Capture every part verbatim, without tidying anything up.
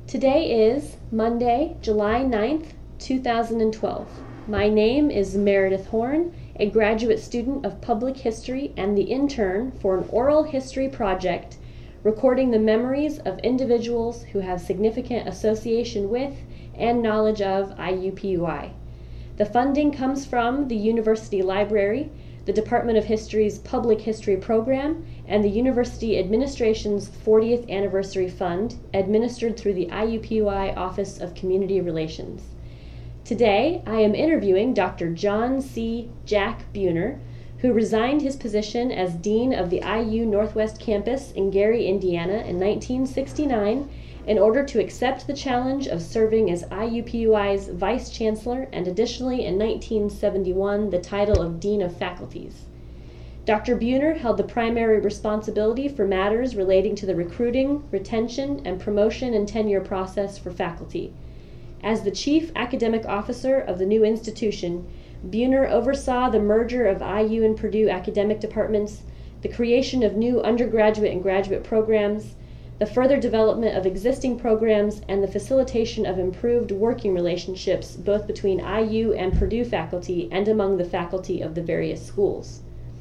Today is Monday, July ninth, two thousand twelve. My name is Meredith Horn, a graduate student of public history and the intern for an oral history project recording the memories of individuals who have significant association with and knowledge of I U P U I. The funding comes from the University Library, the Department of History's Public History Program, and the University Administration's fortieth Anniversary Fund, administered through the I U P U I Office of Community Relations. Today, I am interviewing Doctor John C. Jack Buhner, who resigned his position as Dean of the I U Northwest Campus in Gary, Indiana in nineteen sixty-nine in order to accept the challenge of serving as I U P U I's Vice Chancellor and additionally in nineteen seventy-one the title of Dean of Faculties. Doctor Buhner held the primary responsibility for matters relating to the recruiting, retention, and promotion and tenure process for faculty. As the Chief Academic Officer of the new institution, Buhner oversaw the merger of I U and Purdue academic departments, the creation of new undergraduate and graduate programs, the further development of existing programs, and the facilitation of improved working relationships both between I U and Purdue faculty and among the faculty of the various schools.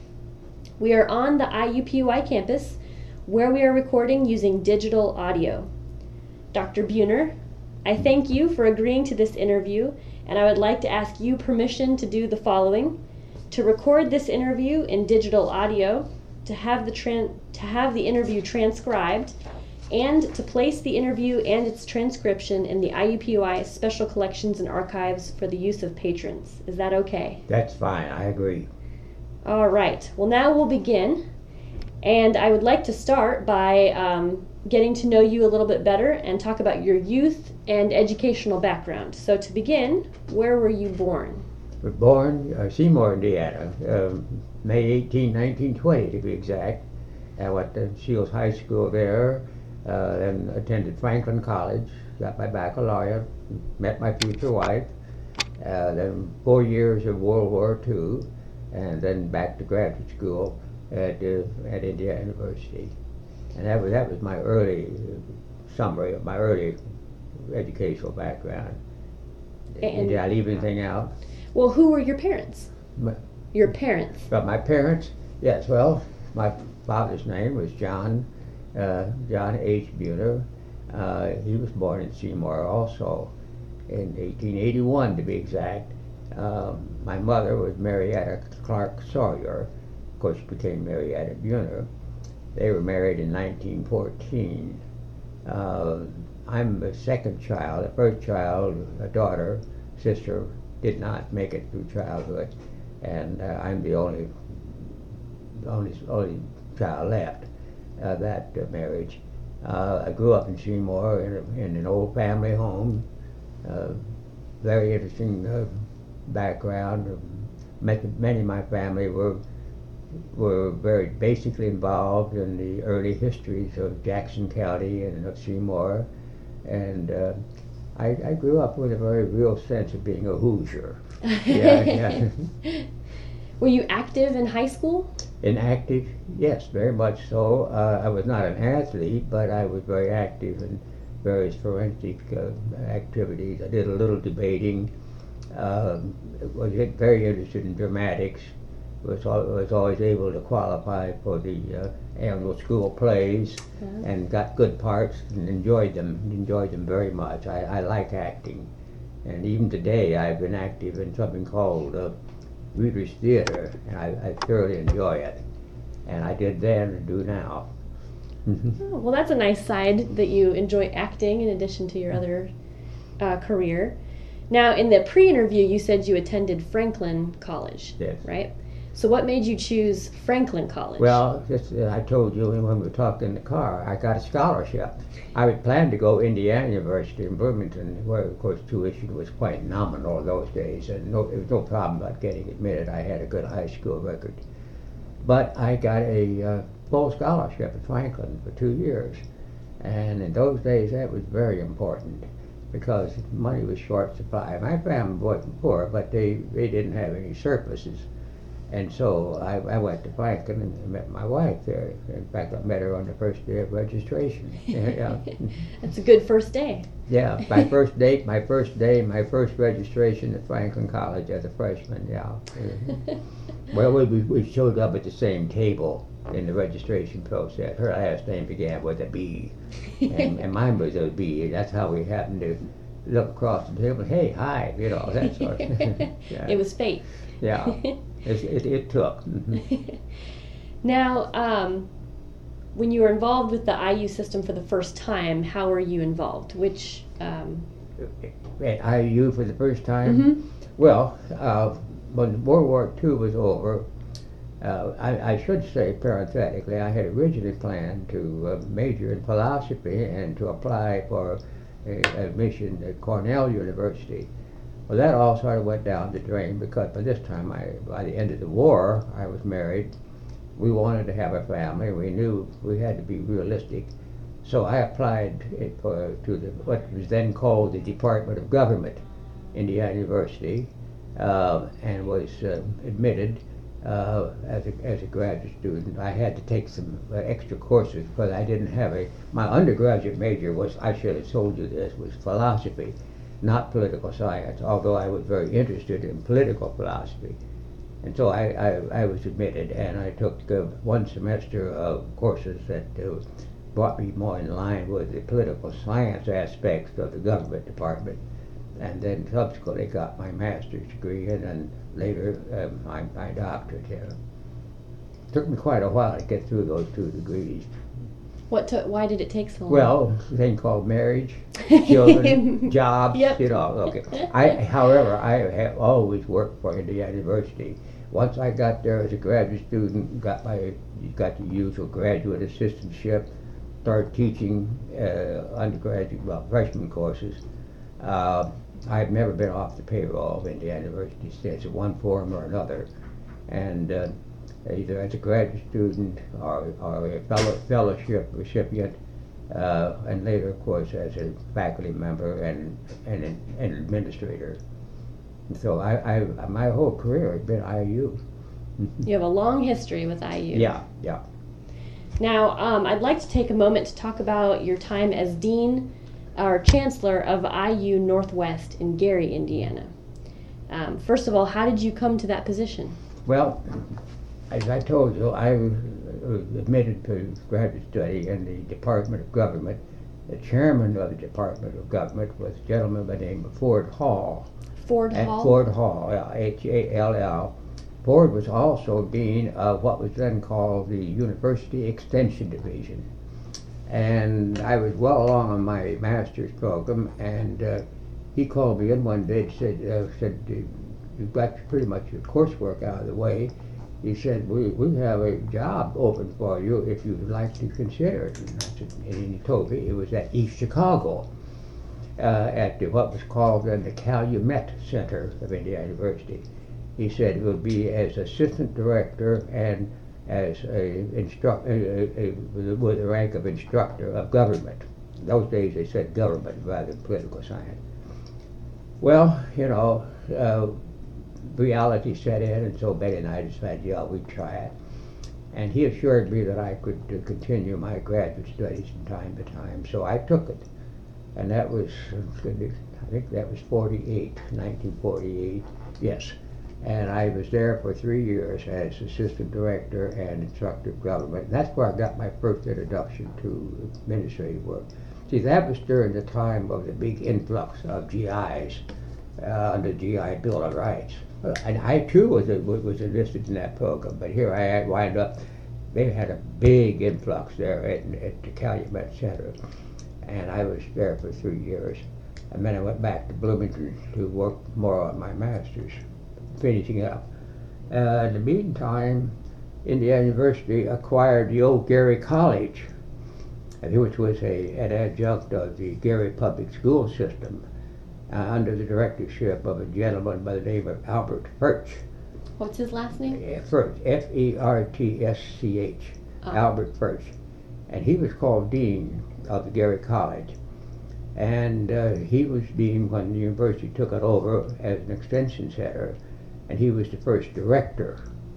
We are on the I U P U I campus, where we are recording using digital audio. Doctor Buhner, I thank you for agreeing to this interview, and I would like to ask you permission to do the following: to record this interview in digital audio, to have the tran- to have the interview transcribed, and to place the interview and its transcription in the I U P U I Special Collections and Archives for the use of patrons. Is that okay? That's fine, I agree. All right, well now we'll begin. And I would like to start by um, getting to know you a little bit better and talk about your youth and educational background. So to begin, where were you born? I was born uh, Seymour, Indiana, um, May eighteenth, nineteen twenty to be exact. I went to Shields High School there, uh, then attended Franklin College, got my baccalaureate, met my future wife, uh, then four years of World War Two, and then back to graduate school at uh, at Indiana University. And that was that was my early uh, summary of my early educational background. And, Did I leave anything out? Well, who were your parents? My, Your parents. But my parents, yes, well, my father's name was John, uh, John H. Buhner. Uh, he was born in Seymour also in eighteen eighty-one to be exact. Um, my mother was Marietta Clark Sawyer. Of course, she became Marietta Buhner. They were married in nineteen fourteen. Uh, I'm the second child. The first child, a daughter, sister, did not make it through childhood, and uh, I'm the only, only, only child left of that uh, marriage. Uh, I grew up in Seymour in, a, in an old family home. Uh, very interesting uh, background. Many, many of my family were were very basically involved in the early histories of Jackson County and of Seymour, and uh, I, I grew up with a very real sense of being a Hoosier. Yeah, yeah. Were you active in high school? Inactive, yes, very much so. Uh, I was not an athlete, but I was very active in various forensic uh, activities. I did a little debating. Um, was very interested in dramatics. Was, al- was always able to qualify for the uh, annual school plays, Yeah. and got good parts and enjoyed them. Enjoyed them very much. I, I like acting, and even today I've been active in something called uh, Reader's Theater, and I, I thoroughly enjoy it. And I did then and do now. Oh, well, that's a nice side that you enjoy acting in addition to your other uh, career. Now, in the pre-interview, you said you attended Franklin College, Yes. right? So what made you choose Franklin College? Well, just, uh, I told you when we were talking in the car, I got a scholarship. I had planned to go Indiana University in Bloomington, where of course tuition was quite nominal in those days, and no, there was no problem about getting admitted. I had a good high school record. But I got a uh, full scholarship at Franklin for two years. And in those days that was very important because money was short supply. My family wasn't poor, but they, they didn't have any surpluses. And so I, I went to Franklin and met my wife there. In fact, I met her on the first day of registration. Yeah. That's a good first day. Yeah, my first date, my first day, my first registration at Franklin College as a freshman, yeah. Well, we, we showed up at the same table in the registration process. Her last name began with a B, and, and mine was a B. That's how we happened to look across the table. Hey, hi, you know, that sort of thing. Yeah. It was fate. Yeah, it, it, it took. Now, um, when you were involved with the I U system for the first time, how were you involved? Which um... At I U for the first time? Mm-hmm. Well, uh, when World War Two was over, uh, I, I should say parenthetically, I had originally planned to uh, major in philosophy and to apply for a, admission at Cornell University. Well, that all sort of went down the drain because by this time, I, by the end of the war, I was married. We wanted to have a family. We knew we had to be realistic. So I applied it for, to the, what was then called the Department of Government, Indiana University, uh, and was uh, admitted uh, as, a, as a graduate student. I had to take some uh, extra courses because I didn't have a, my undergraduate major was, I should have told you this, was philosophy, not political science, although I was very interested in political philosophy. And so I, I, I was admitted, and I took uh, one semester of courses that uh, brought me more in line with the political science aspects of the government department, and then subsequently got my master's degree, and then later um, my, my doctorate. Yeah. It took me quite a while to get through those two degrees. What took? Why did it take so long? Well, a thing called marriage, children, jobs, yep. you know. Okay. I, however, I have always worked for Indiana University. Once I got there as a graduate student, got my got the usual graduate assistantship, started teaching uh, undergraduate, well, freshman courses. Uh, I've never been off the payroll of Indiana University since, in one form or another, and uh, either as a graduate student or, or a fellow, fellowship recipient, uh, and later, of course, as a faculty member and, and an, an administrator. And so I, I, my whole career has been I U. You have a long history with I U. Yeah, yeah. Now, um, I'd like to take a moment to talk about your time as Dean or Chancellor of I U Northwest in Gary, Indiana. Um, first of all, how did you come to that position? Well, as I told you, I was admitted to graduate study in the Department of Government. The chairman of the Department of Government was a gentleman by the name of Ford Hall. Ford At Hall? Ford Hall, yeah, H A L L. Ford was also dean of what was then called the University Extension Division. And I was well along on my master's program, and uh, he called me in one day and said, uh, said you've got pretty much your coursework out of the way. He said, we, we have a job open for you if you'd like to consider it. And, I said, and he told me it was at East Chicago, uh, at the, what was called then the Calumet Center of Indiana University. He said it would be as assistant director and as a instruct, a, a, a, with the rank of instructor of government. In those days they said government rather than political science. Well, you know, uh, reality set in, and so Betty and I decided, yeah, we'd try it. And he assured me that I could uh, continue my graduate studies from time to time, so I took it. And that was, I think that was forty-eight, nineteen forty-eight, yes. And I was there for three years as assistant director and instructor of government. And that's where I got my first introduction to administrative work. See, that was during the time of the big influx of G Is uh, under G I Bill of Rights. Uh, and I too was, a, was enlisted in that program, but here I had wound up, they had a big influx there at, at the Calumet Center. And I was there for three years. And then I went back to Bloomington to work more on my master's, finishing up. Uh, in the meantime, Indiana University acquired the old Gary College, which was a, an adjunct of the Gary Public School System, uh, under the directorship of a gentleman by the name of Albert Furch. What's his last name? Uh, Furch, F E R T S C H, oh. Albert Furch. And he was called dean of the Gary College. And uh, he was dean when the university took it over as an extension center, and he was the first director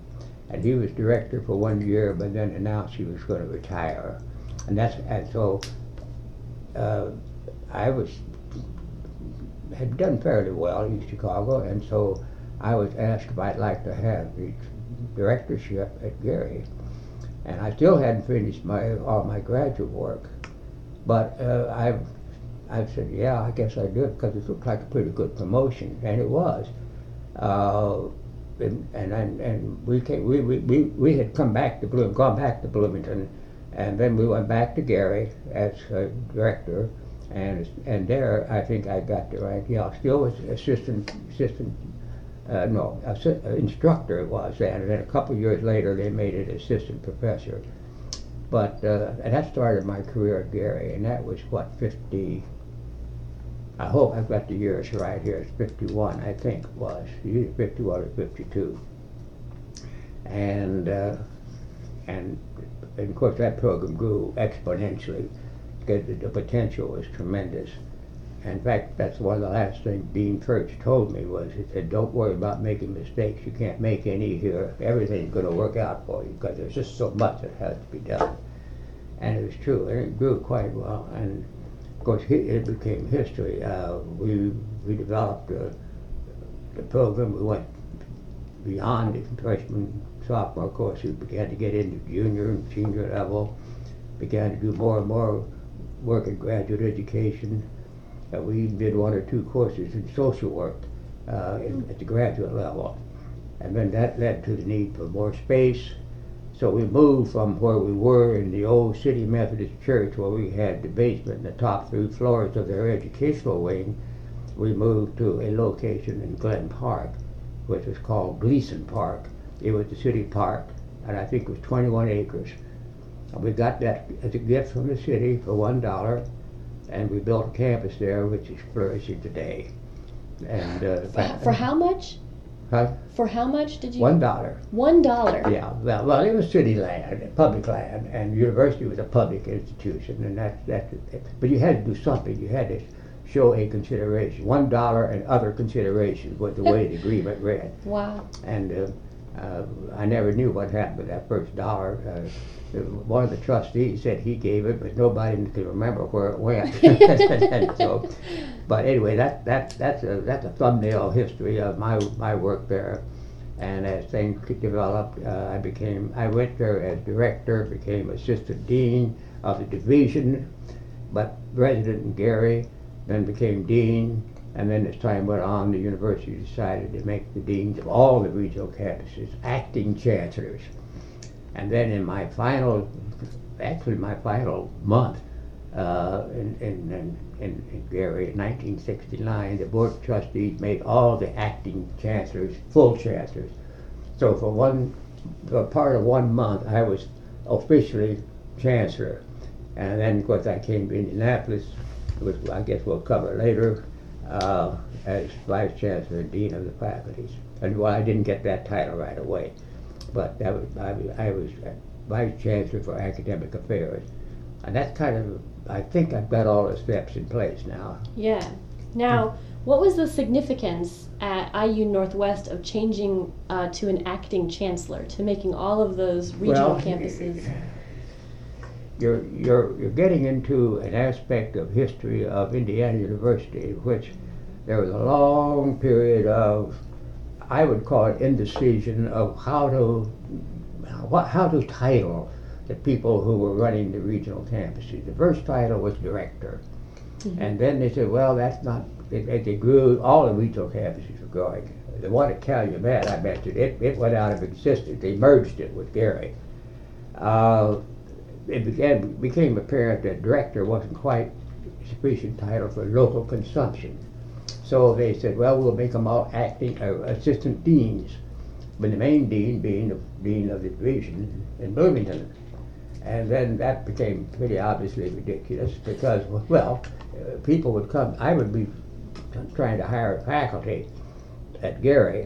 and he was director for one year, but then announced he was going to retire, and that's and so uh, I was had done fairly well in Chicago, and so I was asked if I'd like to have the directorship at Gary, and I still hadn't finished my all my graduate work, but uh, I've I said, yeah, I guess I did, because it looked like a pretty good promotion, and it was. Uh, and and and, and we, came, we, we we we had come back to Bloom, gone back to Bloomington, and then we went back to Gary as uh, director, and and there I think I got the rank. Yeah, still was assistant assistant. Uh, no, assi- uh, instructor it was then, and then a couple of years later they made it assistant professor. But uh, and that started my career at Gary, and that was what fifty. I hope I've got the years right here. It's fifty-one, I think it was. Either fifty-one or fifty-two. And, uh, and and of course that program grew exponentially because the, the potential was tremendous. In fact, that's one of the last things Dean Church told me was, he said, don't worry about making mistakes. You can't make any here. Everything's going to work out for you because there's just so much that has to be done. And it was true, and it grew quite well. And of course, it became history. Uh, we we developed uh, the program. We went beyond the freshman, sophomore course. We began to get into junior and senior level. Began to do more and more work in graduate education. Uh, we did one or two courses in social work uh, in, at the graduate level, and then that led to the need for more space. So we moved from where we were in the old City Methodist Church, where we had the basement and the top three floors of their educational wing. We moved to a location in Glen Park, which was called Gleason Park. It was the city park, and I think it was twenty-one acres. And we got that as a gift from the city for one dollar, and we built a campus there, which is flourishing today. And uh, for, for how much? Huh? For how much did you? One dollar. One dollar. Yeah. Well, well, it was city land, public land, and university was a public institution, and that's that's. But you had to do something. You had to show a consideration. One dollar and other considerations was the way the agreement read. Wow. And uh, uh, I never knew what happened with that first dollar. Uh, one of the trustees said he gave it, but nobody could remember where it went. And so, but anyway, that that that's a that's a thumbnail history of my my work there. And as things developed, uh, I became I went there as director, became assistant dean of the division, but resident in Gary, then became dean. And then as time went on, the university decided to make the deans of all the regional campuses acting chancellors. And then in my final, actually my final month uh, in, in, in, in Gary in nineteen sixty-nine, the Board of Trustees made all the acting chancellors full chancellors. So for one, for part of one month, I was officially chancellor. And then, of course, I came to Indianapolis, which I guess we'll cover later, uh, as vice chancellor and dean of the faculties. And well, I didn't get that title right away. But that was, I, I was vice chancellor for academic affairs, and that's kind of, I think I've got all the steps in place now. Yeah. Now, what was the significance at I U Northwest of changing uh, to an acting chancellor, to making all of those regional well, campuses? You're you're you're getting into an aspect of history of Indiana University, in which there was a long period of, I would call it indecision of how to what, how to title the people who were running the regional campuses. The first title was director, mm-hmm. and then they said, well, that's not. They, they grew. All the regional campuses were growing. The one at Calumet, I mentioned, it it went out of existence. They merged it with Gary. Uh, it began became apparent that director wasn't quite a sufficient title for local consumption. So they said, well, we'll make them all acting uh, assistant deans, but the main dean being the dean of the division in Bloomington. And then that became pretty obviously ridiculous because, well, uh, people would come. I would be trying to hire faculty at Gary,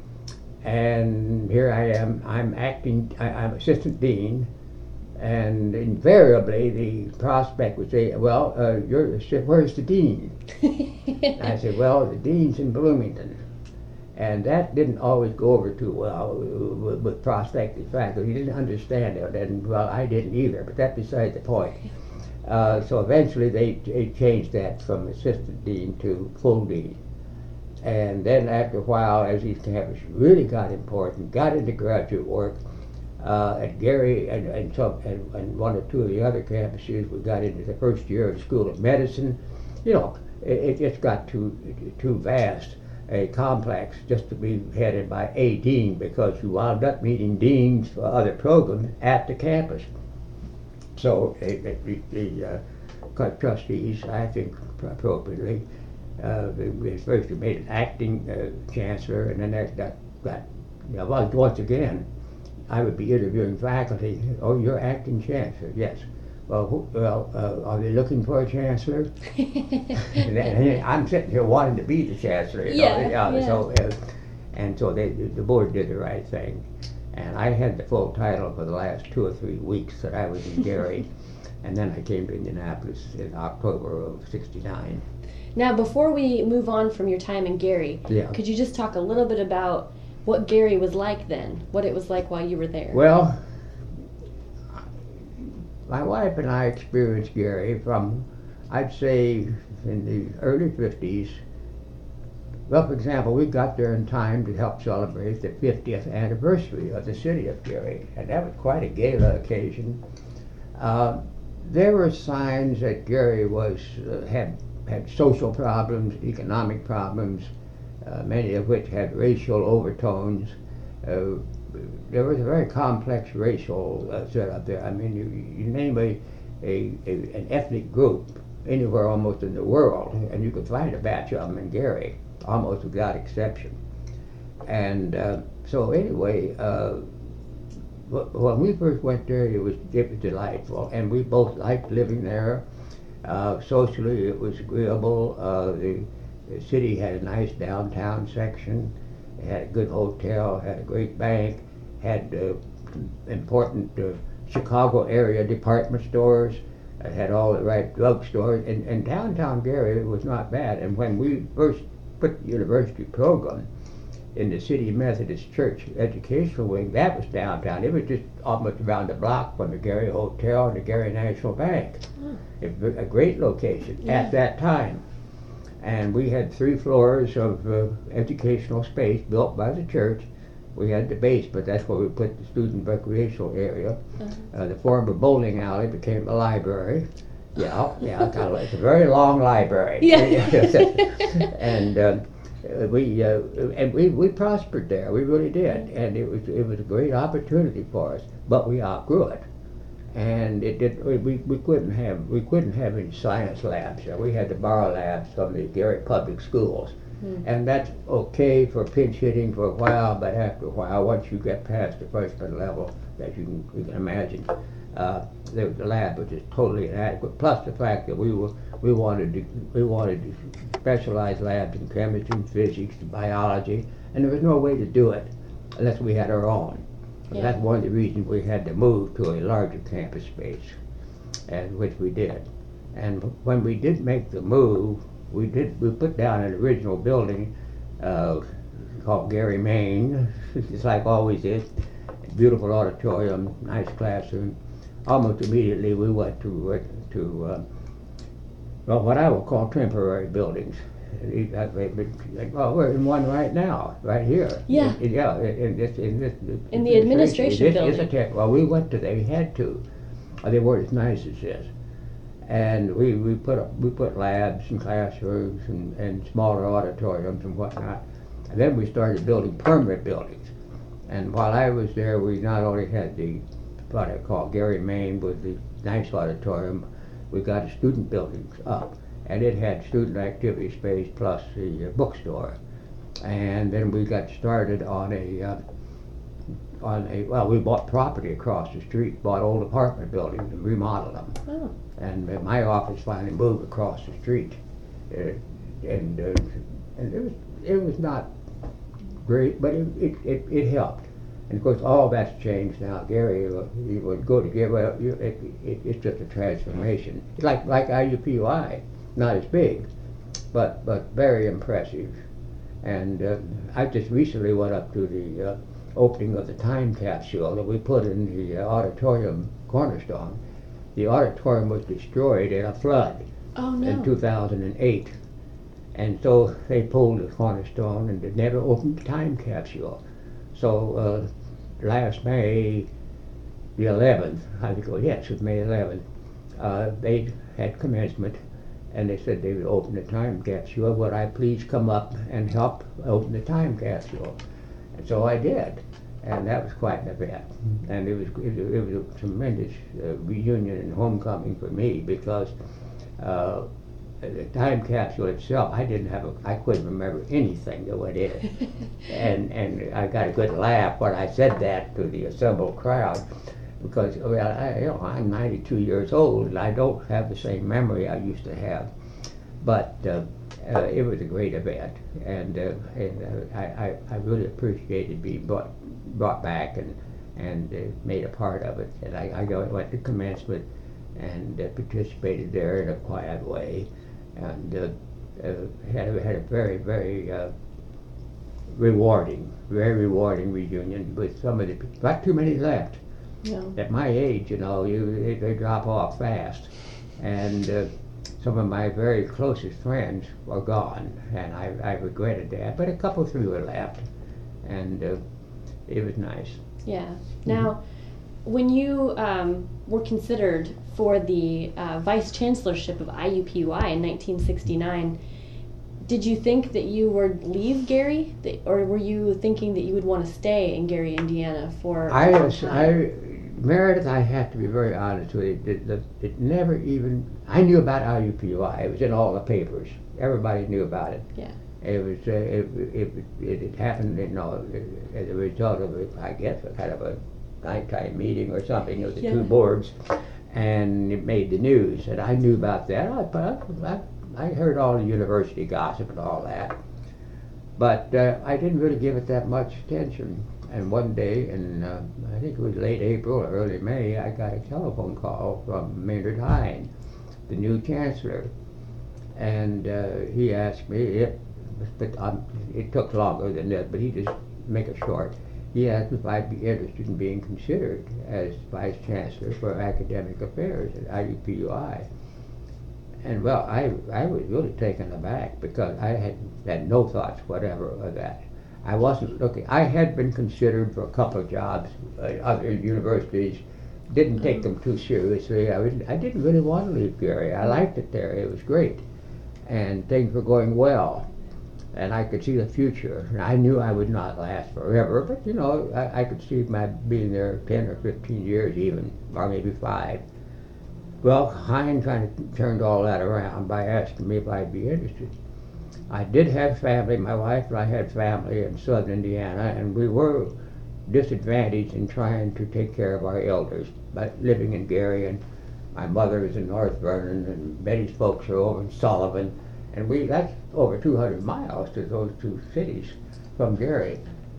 and here I am. I'm acting. I, I'm assistant dean, and invariably the prospect would say, "Well, uh, you're where's the dean?" I said, "Well, the dean's in Bloomington," And that didn't always go over too well with, with prospective faculty. He didn't understand it, and well, I didn't either, but that's beside the point. Uh, so eventually they, they changed that from assistant dean to full dean. And then after a while, as these campuses really got important, got into graduate work, uh, at Gary and, and, some, and, and one or two of the other campuses, we got into the first year of the School of Medicine. You know, it, it just got too, too vast a complex just to be headed by a dean, because you wound up meeting deans for other programs at the campus. So the, the, the uh, trustees, I think appropriately, uh, we first made an acting uh, chancellor, and then that got, got you know, well, once again, I would be interviewing faculty. Oh, you're acting chancellor? Yes. Well, who, well, uh, are they looking for a chancellor? and, and I'm sitting here wanting to be the chancellor. You yeah, know? yeah, yeah. So, uh, and so they, the board did the right thing, and I had the full title for the last two or three weeks that I was in Gary, and then I came to Indianapolis in October of sixty-nine. Now, before we move on from your time in Gary, yeah. could you just talk a little bit about what Gary was like then, what it was like while you were there? Well, my wife and I experienced Gary from, I'd say, in the early fifties. Well, for example, we got there in time to help celebrate the fiftieth anniversary of the city of Gary, and that was quite a gala occasion. Uh, there were signs that Gary was uh, had had social problems, economic problems, uh, many of which had racial overtones. Uh, there was a very complex racial uh, setup there. I mean, you, you name a, a, a an ethnic group anywhere almost in the world, and you could find a batch of them in Gary, almost without exception. And uh, so anyway, uh, when we first went there, it was, it was delightful, and we both liked living there. Uh, socially, it was agreeable. Uh, the, the city had a nice downtown section. It had a good hotel, had a great bank, had uh, important uh, Chicago area department stores, uh, had all the right drug stores, and, and downtown Gary was not bad. And when we first put the university program in the City Methodist Church educational wing, that was downtown. It was just almost around the block from the Gary Hotel and the Gary National Bank. Oh. It was a great location yeah. at that time. And we had three floors of uh, educational space built by the church. We had the basement, that's where we put the student recreational area. Uh-huh. Uh, the former bowling alley became a library. Yeah, yeah, kind of, it's a very long library. Yeah. and uh, we uh, and we, we prospered there. We really did, and it was it was a great opportunity for us. But we outgrew it, and it did. We, we couldn't have we couldn't have any science labs there. We had to borrow labs from the Gary Public Schools, mm. and that's okay for pinch hitting for a while. But after a while, once you get past the freshman level, that you can you can imagine. Uh, the, the lab was just totally inadequate. Plus the fact that we were we wanted to we wanted to specialize labs in chemistry, and physics, and biology, and there was no way to do it unless we had our own. Yeah. That's one of the reasons we had to move to a larger campus space, and which we did. And when we did make the move, we did we put down an original building uh, called Gary Main, just like always is. Beautiful auditorium, nice classroom. Almost immediately we went to uh, to uh, well, what I will call temporary buildings. Well, we're in one right now, right here. Yeah. In, yeah. In, this, in, this, in the administration this building. Is a temp- well, we went to. They had to. They weren't as nice as this. And we, we put up, we put labs and classrooms and, and smaller auditoriums and whatnot. And then we started building permanent buildings. And while I was there, we not only had the what I call Gary Main with the nice auditorium, we got a student building up, and it had student activity space plus the uh, bookstore. And then we got started on a uh, on a well, we bought property across the street, bought old apartment buildings and remodeled them. Oh. And uh, my office finally moved across the street, uh, and uh, and it was it was not great, but it it, it, it helped. And of course, all that's changed now. Gary, uh, you would go to Gary, well, you, it, it, it's just a transformation. It's like like I U P U I, not as big, but but very impressive. And uh, I just recently went up to the uh, opening of the time capsule that we put in the uh, auditorium Cornerstone. The auditorium was destroyed in a flood Oh no. in two thousand eight. And so they pulled the Cornerstone and they never opened the time capsule. So uh, last May the eleventh, I think, oh yes, it was May eleventh, uh, they had commencement and they said they would open the time capsule. Would I please come up and help open the time capsule? And so I did. And that was quite an event. And it was, it, it was a tremendous uh, reunion and homecoming for me because uh, the time capsule itself, I didn't have a, I couldn't remember anything that went in. and and I got a good laugh when I said that to the assembled crowd, because well, I, you know, I'm ninety-two years old and I don't have the same memory I used to have. But uh, uh, it was a great event, and uh, and uh, I, I I really appreciated being brought brought back and and uh, made a part of it. And I I go, went to commencement and uh, participated there in a quiet way. And uh, uh, had, a, had a very, very uh, rewarding, very rewarding reunion with some of the people. Not too many left. No. At my age, you know, you they, they drop off fast. And uh, some of my very closest friends were gone, and I, I regretted that. But a couple, three were left, and uh, it was nice. Yeah. Now, when you um, were considered for the uh, vice chancellorship of I U P U I in nineteen sixty-nine, did you think that you would leave Gary, that, or were you thinking that you would want to stay in Gary, Indiana for? I a long was, time? I, Meredith, I have to be very honest with you. It, it, it never even. I knew about I U P U I. It was in all the papers. Everybody knew about it. Yeah. It was. Uh, it, it, it, it happened, you know, as a result of, I guess, a kind of a nighttime meeting or something of the Yeah. two boards, and it made the news. And I knew about that. I, I, I heard all the university gossip and all that, but uh, I didn't really give it that much attention. And one day, in uh, I think it was late April or early May, I got a telephone call from Maynard Hine, the new chancellor, and uh, he asked me if, but um, it took longer than that, but he just make it short. He asked if I'd be interested in being considered as Vice Chancellor for Academic Affairs at I U P U I. And well, I I was really taken aback because I had had no thoughts whatever of that. I wasn't looking. I had been considered for a couple of jobs at other universities, didn't take them too seriously. I, was, I didn't really want to leave Gary. I liked it there. It was great. And things were going well. And I could see the future. And I knew I would not last forever, but you know, I, I could see my being there ten or fifteen years even, or maybe five. Well, Hine kind of turned all that around by asking me if I'd be interested. I did have family. My wife and I had family in southern Indiana, and we were disadvantaged in trying to take care of our elders, but living in Gary, and my mother is in North Vernon, and Betty's folks are over in Sullivan, and we that's over two hundred miles to those two cities from Gary.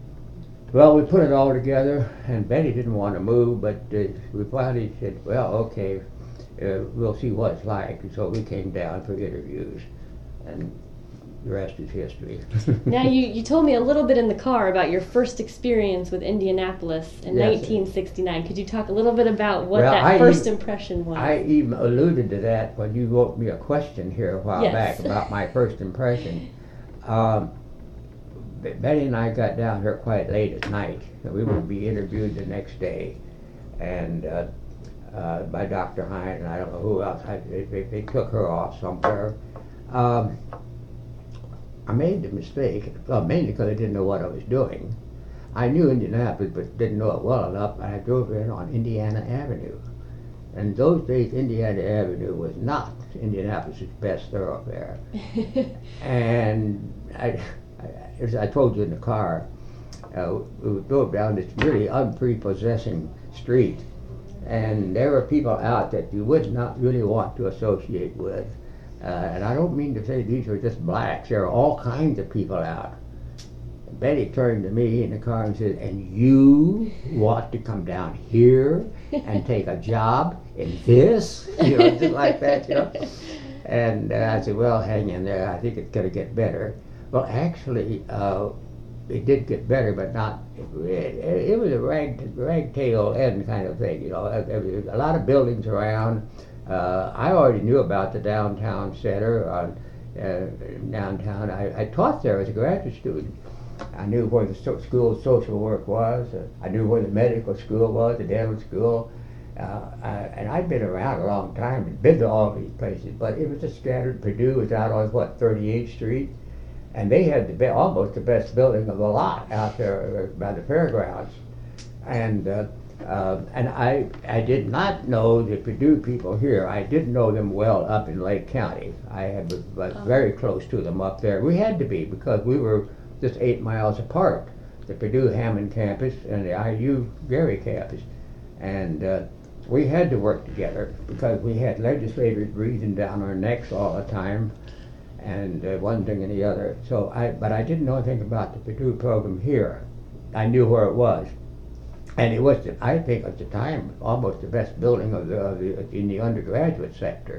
Well, we put it all together, and Betty didn't want to move, but uh, we finally said, well, okay, uh, we'll see what it's like. And so we came down for interviews, and the rest is history. Now, you, you told me a little bit in the car about your first experience with Indianapolis in Yes. nineteen sixty-nine. Could you talk a little bit about what Well, that I first e- impression was? I even alluded to that when you wrote me a question here a while Yes. back about my first impression. Um, Be- Betty and I got down here quite late at night, and we would be interviewed the next day, and uh, uh, by Doctor Hine, and I don't know who else. I, they, they, they took her off somewhere. Um, I made the mistake, well, mainly because I didn't know what I was doing. I knew Indianapolis, but didn't know it well enough, and I drove in on Indiana Avenue. And those days, Indiana Avenue was not Indianapolis' best thoroughfare. And I, I, as I told you in the car, uh, we drove down this really unprepossessing street, and there were people out that you would not really want to associate with. Uh, and I don't mean to say these were just blacks. There were all kinds of people out. Betty turned to me in the car and said, "And you want to come down here and take a job in this?" You know, just like that, you know. And uh, I said, "Well, hang in there. I think it's going to get better." Well, actually, uh, it did get better, but not. It, it, it was a rag, ragtail end kind of thing, you know. There was a lot of buildings around. Uh, I already knew about the downtown center on uh, downtown. I, I taught there as a graduate student. I knew where the so- school of social work was. Uh, I knew where the medical school was, the dental school. Uh, I, and I'd been around a long time and been to all these places, but it was just scattered. Purdue was out on, what, thirty-eighth Street? And they had the be- almost the best building of the lot out there by the fairgrounds. And uh, uh, and I I did not know the Purdue people here. I didn't know them well up in Lake County. I had was, was oh. very close to them up there. We had to be because we were just eight miles apart. The Purdue Hammond campus and the I U Gary campus. And uh, we had to work together because we had legislators breathing down our necks all the time, and uh, one thing and the other. So I, but I didn't know anything about the Purdue program here. I knew where it was, and it was, the, I think at the time, almost the best building of the, of the in the undergraduate sector.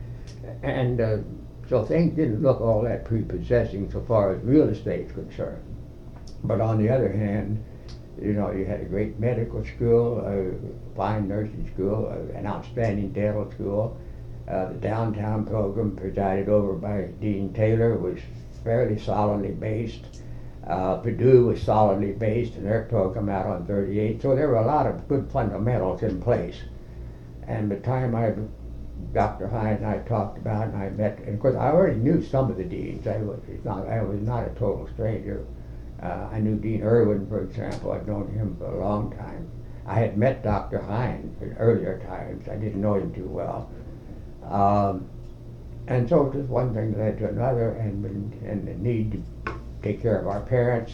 And uh, so things didn't look all that prepossessing so far as real estate is concerned. But on the other hand, you know, you had a great medical school, a fine nursing school, uh, an outstanding dental school. Uh, the downtown program, presided over by Dean Taylor, was fairly solidly based. Uh, Purdue was solidly based in their program out on thirty-eight. So there were a lot of good fundamentals in place. And the time I, Doctor Hine and I talked about it, and I met, and of course I already knew some of the deans. I was not, I was not a total stranger. Uh, I knew Dean Irwin, for example. I'd known him for a long time. I had met Doctor Hine in earlier times. I didn't know him too well. Um, and so just one thing led to another, and, and the need to take care of our parents,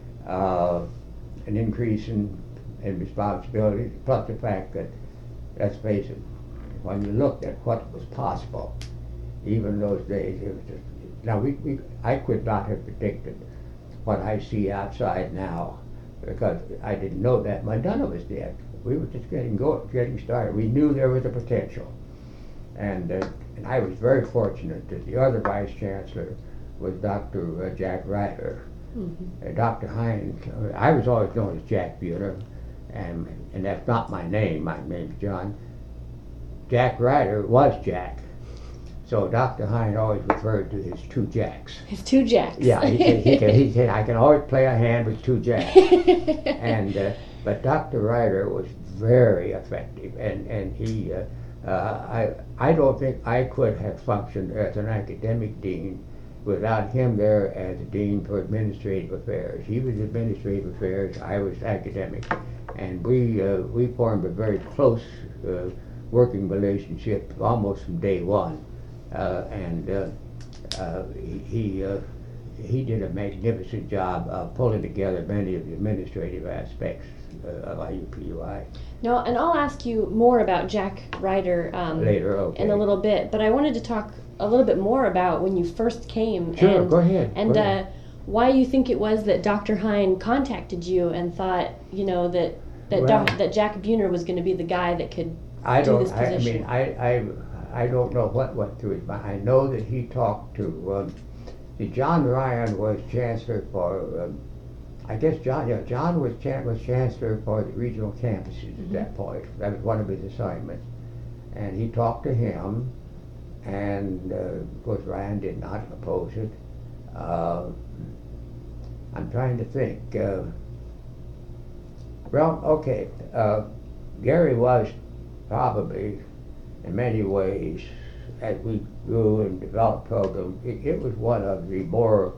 uh, an increase in, in responsibilities, plus the fact that, let's face it, when you looked at what was possible, even those days, it was just, now we, we I could not have predicted what I see outside now, because I didn't know that. My none of us did. We were just getting going, getting started. We knew there was a potential, and uh, and I was very fortunate that the other vice chancellor was Doctor Uh, Jack Ryder. Mm-hmm. uh, Doctor Hines. Uh, I was always known as Jack Buhner, and and that's not my name. My name's John. Jack Ryder was Jack. So Doctor Hine always referred to his two Jacks. His two Jacks. Yeah, he said, he, can, he said I can always play a hand with two Jacks. and uh, but Doctor Ryder was very effective, and and he, uh, uh, I I don't think I could have functioned as an academic dean without him there as a dean for administrative affairs. He was administrative affairs, I was academic, and we uh, we formed a very close uh, working relationship almost from day one. Uh, and uh, uh, he he, uh, he did a magnificent job of pulling together many of the administrative aspects uh, of I U P U I. No, and I'll ask you more about Jack Ryder um, later, okay. in a little bit. But I wanted to talk a little bit more about when you first came. Sure, and, go ahead. And go uh, ahead. why you think it was that Doctor Hine contacted you and thought, you know, that that well, doc, that Jack Buhner was going to be the guy that could I do don't, this position. I, I mean, I. I I don't know what went through his mind. I know that he talked to, um, see, John Ryan was chancellor for, um, I guess John, yeah, John was, chan- was chancellor for the regional campuses mm-hmm. at that point. That was one of his assignments. And he talked to him, and uh, of course Ryan did not oppose it. Uh, I'm trying to think. Uh, well, okay, uh, Gary was probably, in many ways, as we grew and developed programs, it, it was one of the more,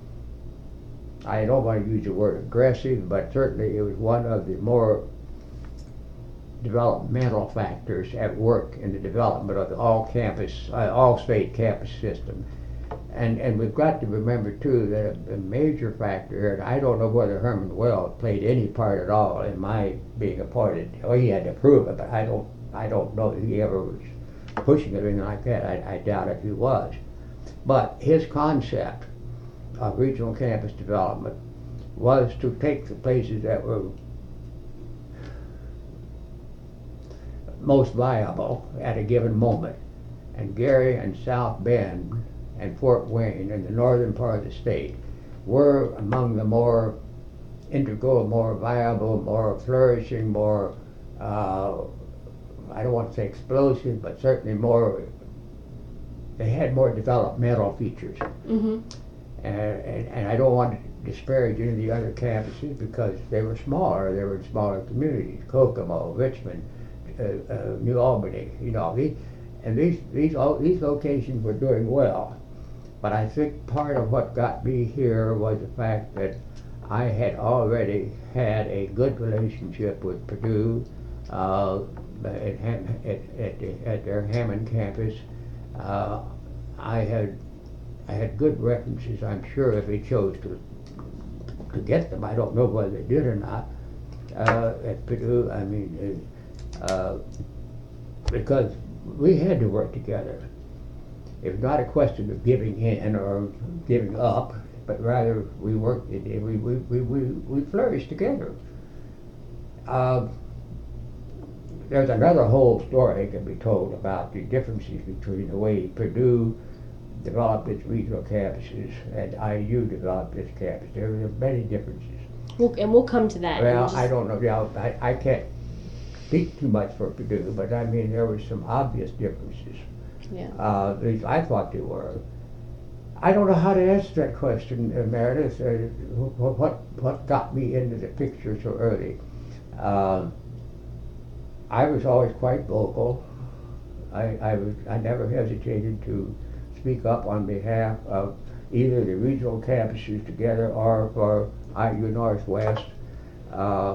I don't want to use the word aggressive, but certainly it was one of the more developmental factors at work in the development of the all campus, uh, all state campus system. And and we've got to remember too that a, a major factor, and I don't know whether Herman Weld played any part at all in my being appointed. Well, he had to prove it, but I don't I don't know that he ever was pushing it or anything like that. I, I doubt if he was. But his concept of regional campus development was to take the places that were most viable at a given moment. And Gary and South Bend and Fort Wayne in the northern part of the state were among the more integral, more viable, more flourishing, more, uh, I don't want to say explosive, but certainly more, they had more developmental features. Mm-hmm. And, and, and I don't want to disparage any of the other campuses because they were smaller, they were in smaller communities, Kokomo, Richmond, uh, uh, New Albany, you know, these, and these, these, all, these locations were doing well. But I think part of what got me here was the fact that I had already had a good relationship with Purdue uh, at, Ham, at, at, the, at their Hammond campus. Uh, I had I had good references, I'm sure, if they chose to to get them. I don't know whether they did or not uh, at Purdue. I mean, uh, because we had to work together. It was not a question of giving in or giving up, but rather we worked, we, we, we, we, we flourished together. Uh, there's another whole story that can be told about the differences between the way Purdue developed its regional campuses and I U developed its campus. There were many differences. We'll, and we'll come to that. Well, just... I don't know. Yeah, I, I can't speak too much for Purdue, but I mean there were some obvious differences. Yeah. Uh, at least I thought there were. I don't know how to answer that question, uh, Meredith. Uh, wh- what what got me into the picture so early? Uh, I was always quite vocal. I, I was I never hesitated to speak up on behalf of either the regional campuses together or for I U Northwest. Uh,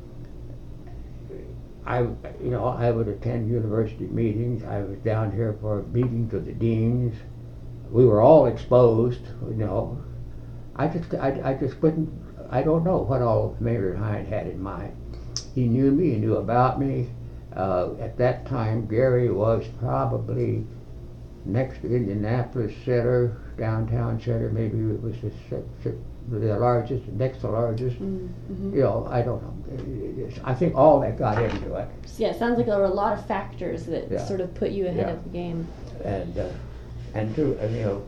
I, you know, I would attend university meetings. I was down here for meetings of the deans. We were all exposed, you know. I just, I, I just couldn't, I don't know what all Mayor Hine had in mind. He knew me, he knew about me. Uh, at that time, Gary was probably next to Indianapolis Center, downtown center, maybe it was the, the largest, next to largest. Mm-hmm. You know, I don't know. I think all that got into it. Yeah, it sounds like there were a lot of factors that Yeah. sort of put you ahead Yeah. of the game. And uh, and to and, you know,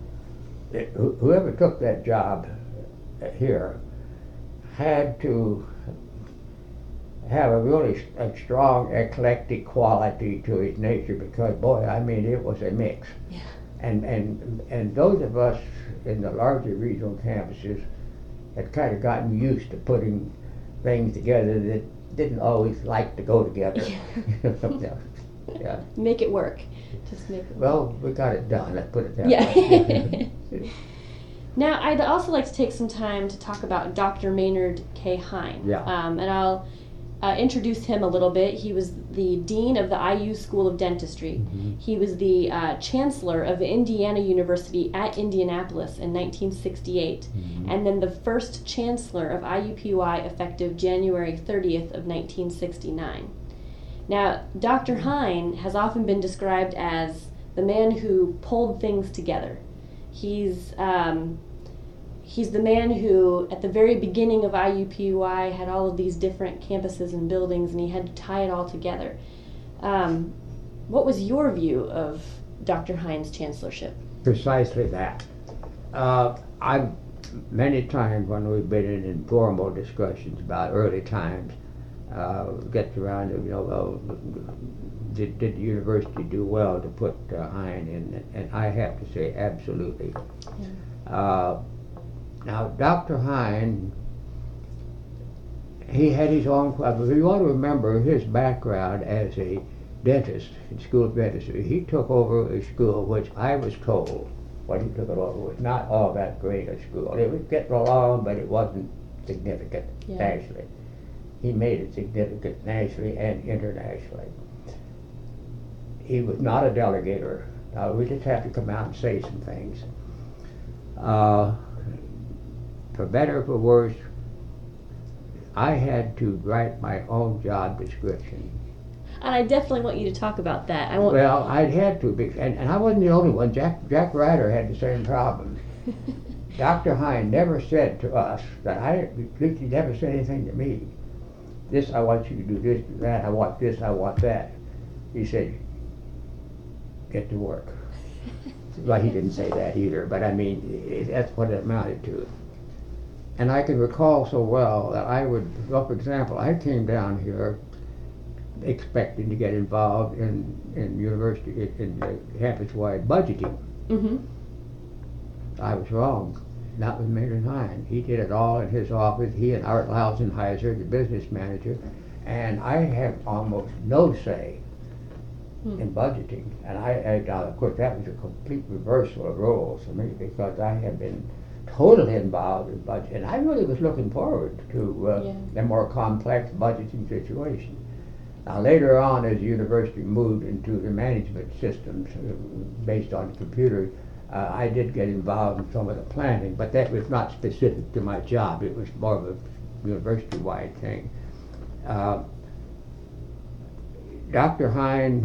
it, wh- whoever took that job here had to have a really a strong eclectic quality to his nature because boy, I mean, it was a mix. Yeah. And and and those of us in the larger regional campuses had kind of gotten used to putting things together that didn't always like to go together. yeah. yeah. Make it work. Just make it work. Well, we got it done. Let's put it that Yeah. way. Now, I'd also like to take some time to talk about Doctor Maynard K. Hine. Yeah. Um, and I'll uh, introduce him a little bit. He was the dean of the I U School of Dentistry. Mm-hmm. He was the uh, chancellor of Indiana University at Indianapolis in nineteen sixty-eight, Mm-hmm. and then the first chancellor of I U P Y effective January thirtieth of nineteen sixty-nine. Now, Doctor Hine has often been described as the man who pulled things together. He's um, he's the man who, at the very beginning of I U P Y, had all of these different campuses and buildings, and he had to tie it all together. Um, what was your view of Doctor Hine's chancellorship? Precisely that. Uh, I've many times when we've been in informal discussions about early times, uh, gets around to, you know, well, did, did the university do well to put uh, Hine in? And I have to say, absolutely. Yeah. Uh, now, Doctor Hine, he had his own club. If you want to remember his background as a dentist in school of dentistry, he took over a school which I was told when he took it over was not all that great a school. It was getting along, but it wasn't significant Yeah. nationally. He made it significant nationally and internationally. He was not a delegator. Now, we just have to come out and say some things. Uh, for better or for worse, I had to write my own job description. And I definitely want you to talk about that. I want. Well, I'd had to, be, and, and I wasn't the only one. Jack Jack Ryder had the same problem. Doctor Hine never said to us that I, he never said anything to me. This, I want you to do this, do that, I want this, I want that. He said, get to work. Well, he didn't say that either, but I mean, it, that's what it amounted to. And I can recall so well that I would, well, for example, I came down here expecting to get involved in, in university, in the campus-wide budgeting. Mm-hmm. I was wrong. Not with Maynard Hine. He did it all in his office, he and Art Lausenheiser, the business manager, and I had almost no say Hmm. in budgeting. And I, I, uh, of course, that was a complete reversal of roles for me because I had been totally involved in budget, and I really was looking forward to uh, Yeah. a more complex budgeting situation. Now later on, as the university moved into the management systems uh, based on computers, uh, I did get involved in some of the planning, but that was not specific to my job. It was more of a university-wide thing. Uh, Doctor Hine,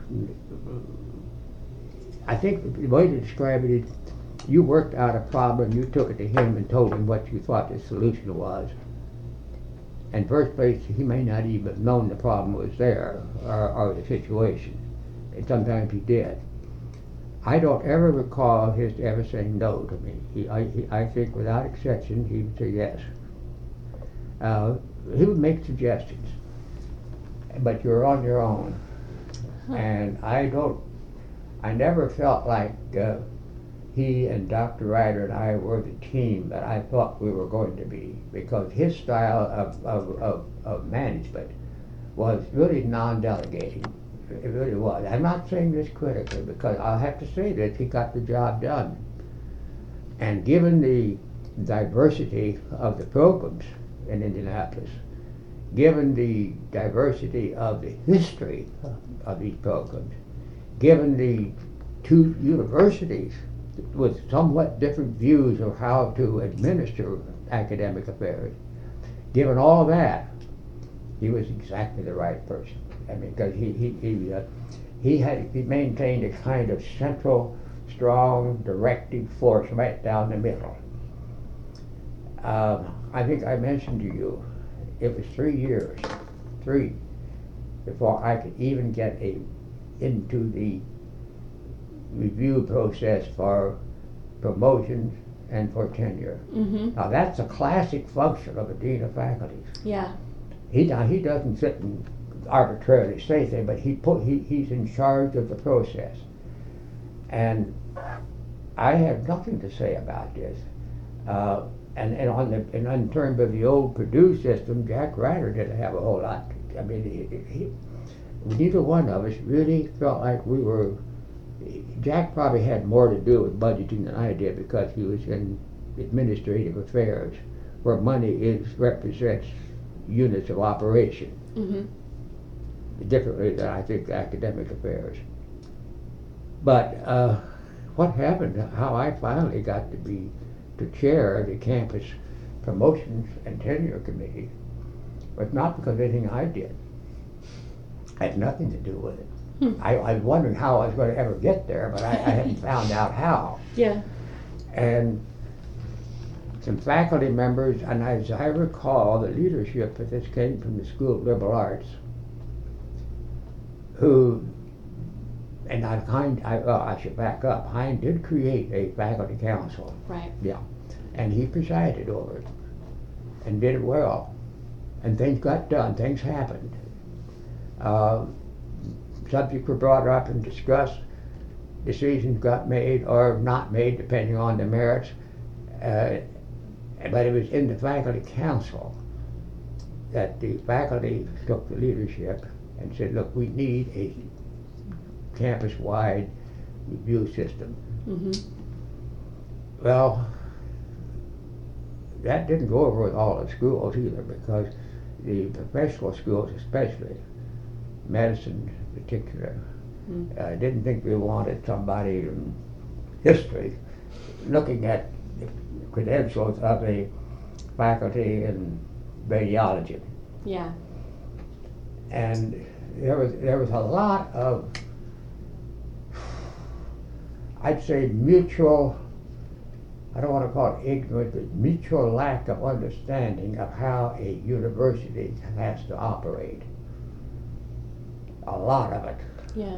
I think the way to describe it is you worked out a problem, you took it to him and told him what you thought the solution was. In first place, he may not even have known the problem was there or, or the situation. And sometimes he did. I don't ever recall his ever saying no to me. He, I, he, I think without exception, he would say yes. Uh, he would make suggestions, but you're on your own. Huh. And I don't, I never felt like uh, he and Doctor Ryder and I were the team that I thought we were going to be, because his style of, of, of, of management was really non-delegating. It really was. I'm not saying this critically, because I'll have to say that he got the job done. And given the diversity of the programs in Indianapolis, given the diversity of the history of these programs, given the two universities with somewhat different views of how to administer academic affairs, given all that, he was exactly the right person. I mean, because he he he, uh, he had he maintained a kind of central, strong, directing force right down the middle. Um, I think I mentioned to you, it was three years, three, before I could even get a into the review process for promotions and for tenure. Mm-hmm. Now that's a classic function of a dean of faculty. Yeah. He now he doesn't sit and arbitrarily say things, but he put he, he's in charge of the process. And I have nothing to say about this. Uh, and, and on the and in terms of the old Purdue system, Jack Ryder didn't have a whole lot. I mean, he, he, neither one of us really felt like we were. Jack probably had more to do with budgeting than I did, because he was in administrative affairs, where money is represents units of operation, Mm-hmm. differently than I think academic affairs. But uh, what happened, how I finally got to be to chair the campus promotions and tenure committee, was not because of anything I did. I had nothing to do with it. Hmm. I, I was wondering how I was going to ever get there, but I, I hadn't found out how. Yeah. And some faculty members, and as I recall, the leadership of this came from the School of Liberal Arts, who, and I, Hine, I, well, I should back up, Hine did create a faculty council. Right. Yeah. And he presided over it and did it well. And things got done, things happened. Uh, subjects were brought up and discussed, decisions got made or not made depending on the merits, uh, but it was in the faculty council that the faculty took the leadership and said, look, we need a campus-wide review system. Mm-hmm. Well, that didn't go over with all the schools either, because the professional schools especially, medicine in particular, Mm. uh, didn't think we wanted somebody in history looking at the credentials of a faculty in radiology. Yeah. And there was there was a lot of, I'd say, mutual, I don't want to call it ignorance, but mutual lack of understanding of how a university has to operate. A lot of it. Yeah.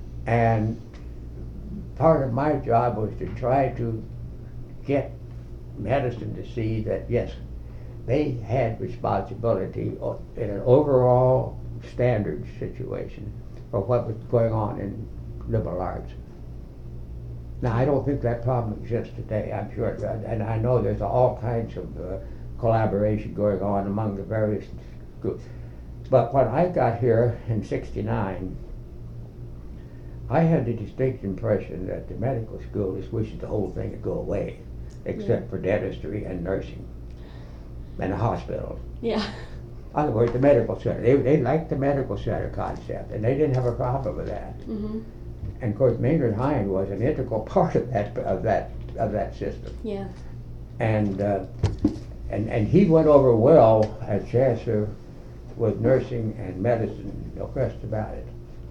And part of my job was to try to get medicine to see that, yes, they had responsibility in an overall standard situation for what was going on in liberal arts. Now, I don't think that problem exists today, I'm sure, and I know there's all kinds of uh, collaboration going on among the various groups. But when I got here in sixty-nine, I had the distinct impression that the medical school is wishing the whole thing would go away, except yeah. for dentistry and nursing and the hospital. Yeah. In other words, the medical center. They, they liked the medical center concept, and they didn't have a problem with that. Mm-hmm. And of course, Maynard Hein was an integral part of that of that of that system. Yeah. And uh, and and he went over well as chancellor with nursing and medicine, no question about it.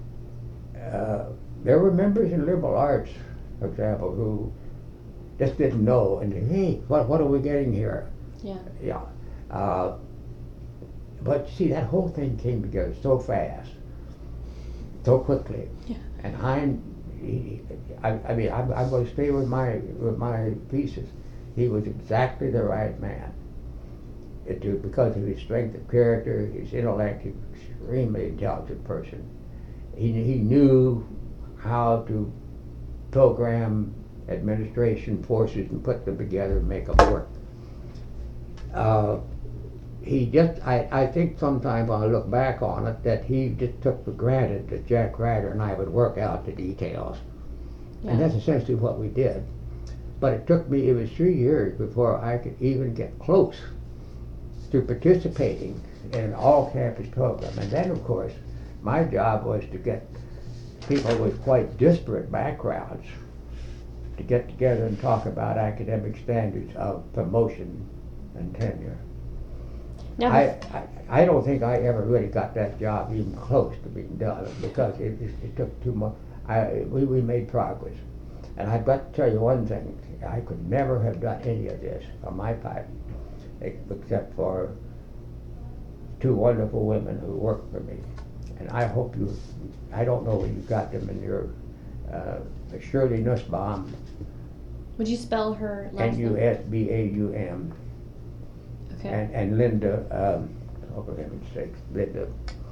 Uh, there were members in liberal arts, for example, who just didn't know, and hey, what what are we getting here? Yeah. Yeah. Uh, but see, that whole thing came together so fast, so quickly. Yeah. And Hein, he, I, I mean, I'm, I'm going to stay with my with my pieces. He was exactly the right man. It, to, because of his strength of character, his intellect, he was an extremely intelligent person. He he knew how to program administration forces and put them together and make them work. Uh, he just, I, I think sometimes when I look back on it, that he just took for granted that Jack Ryder and I would work out the details. Yeah. And that's essentially what we did. But it took me, it was three years before I could even get close to participating in an all-campus program. And then, of course, my job was to get people with quite disparate backgrounds to get together and talk about academic standards of promotion and tenure. Now, I, I, I don't think I ever really got that job even close to being done because it, it, it took too much. I, we, we made progress. And I've got to tell you one thing, I could never have done any of this on my part except for two wonderful women who worked for me. And I hope you, I don't know where you got them in your, uh, Shirley Nussbaum, would you spell her last N U S B A U M. Okay. And, and Linda, um, oh, for heaven's sakes, Linda,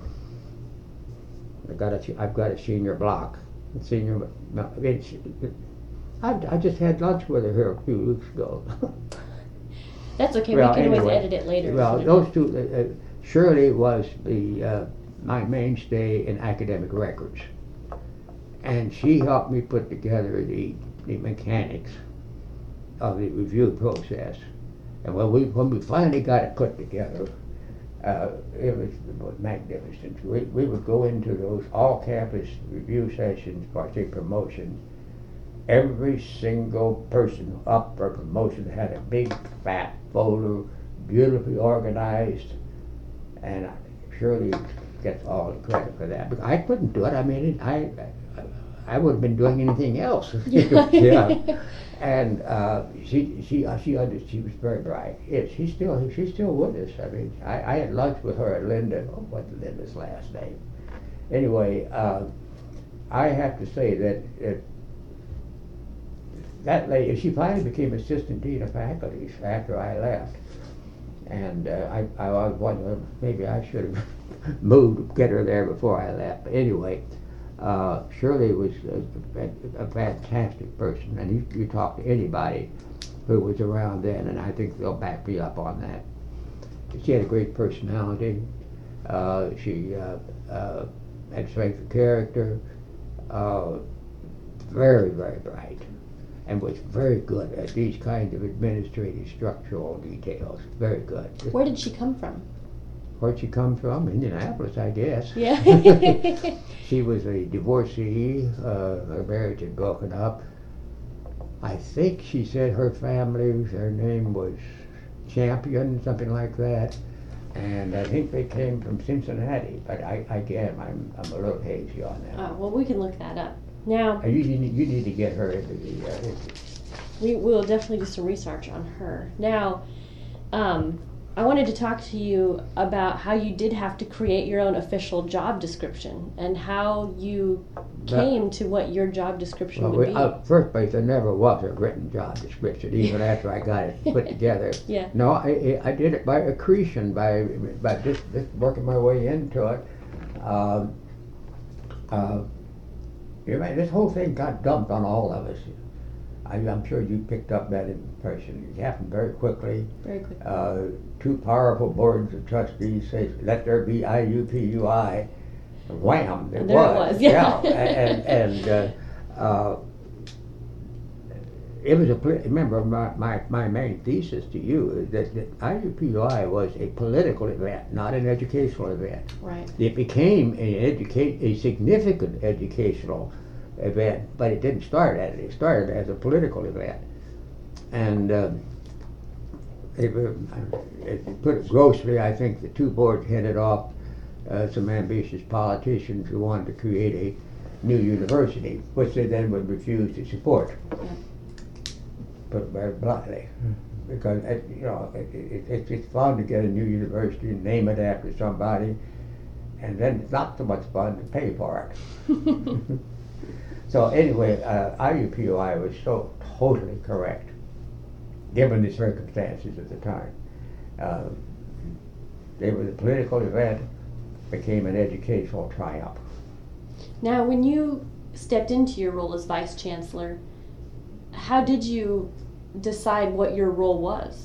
I got a, I've got a senior block, a senior, no, it's, I, I just had lunch with her here a few weeks ago. That's okay, Well, we can always anyway, edit it later. Well, you know. those two, uh, uh, Shirley was the, uh, my mainstay in academic records. And she helped me put together the, the mechanics of the review process. And when we when we finally got it put together, uh, it was, it was magnificent. We we would go into those all-campus review sessions for say promotion. Every single person up for promotion had a big fat folder, beautifully organized, and Shirley gets all the credit for that. But I couldn't do it. I mean, it, I I would have been doing anything else. Yeah. And uh, she she uh, she under, she was very bright. Yeah, she's still she's still with us. I mean, I, I had lunch with her at Linda. Oh, what's Linda's last name? Anyway, uh, I have to say that it, that lady, she finally became assistant dean of faculty after I left. And uh, I I was wondering maybe I should have moved to get her there before I left. But anyway. Uh, Shirley was a, a, a fantastic person, and you, you talk to anybody who was around then, and I think they'll back me up on that. She had a great personality. Uh, she uh, uh, had strength of character. Uh, very, very bright, and was very good at these kinds of administrative structural details. Very good. Where did she come from? Where'd she come from? Indianapolis, I guess. Yeah. She was a divorcee. Uh, her marriage had broken up. I think she said her family, their name was Champion, something like that. And I think they came from Cincinnati. But I, again, I'm, I'm a little hazy on that. Oh, well, we can look that up. Now, Uh, you, you, need, you need to get her into the... Uh, into we will definitely do some research on her. Now, um, I wanted to talk to you about how you did have to create your own official job description and how you came to what your job description Well, would we, be. uh, first place, there never was a written job description, even after I got it put together. Yeah. No, I, I did it by accretion, by by just, just working my way into it. Um, uh, you know, this whole thing got dumped on all of us. I, I'm sure you picked up that impression. It happened very quickly. Very quickly. Uh, two powerful boards of trustees say, "Let there be I U P U I." Wham! It And there was. it was, yeah. and and uh, uh, it was a. Remember, my, my, my main thesis to you is that, that I U P U I was a political event, not an educational event. Right. It became an educate a significant educational event, but it didn't start at it. It started as a political event, and um, it, it put it grossly. I think the two boards headed off uh, some ambitious politicians who wanted to create a new university, which they then would refuse to support. Yeah. Put it very bluntly, because it, you know it, it, it, it's fun to get a new university and name it after somebody, and then it's not so much fun to pay for it. So anyway, uh, I U P U I was so totally correct, given the circumstances at the time. Uh, they were a political event, became an educational triumph. Now, when you stepped into your role as Vice Chancellor, how did you decide what your role was?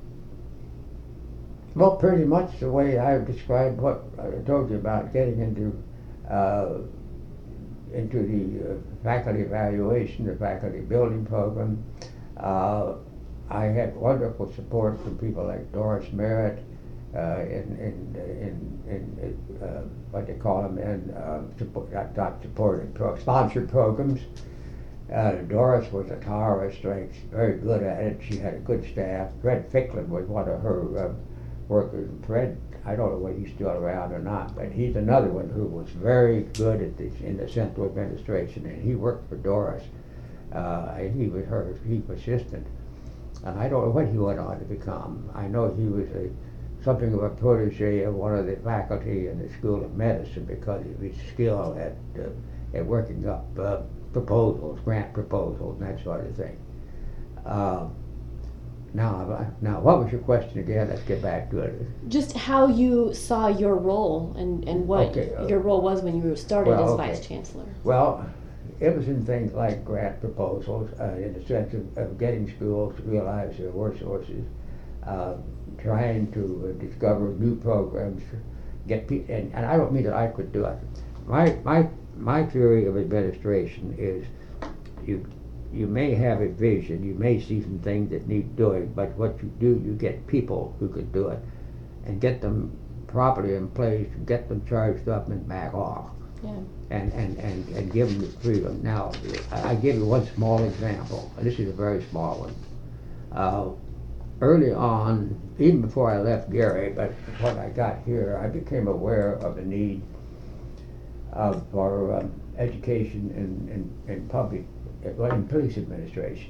Well, pretty much the way I described what I told you about getting into uh, into the uh, faculty evaluation, the faculty building program. Uh, I had wonderful support from people like Doris Merritt uh, in, in, in, in uh, what they call them, in uh, support, not, not supported, pro, sponsored programs. Uh, Doris was a tower of strength, very good at it. She had a good staff. Fred Ficklin was one of her uh, workers. Fred, I don't know whether he's still around or not, but he's another one who was very good at this in the central administration, and he worked for Doris. Uh, and he was her chief assistant, and I don't know what he went on to become. I know he was a something of a protege of one of the faculty in the School of Medicine because of his skill at uh, at working up uh, proposals, grant proposals, and that sort of thing. Uh, Now, now, what was your question again? Let's get back to it. Just how you saw your role and, and what Okay, uh, your role was when you started well, as okay. Vice Chancellor. Well, it was in things like grant proposals, uh, in the sense of, of getting schools to realize their resources, uh, trying to uh, discover new programs, get people, and, and I don't mean that I could do it. My my my theory of administration is you. You may have a vision, you may see some things that need doing, but what you do, you get people who could do it and get them properly in place, get them charged up and back off. Yeah. And, and, and, and give them the freedom. Now, I I give you one small example, and this is a very small one. Uh, early on, even before I left Gary, but when I got here, I became aware of the need of, for um, education in, in, in public well, in police administration.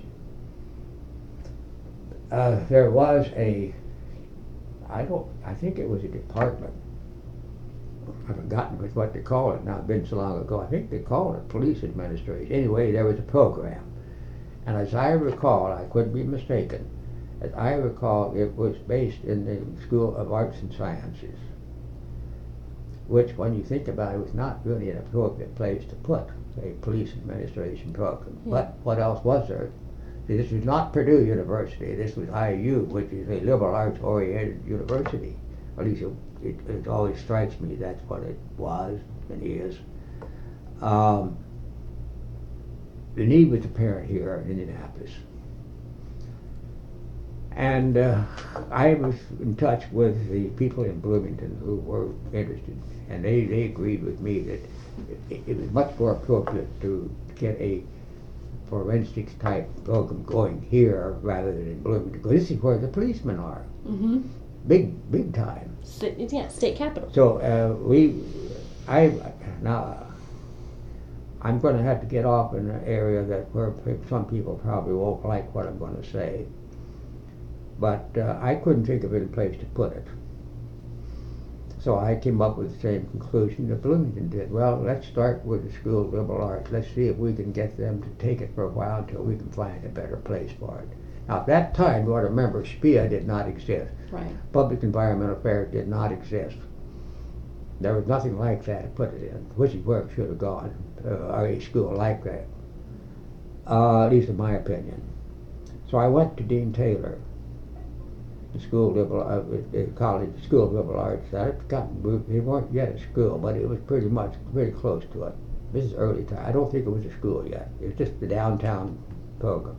Uh, there was a, I don't, I think it was a department. I've forgotten what they call it now. It's been so long ago. I think they called it police administration. Anyway, there was a program, and as I recall, I could be mistaken. As I recall, it was based in the School of Arts and Sciences, which, when you think about it, was not really an appropriate place to put a police administration program. Yeah. But what else was there? See, this was not Purdue University. This was I U, which is a liberal arts-oriented university. At least it, it, it always strikes me that's what it was and is. Um, the need was apparent here in Indianapolis. And uh, I was in touch with the people in Bloomington who were interested, and they, they agreed with me that it, it was much more appropriate to get a forensics type program going here rather than in Bloomington, because this is where the policemen are, Mm-hmm. big big time. St- yeah, state capital. So uh, we, I now I'm going to have to get off in an area that where some people probably won't like what I'm going to say. but uh, I couldn't think of any place to put it. So I came up with the same conclusion that Bloomington did. Well, let's start with the School of Liberal Arts. Let's see if we can get them to take it for a while until we can find a better place for it. Now, at that time, you ought to remember, S P I A did not exist. Right. Public Environmental Affairs did not exist. There was nothing like that to put it in, which is where it should have gone, uh, or a school like that, uh, at least in my opinion. So I went to Dean Taylor, the School of Liberal, uh, the college, the School of Liberal Arts. I'd forgotten, they weren't yet a school, but it was pretty much, very close to it. This is early time. I don't think it was a school yet. It was just the downtown program.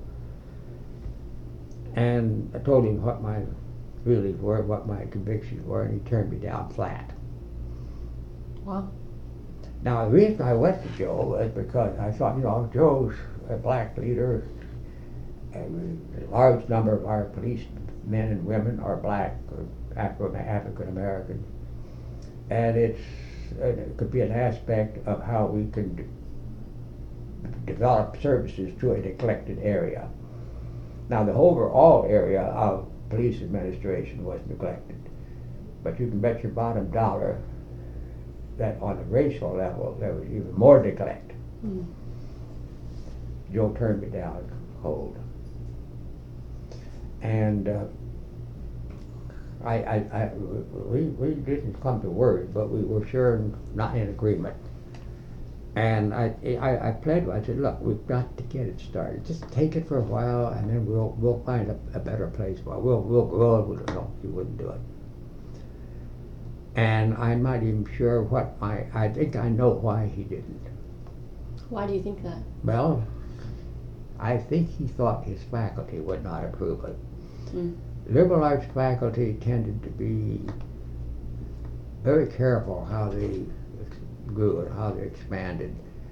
And I told him what my feelings were, what my convictions were, and he turned me down flat. Wow. Now, the reason I went to Joe was because I thought, you know, Joe's a black leader, and a large number of our police men and women are black or Afro African American, and it's uh, it could be an aspect of how we can d- develop services to a neglected area. Now, the overall area of police administration was neglected, but you can bet your bottom dollar that on a racial level there was even more neglect. Mm. Joe turned me down cold. And uh, I, I, I, we, we didn't come to words, but we were sure not in agreement. And I, I, I pled, I said, look, we've got to get it started. Just take it for a while, and then we'll, we'll find a, a better place for it. We'll, we'll grow it. No, he wouldn't do it. And I'm not even sure what my, I think I know why he didn't. Why do you think that? Well, I think he thought his faculty would not approve it. Mm. Liberal arts faculty tended to be very careful how they grew and how they expanded.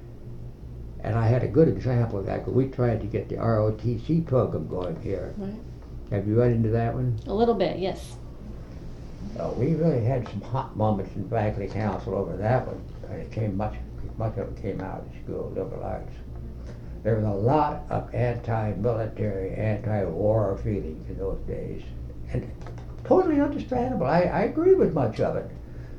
And I had a good example of that because we tried to get the R O T C program going here. Right. Have you run into that one? A little bit, yes. Uh, we really had some hot moments in faculty council over that one. And it came much, much of it came out of the School of Liberal Arts. There was a lot of anti-military, anti-war feelings in those days, and totally understandable. I, I agree with much of it.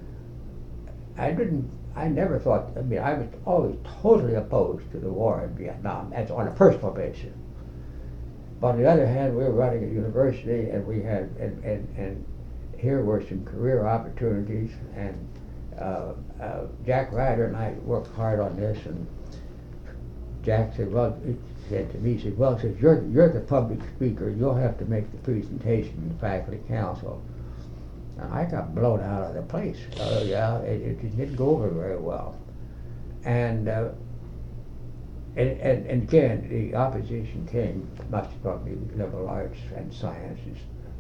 I didn't. I never thought. I mean, I was always totally opposed to the war in Vietnam, as on a personal basis. But on the other hand, we were running a university, and we had, and and, and here were some career opportunities, and uh, uh, Jack Ryder and I worked hard on this, and Jack said, well, he said to me, he said, well, he says, you're, you're the public speaker, you'll have to make the presentation in the faculty council. And I got blown out of the place. Uh, yeah, it, it didn't go over very well. And, uh, and, and, and again, the opposition came much from the liberal arts and sciences.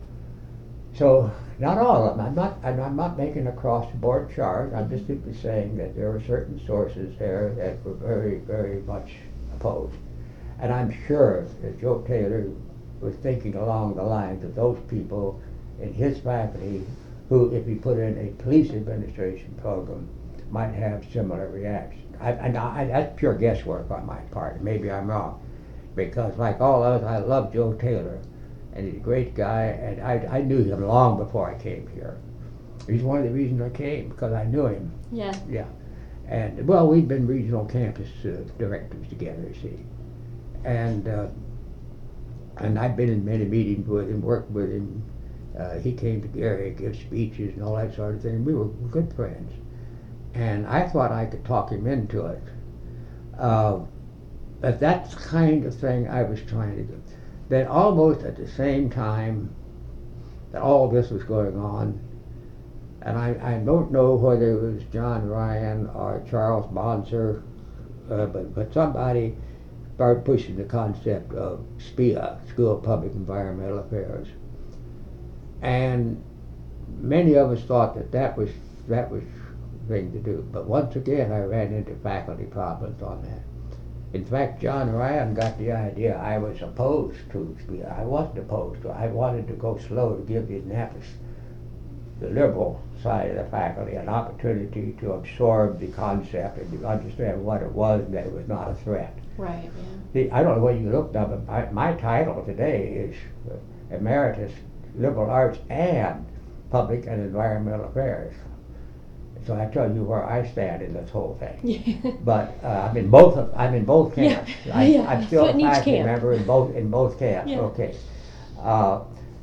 So, not all of them. I'm not, I'm, I'm not making a cross-the-board charge. I'm just simply saying that there were certain sources there that were very, very much opposed. And I'm sure that Joe Taylor was thinking along the lines of those people in his faculty who, if he put in a police administration program, might have similar reactions. I, and I, that's pure guesswork on my part. Maybe I'm wrong. Because like all of us, I love Joe Taylor. And he's a great guy, and I, I knew him long before I came here. He's one of the reasons I came, because I knew him. Yeah. Yeah. And, well, we'd been regional campus uh, directors together, see. And uh, and I've been in many meetings with him, worked with him. Uh, he came to Gary, give speeches and all that sort of thing. We were good friends. And I thought I could talk him into it. Uh, but that's the kind of thing I was trying to do. Then almost at the same time that all this was going on, and I, I don't know whether it was John Ryan or Charles Bonser, uh, but, but somebody started pushing the concept of S P I A, School of Public Environmental Affairs. And many of us thought that that was, that was the thing to do. But once again, I ran into faculty problems on that. In fact, John Ryan got the idea I was opposed to S P I A. I wasn't opposed to it. I wanted to go slow to give the Annapolis, the liberal side of the faculty, an opportunity to absorb the concept and to understand what it was and that it was not a threat. Right, yeah. The, I don't know whether you looked up, but my, my title today is Emeritus liberal arts and public and environmental affairs. So I tell you where I stand in this whole thing. But uh, I'm in both. Of, I'm in both camps. Yeah. I, Yeah. I'm still Foot a in each faculty camp. member in both in both camps. Yeah. Okay. Uh,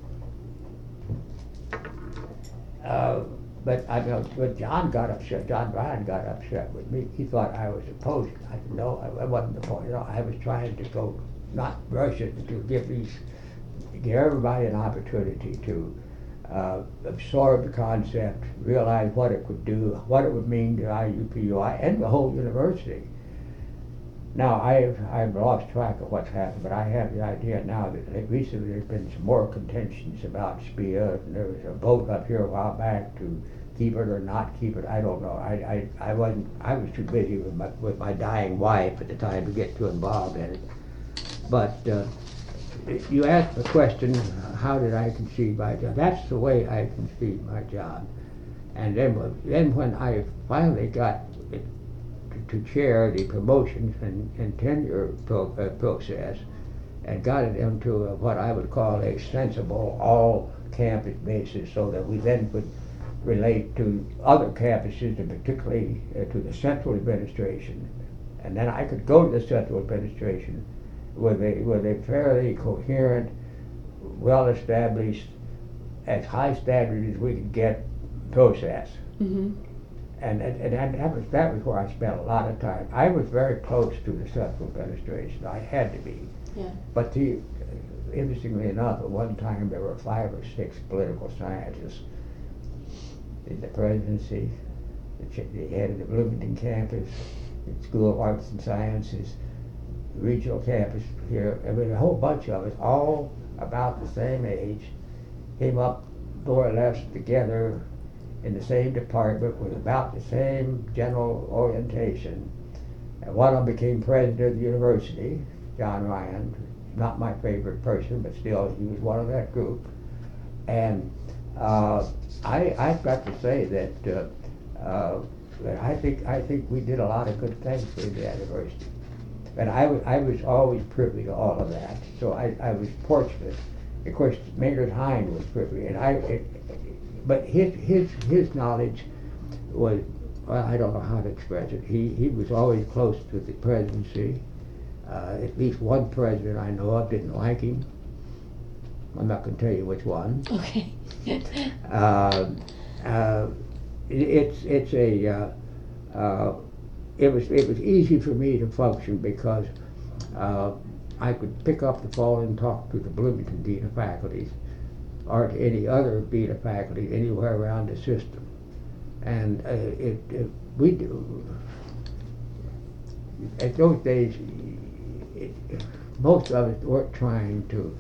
uh, but I know, but John got upset. John Ryan got upset with me. He thought I was opposing. I said no, I, I wasn't opposing. You know, I was trying to go, not rush it, to give these, give everybody an opportunity to uh, absorb the concept, realize what it could do, what it would mean to I U P U I and the whole university. Now, I've, I've lost track of what's happened, but I have the idea now that recently there's been some more contentions about S P I A, and there was a vote up here a while back to keep it or not keep it. I don't know. I, I, I wasn't, I was too busy with my, with my dying wife at the time to get too involved in it. But uh, you asked the question, how did I conceive my job? That's the way I conceived my job. And then, then when I finally got it to chair the promotions and, and tenure pro, uh, process, and got it into a, what I would call a sensible all-campus basis, so that we then could relate to other campuses, and particularly uh, to the central administration. And then I could go to the central administration with a, with a fairly coherent, well-established, as high standard as we could get process. Mm-hmm. And, and, and that, was, that was where I spent a lot of time. I was very close to the central administration. I had to be. Yeah. But the, interestingly enough, at one time there were five or six political scientists in the presidency, the, ch- the head of the Bloomington campus, the School of Arts and Sciences, the regional campus here. I mean, a whole bunch of us, all about the same age, came up more or less together in the same department with about the same general orientation. And one of them became president of the university, John Ryan, not my favorite person, but still he was one of that group. And uh, I, I've got to say that, uh, uh, that I think I think we did a lot of good things for the university. And I, w- I was always privy to all of that, so I, I was fortunate. Of course, Maynard Hine was privy, and I. It, But his his his knowledge was, well, I don't know how to express it. He he was always close to the presidency. Uh, at least one president I know of didn't like him. I'm not going to tell you which one. Okay. uh, uh, it, it's it's a uh, uh, it was it was easy for me to function because uh, I could pick up the phone and talk to the Bloomington Dean of Faculties, or to any other dean of faculty anywhere around the system. And uh, it, it, we do, at those days, it, most of us weren't trying to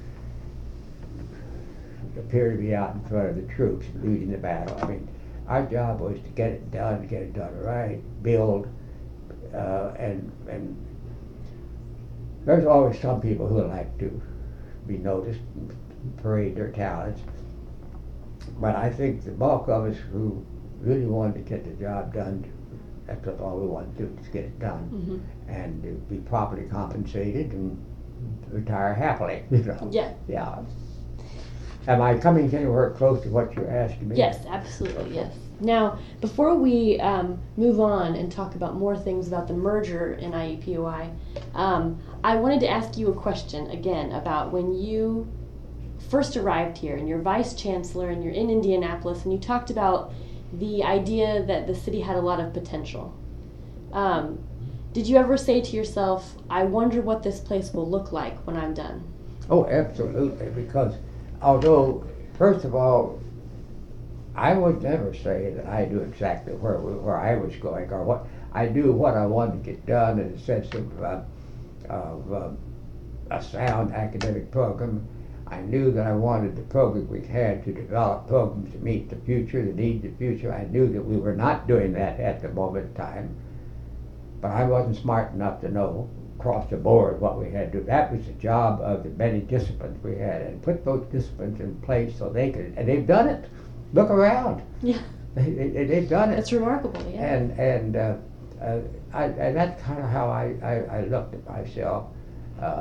appear to be out in front of the troops losing the battle. I mean, our job was to get it done, get it done right, build, uh, and, and there's always some people who like to be noticed, parade their talents. But I think the bulk of us who really wanted to get the job done, that's all we wanted to do, is get it done. Mm-hmm. And to be properly compensated and retire happily, you know. Yeah. Yeah. Am I coming anywhere close to what you're asking me? Yes, absolutely, yes. Now, before we um, move on and talk about more things about the merger in I U P U I, um, I wanted to ask you a question again about when you first arrived here and you're vice chancellor and you're in Indianapolis, and you talked about the idea that the city had a lot of potential. Um, did you ever say to yourself, I wonder what this place will look like when I'm done? Oh, absolutely, because although, first of all, I would never say that I knew exactly where where I was going, or what I knew what I wanted to get done in the sense of, uh, of uh, a sound academic program. I knew that I wanted the program we had to develop programs to meet the future, the needs of the future. I knew that we were not doing that at the moment in time, but I wasn't smart enough to know across the board what we had to do. That was the job of the many disciplines we had, and put those disciplines in place so they could, and they've done it. Look around. Yeah. They, they, they've done it. It's remarkable, yeah. And and uh, uh, I, and that's kind of how I, I, I looked at myself. Uh,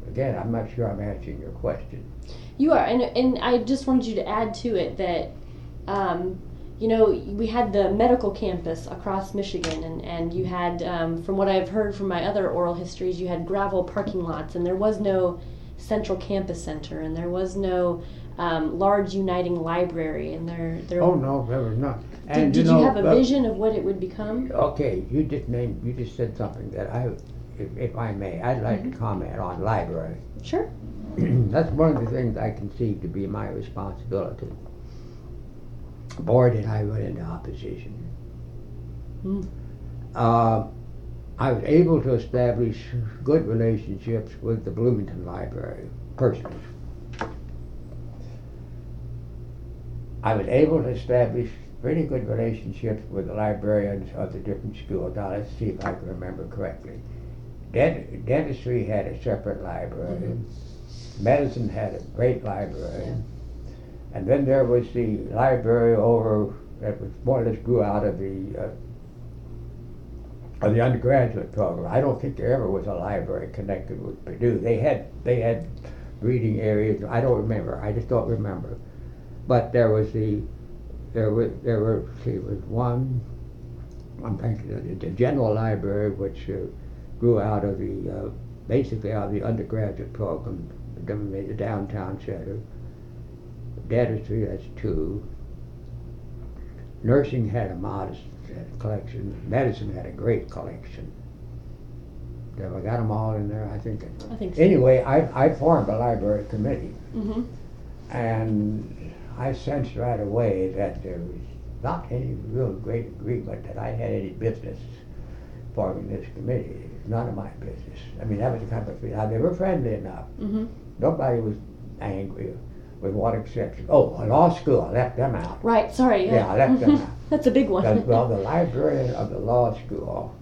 again, I'm not sure I'm answering your question. You are, and, and I just wanted you to add to it that, um, you know, we had the medical campus across Michigan, and, and you had, um, from what I've heard from my other oral histories, you had gravel parking lots, and there was no central campus center, and there was no um, large uniting library, and there, there. Oh no, there was not. Did, And did you, you know, have a uh, vision of what it would become? Okay, you just named, you just said something that I, if, if I may, I'd like Mhm. to comment on library. Sure. That's one of the things I conceive to be my responsibility. Boy, did I run into opposition. Mm. Uh, I was able to establish good relationships with the Bloomington Library, personally. I was able to establish pretty good relationships with the librarians of the different schools. Now let's see if I can remember correctly. Dent- dentistry had a separate library. Mm-hmm. Medicine had a great library. Yeah. And then there was the library over that was more or less grew out of the uh, of the undergraduate program. I don't think there ever was a library connected with Purdue. They had they had reading areas. I don't remember. I just don't remember. But there was the there were there were see there was one. I'm thinking of the, the general library, which uh, grew out of the uh, basically out of the undergraduate program, the downtown center. Dentistry, that's two. Nursing had a modest collection. Medicine had a great collection. Have I got them all in there? I think. I think so. Anyway, I, I formed a library committee. Mm-hmm. And I sensed right away that there was not any real great agreement that I had any business forming this committee. It was none of my business. I mean, that was the kind of feeling. They were friendly enough. Mm-hmm. Nobody was angry. With one exception. Oh, a law school, I left them out. Right, sorry. Yeah, yeah I left them out. That's a big one. the, well, the librarian of the law school,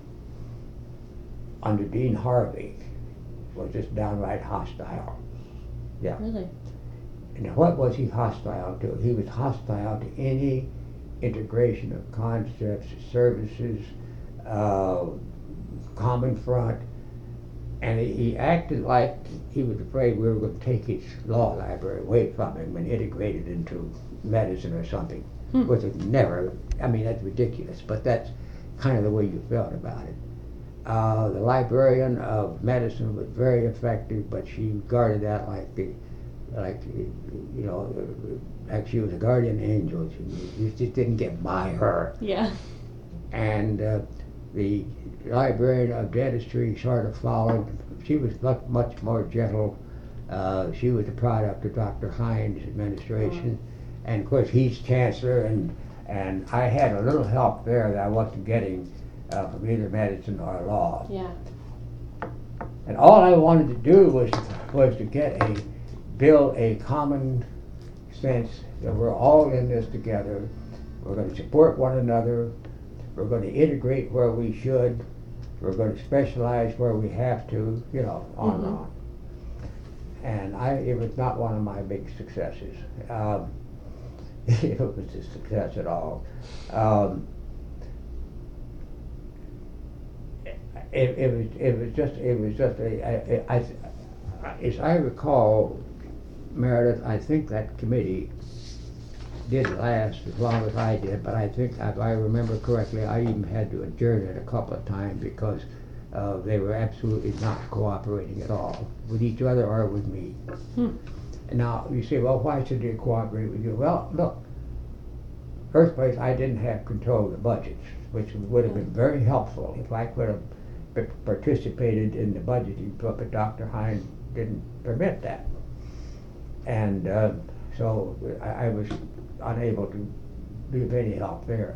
under Dean Harvey, was just downright hostile. Yeah. Really? And what was he hostile to? He was hostile to any integration of concepts, services, uh, common front. And he, he acted like he was afraid we were going to take his law library away from him and integrate it into medicine or something, hmm. which was never, I mean, that's ridiculous, but that's kind of the way you felt about it. Uh, the librarian of medicine was very effective, but she regarded that like the, like, you know, like she was a guardian angel. She, you just didn't get by her. Yeah. And uh, the librarian of dentistry sort of followed. She was much, much more gentle. Uh, she was a product of Doctor Hines' administration. Oh. And of course he's chancellor, and, and I had a little help there that I wasn't getting uh, from either medicine or law. Yeah. And all I wanted to do was, was to get a, build a common sense that we're all in this together. We're going to support one another. We're going to integrate where we should. We're going to specialize where we have to, you know, on mm-hmm. and on. And I, it was not one of my big successes. Um, it was a success at all. Um, it, it was, it was just, it was just a, I, I, as I recall, Meredith, I think that committee did last as long as I did, but I think if I remember correctly, I even had to adjourn it a couple of times because uh, they were absolutely not cooperating at all with each other or with me. Hmm. And now you say, well, why should they cooperate with you? Well, look, first place, I didn't have control of the budgets, which would have been very helpful if I could have p- participated in the budgeting, but Doctor Hines didn't permit that. And uh, so I, I was unable to be of any help there.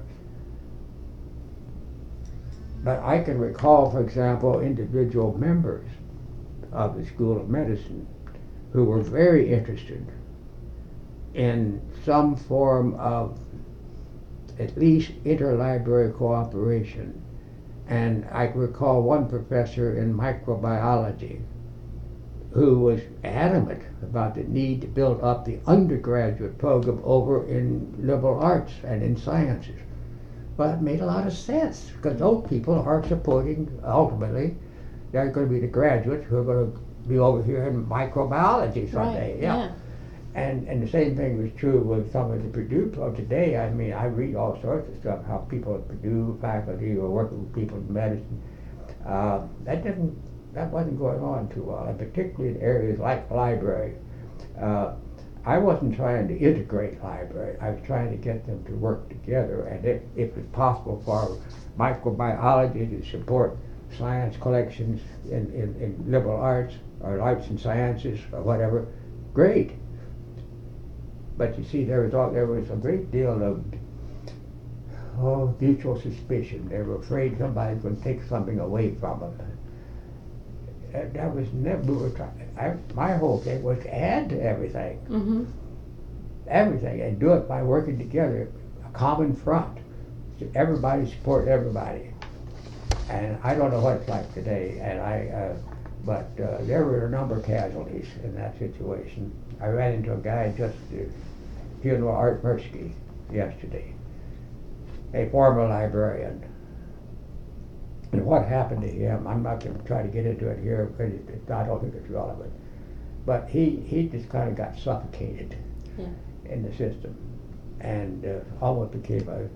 But I can recall, for example, individual members of the School of Medicine who were very interested in some form of at least interlibrary cooperation. And I recall one professor in microbiology who was adamant about the need to build up the undergraduate program over in liberal arts and in sciences. Well, it made a lot of sense because those people are supporting, ultimately, they're going to be the graduates who are going to be over here in microbiology someday. Right. Yeah. yeah. And and the same thing was true with some of the Purdue folks today. I mean, I read all sorts of stuff, how people at Purdue faculty were working with people in medicine. Uh, that didn't, that wasn't going on too well, and particularly in areas like library. Uh, I wasn't trying to integrate library. I was trying to get them to work together, and if, if it was possible for microbiology to support science collections in, in, in liberal arts or arts and sciences or whatever, great. But you see, there was all, there was a great deal of oh, mutual suspicion. They were afraid somebody was going to take something away from them. That, that was never. We were trying. I, my whole thing was to add to everything, Mm-hmm. everything, and do it by working together, a common front. So everybody support everybody. And I don't know what it's like today. And I, uh, but uh, there were a number of casualties in that situation. I ran into a guy just uh, funeral, Art Mirsky, yesterday, a former librarian. And what happened to him, I'm not going to try to get into it here because it, it, I don't think it's relevant. But he, he just kind of got suffocated Yeah. in the system and uh, almost became a,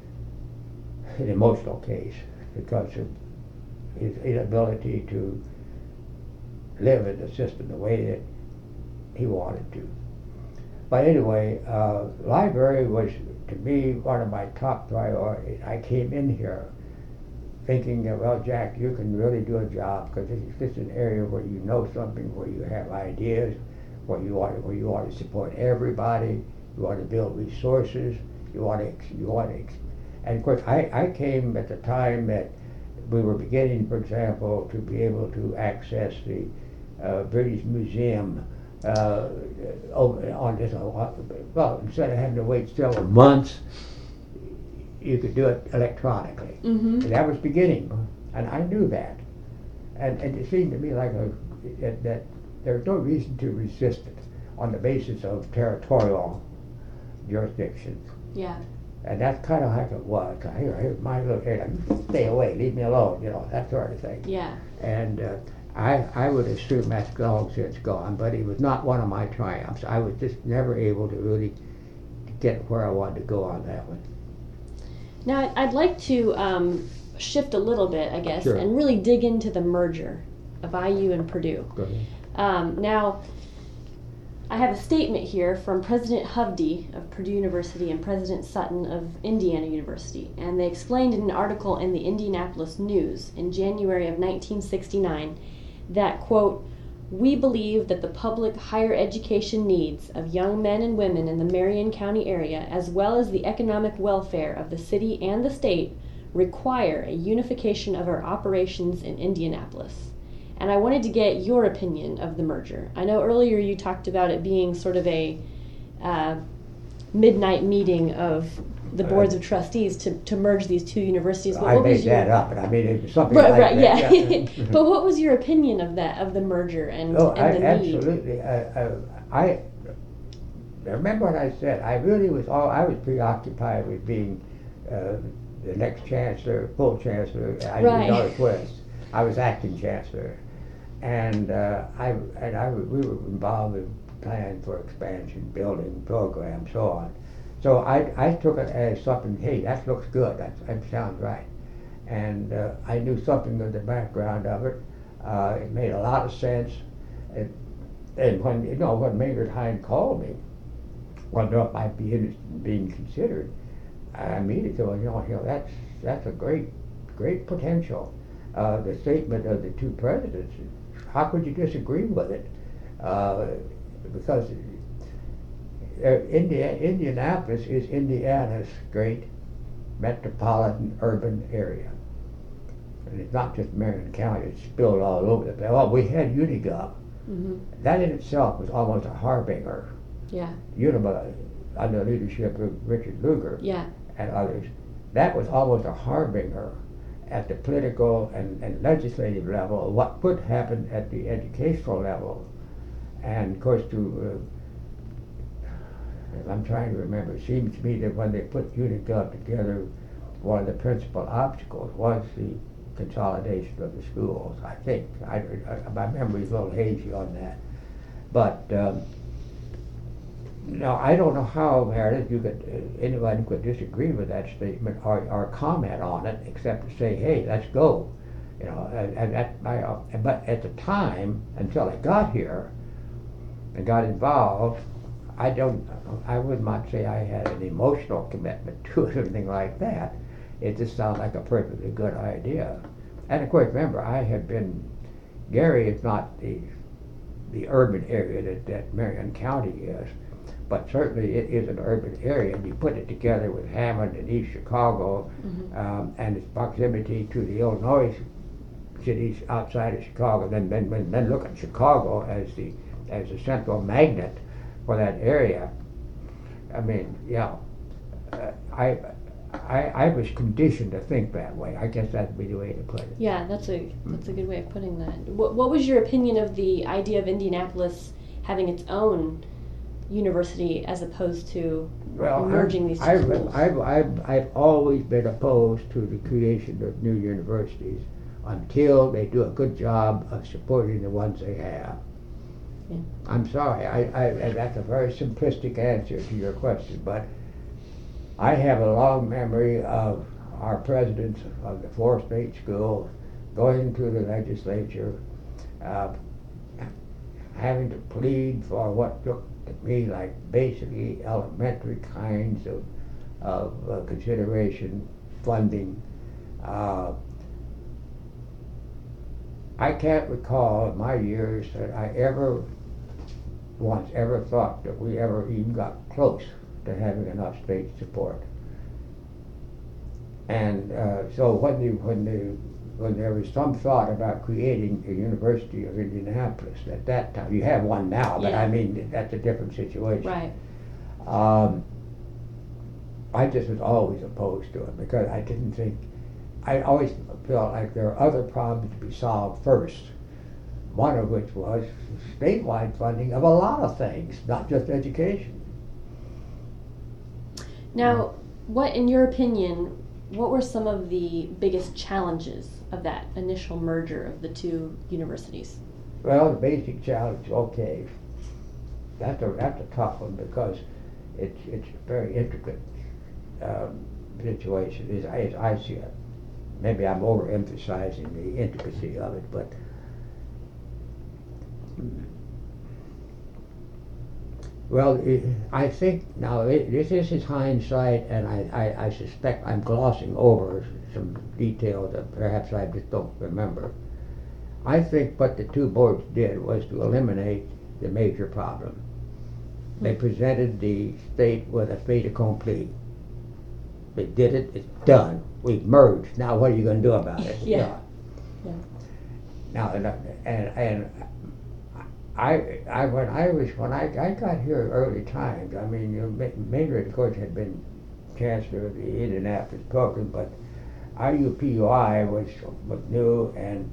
an emotional case because of his inability to live in the system the way that he wanted to. But anyway, uh, library was, to me, one of my top priorities. I came in here thinking that, well, Jack, you can really do a job because this, this is an area where you know something, where you have ideas, where you want to, where you want to support everybody, you want to build resources, you want to, you want to, and of course, I, I came at the time that we were beginning, for example, to be able to access the uh, British Museum uh, over on this, well, instead of having to wait several months, you could do it electronically. Mm-hmm. And that was beginning, and I knew that. And, and it seemed to me like a, that, that there was no reason to resist it on the basis of territorial jurisdictions. Yeah. And that's kind of like it was. Here, here's my little area. Stay away, leave me alone, you know, that sort of thing. Yeah. And uh, I, I would assume that's long since gone, but it was not one of my triumphs. I was just never able to really get where I wanted to go on that one. Now, I'd- I'd like to um, shift a little bit, I guess, Sure. and really dig into the merger of I U and Purdue. Go ahead. Um, now, I have a statement here from President Hovde of Purdue University and President Sutton of Indiana University, and they explained in an article in the Indianapolis News in January of nineteen sixty-nine that, quote, "We believe that the public higher education needs of young men and women in the Marion County area, as well as the economic welfare of the city and the state, require a unification of our operations in Indianapolis." And I wanted to get your opinion of the merger. I know earlier you talked about it being sort of a uh, midnight meeting of the boards of trustees to, to merge these two universities. But I what made was your, that up, but I mean, it was something Right, like right, that. yeah. But what was your opinion of that, of the merger and, Oh, and I, the need? absolutely. I, I, I remember what I said. I really was all. I was preoccupied with being uh, the next chancellor, full chancellor at Right. Northwest. I was acting chancellor, and uh, I and I we were involved in plans for expansion, building programs, so on. So I I took it as something. Hey, that looks good. That, that sounds right. And uh, I knew something of the background of it. Uh, it made a lot of sense. It, and when you know when Maynard Hine called me, whether it might be interested in being considered, I immediately thought, you know, you know that's that's a great great potential. Uh, the statement of the two presidents, how could you disagree with it? Uh, because uh, India, Indianapolis is Indiana's great metropolitan urban area. And it's not just Marion County, it's spilled all over the place. Well, we had Unigov. Mm-hmm. That in itself was almost a harbinger. Yeah, Unigov, under the leadership of Richard Lugar yeah, and others, that was almost a harbinger at the political and, and legislative level of what could happen at the educational level. And of course, to uh, I'm trying to remember, it seems to me that when they put Unigov together, one of the principal obstacles was the consolidation of the schools, I think. I, I, my memory's a little hazy on that. But um, now, I don't know how, Meredith, you could, uh, anyone could disagree with that statement or, or comment on it, except to say, hey, let's go. You know, and, and that, I, uh, but at the time, until I got here and got involved, I don't, I would not say I had an emotional commitment to it or anything like that. It just sounded like a perfectly good idea. And of course, remember, I had been, Gary is not the the urban area that, that Marion County is, but certainly it is an urban area, and you put it together with Hammond and East Chicago, mm-hmm. um, and its proximity to the Illinois cities outside of Chicago. Then, then, then look at Chicago as the as a central magnet for that area. I mean, yeah, uh, I, I I was conditioned to think that way. I guess that'd be the way to put it. Yeah, that's a that's a good way of putting that. What What was your opinion of the idea of Indianapolis having its own university as opposed to well, merging these two I've, schools? I've, I've, I've always been opposed to the creation of new universities until they do a good job of supporting the ones they have. Yeah. I'm sorry, I, I, that's a very simplistic answer to your question, but I have a long memory of our presidents of the four state schools going to the legislature, uh, having to plead for what looked to me like basically elementary kinds of, of uh, consideration, funding. Uh, I can't recall in my years that I ever once ever thought that we ever even got close to having enough state support. And uh, so when the, when the when there was some thought about creating a University of Indianapolis at that time, you have one now, but yeah. I mean that's a different situation. Right. Um, I just was always opposed to it because I didn't think. I always felt like there are other problems to be solved first. One of which was statewide funding of a lot of things, not just education. Now, what, in your opinion, what were some of the biggest challenges of that initial merger of the two universities? Well, the basic challenge, okay, that's a that's a tough one because it's it's a very intricate um, situation as I, as I see it. Maybe I'm overemphasizing the intricacy of it, but well, it, I think now it, this is hindsight, and I, I, I suspect I'm glossing over some details that perhaps I just don't remember. I think what the two boards did was to eliminate the major problem. They presented the state with a fait accompli. They did it, it's done. We've merged. Now what are you going to do about it? Yeah. yeah. Now, and, and, and I, I, when I was, when I, I got here early times, I mean, you know, Maynard, of course, had been chancellor of the Indianapolis program, but I U P U I was, was new, and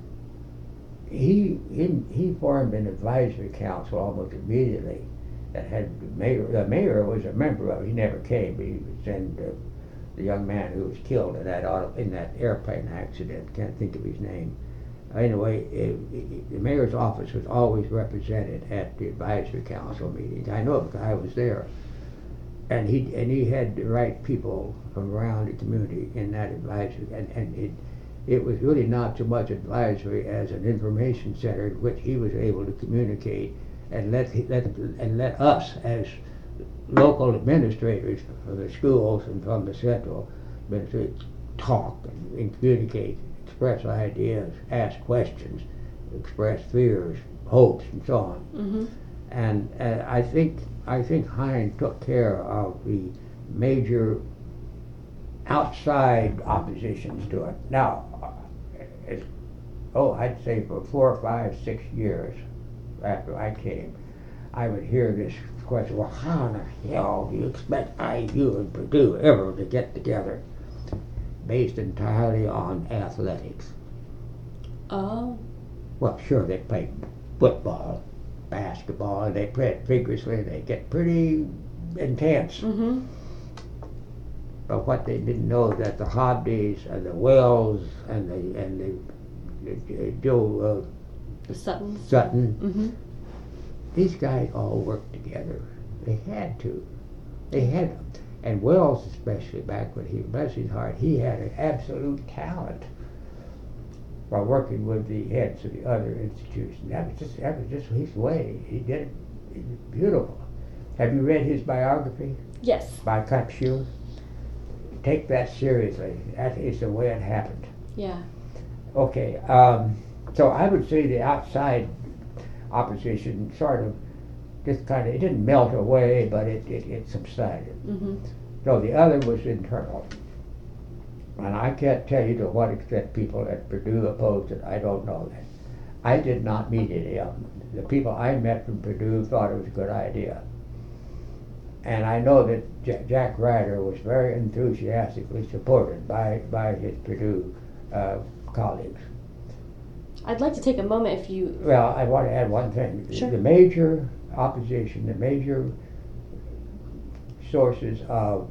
he, he, he formed an advisory council almost immediately that had the mayor, the mayor was a member of it. He never came, but he would send uh, the young man who was killed in that auto, in that airplane accident. Can't think of his name. Anyway, it, it, the mayor's office was always represented at the advisory council meetings. I know because I was there, and he and he had the right people from around the community in that advisory, and and it it was really not so much advisory as an information center in which he was able to communicate and let let and let us as local administrators of the schools and from the central administration talk and, and communicate, express ideas, ask questions, express fears, hopes, and so on. Mm-hmm. And uh, I think I think Hine took care of the major outside oppositions to it. Now, uh, it's, oh, I'd say for four, five, six years after I came, I would hear this question, well, how in the hell do you expect I U and Purdue ever to get together? Based entirely on athletics. Oh. Well, sure, they play football, basketball, and they play it vigorously, they get pretty intense. Mm-hmm. but what they didn't know that the Hobdays and the Wells and the and the uh, Joe The Suttons. uh, Sutton, Mm-hmm. these guys all worked together. They had to. They had, and Wells especially back when he, bless his heart, he had an absolute talent for working with the heads of the other institutions. That was just that was just his way. He did it, it was beautiful. Have you read his biography Yes. by Capsule? Take that seriously. That is the way it happened. Yeah. Okay, um, so I would say the outside opposition sort of just kind of, it didn't melt away, but it, it, it subsided. Mm-hmm. So the other was internal. And I can't tell you to what extent people at Purdue opposed it. I don't know that. I did not meet any of them. The people I met from Purdue thought it was a good idea. And I know that J- Jack Ryder was very enthusiastically supported by, by his Purdue uh, colleagues. I'd like to take a moment if you. Well, I want to add one thing. Sure. The major opposition, the major sources of,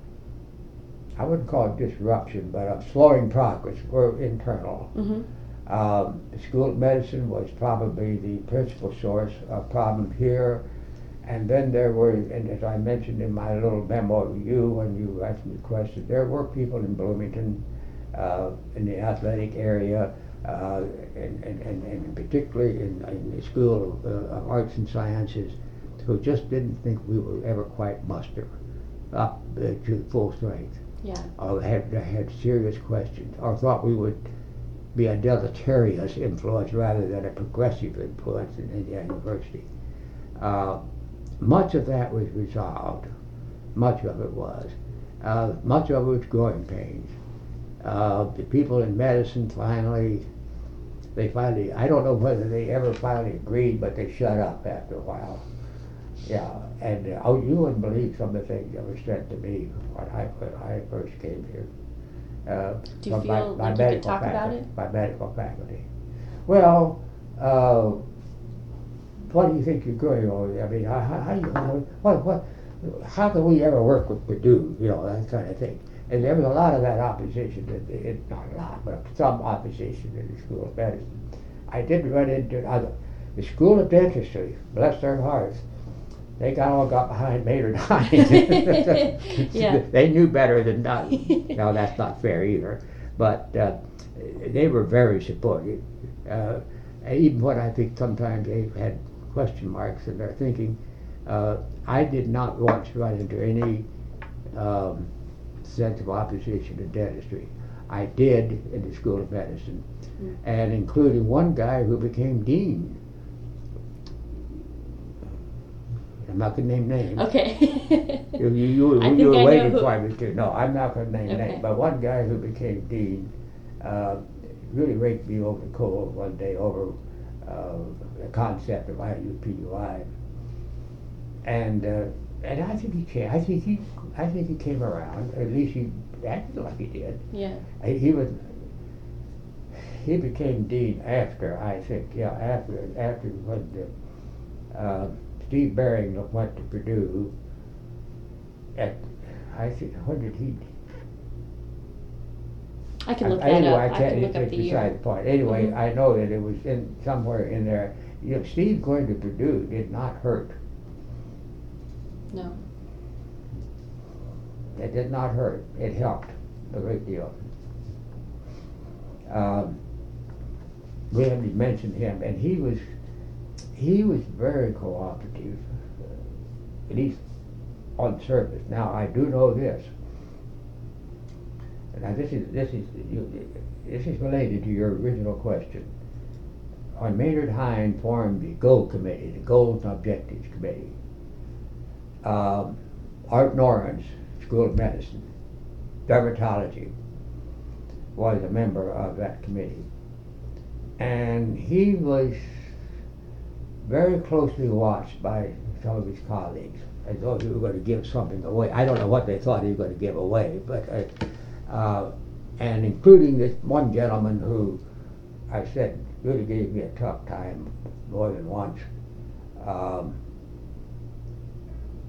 I wouldn't call it disruption, but of slowing progress were internal. Mm-hmm. Um, the School of Medicine was probably the principal source of problems here. And then there were, and as I mentioned in my little memo to you when you asked me the question, there were people in Bloomington, uh, in the athletic area, uh, and, and, and, and particularly in, in the School of, uh, of Arts and Sciences, who just didn't think we would ever quite muster up uh, to full strength. Yeah. Or had, had serious questions, or thought we would be a deleterious influence rather than a progressive influence in, in the university. Uh, much of that was resolved. Much of it was. Uh, much of it was growing pains. Uh, the people in medicine finally, they finally, I don't know whether they ever finally agreed, but they shut up after a while. Yeah, and uh, oh, you wouldn't believe some of the things that were said to me when I, when I first came here. Uh, Do you from feel my, my like you could medical talk about faculty, it? My medical faculty. Well, uh, what do you think you're going over there? I mean, how, how, how, you, what, what, how can we ever work with Purdue? You know, that kind of thing. And there was a lot of that opposition, it, it, not a lot, but some opposition in the School of Medicine. I did run into other, the School of Dentistry, bless their hearts, they got all got behind Maynard Hines. Yeah. They knew better than not. No, that's not fair either. But uh, they were very supportive. Uh, even when I think sometimes they had question marks in their thinking, uh, I did not once run into any um, sense of opposition to dentistry. I did in the School of Medicine, mm. and including one guy who became dean. I'm not going to name names. Okay. you you, you, I you think were I waiting know for me to. No, I'm not going to name Okay. names. But one guy who became dean uh, really raked me over the coals one day over uh, the concept of I U P U I, and uh, and I think he came. I think he I think he came around. At least he acted like he did. Yeah. He, he was. He became dean after I think yeah after after when the. Uh, Steve Bering went to Purdue at, I think, when did he? I can look I, that anyway, up. I, I can't, can look it's up the beside year. the point. Anyway, Mhm. I know that it was in somewhere in there. You know, Steve going to Purdue did not hurt. No. It did not hurt. It helped a great deal. Um, we haven't mentioned him, and he was he was very cooperative, uh, at least on the surface. Now I do know this. Now this is this is you, this is related to your original question. When Maynard Hine formed the GOLD Committee, the Goals and Objectives Committee, um, Art Norrens, School of Medicine, Dermatology, was a member of that committee, and he was very closely watched by some of his colleagues, as though he was going to give something away. I don't know what they thought he was going to give away, but uh, uh, and including this one gentleman who I said really gave me a tough time more than once. Um,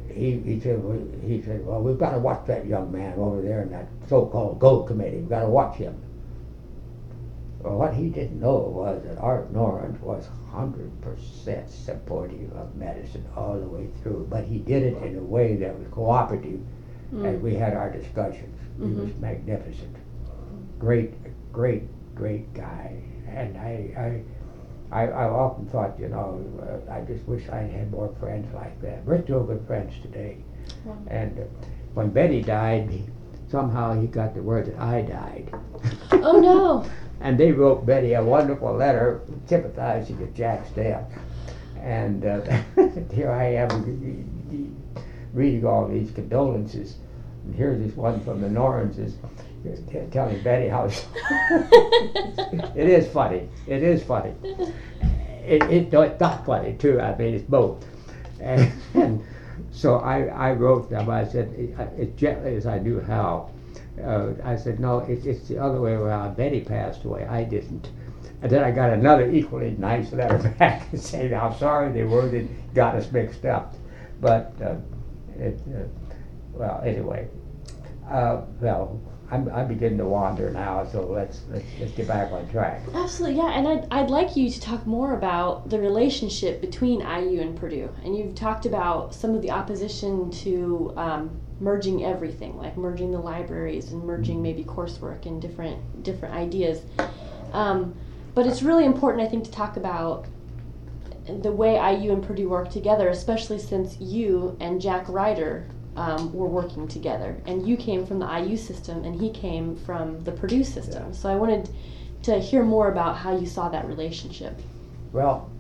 he, he said, well, he said, well, we've got to watch that young man over there in that so-called Gold Committee. We've got to watch him. Well, what he didn't know was that Art Norrens was one hundred percent supportive of medicine all the way through, but he did it in a way that was cooperative mm. as we had our discussions. Mm-hmm. He was magnificent. Great, great, great guy. And I, I, I, I've often thought, you know, uh, I just wish I had more friends like that. We're still good friends today. Wow. And uh, when Betty died, he, somehow he got the word that I died. Oh, no. And they wrote Betty a wonderful letter sympathizing with Jack's death. And uh, here I am reading all these condolences. And here's this one from the Norrenses telling Betty how it is funny. It is funny. It, it, no, it's not funny, too. I mean, it's both. And, and so I, I wrote them. I said, as gently as I knew how, Uh, I said, no, it, it's the other way around. Betty passed away. I didn't. And then I got another equally nice letter back saying how sorry they were that got us mixed up. But, uh, it, uh, well, anyway. Uh, well, I'm, I'm beginning to wander now, so let's, let's let's get back on track. Absolutely, yeah. And I'd, I'd like you to talk more about the relationship between I U and Purdue. And you've talked about some of the opposition to um, merging everything, like merging the libraries and merging maybe coursework and different different ideas. Um, but it's really important, I think, to talk about the way I U and Purdue work together, especially since you and Jack Ryder um, were working together. And you came from the I U system and he came from the Purdue system. Yeah. So I wanted to hear more about how you saw that relationship. Well,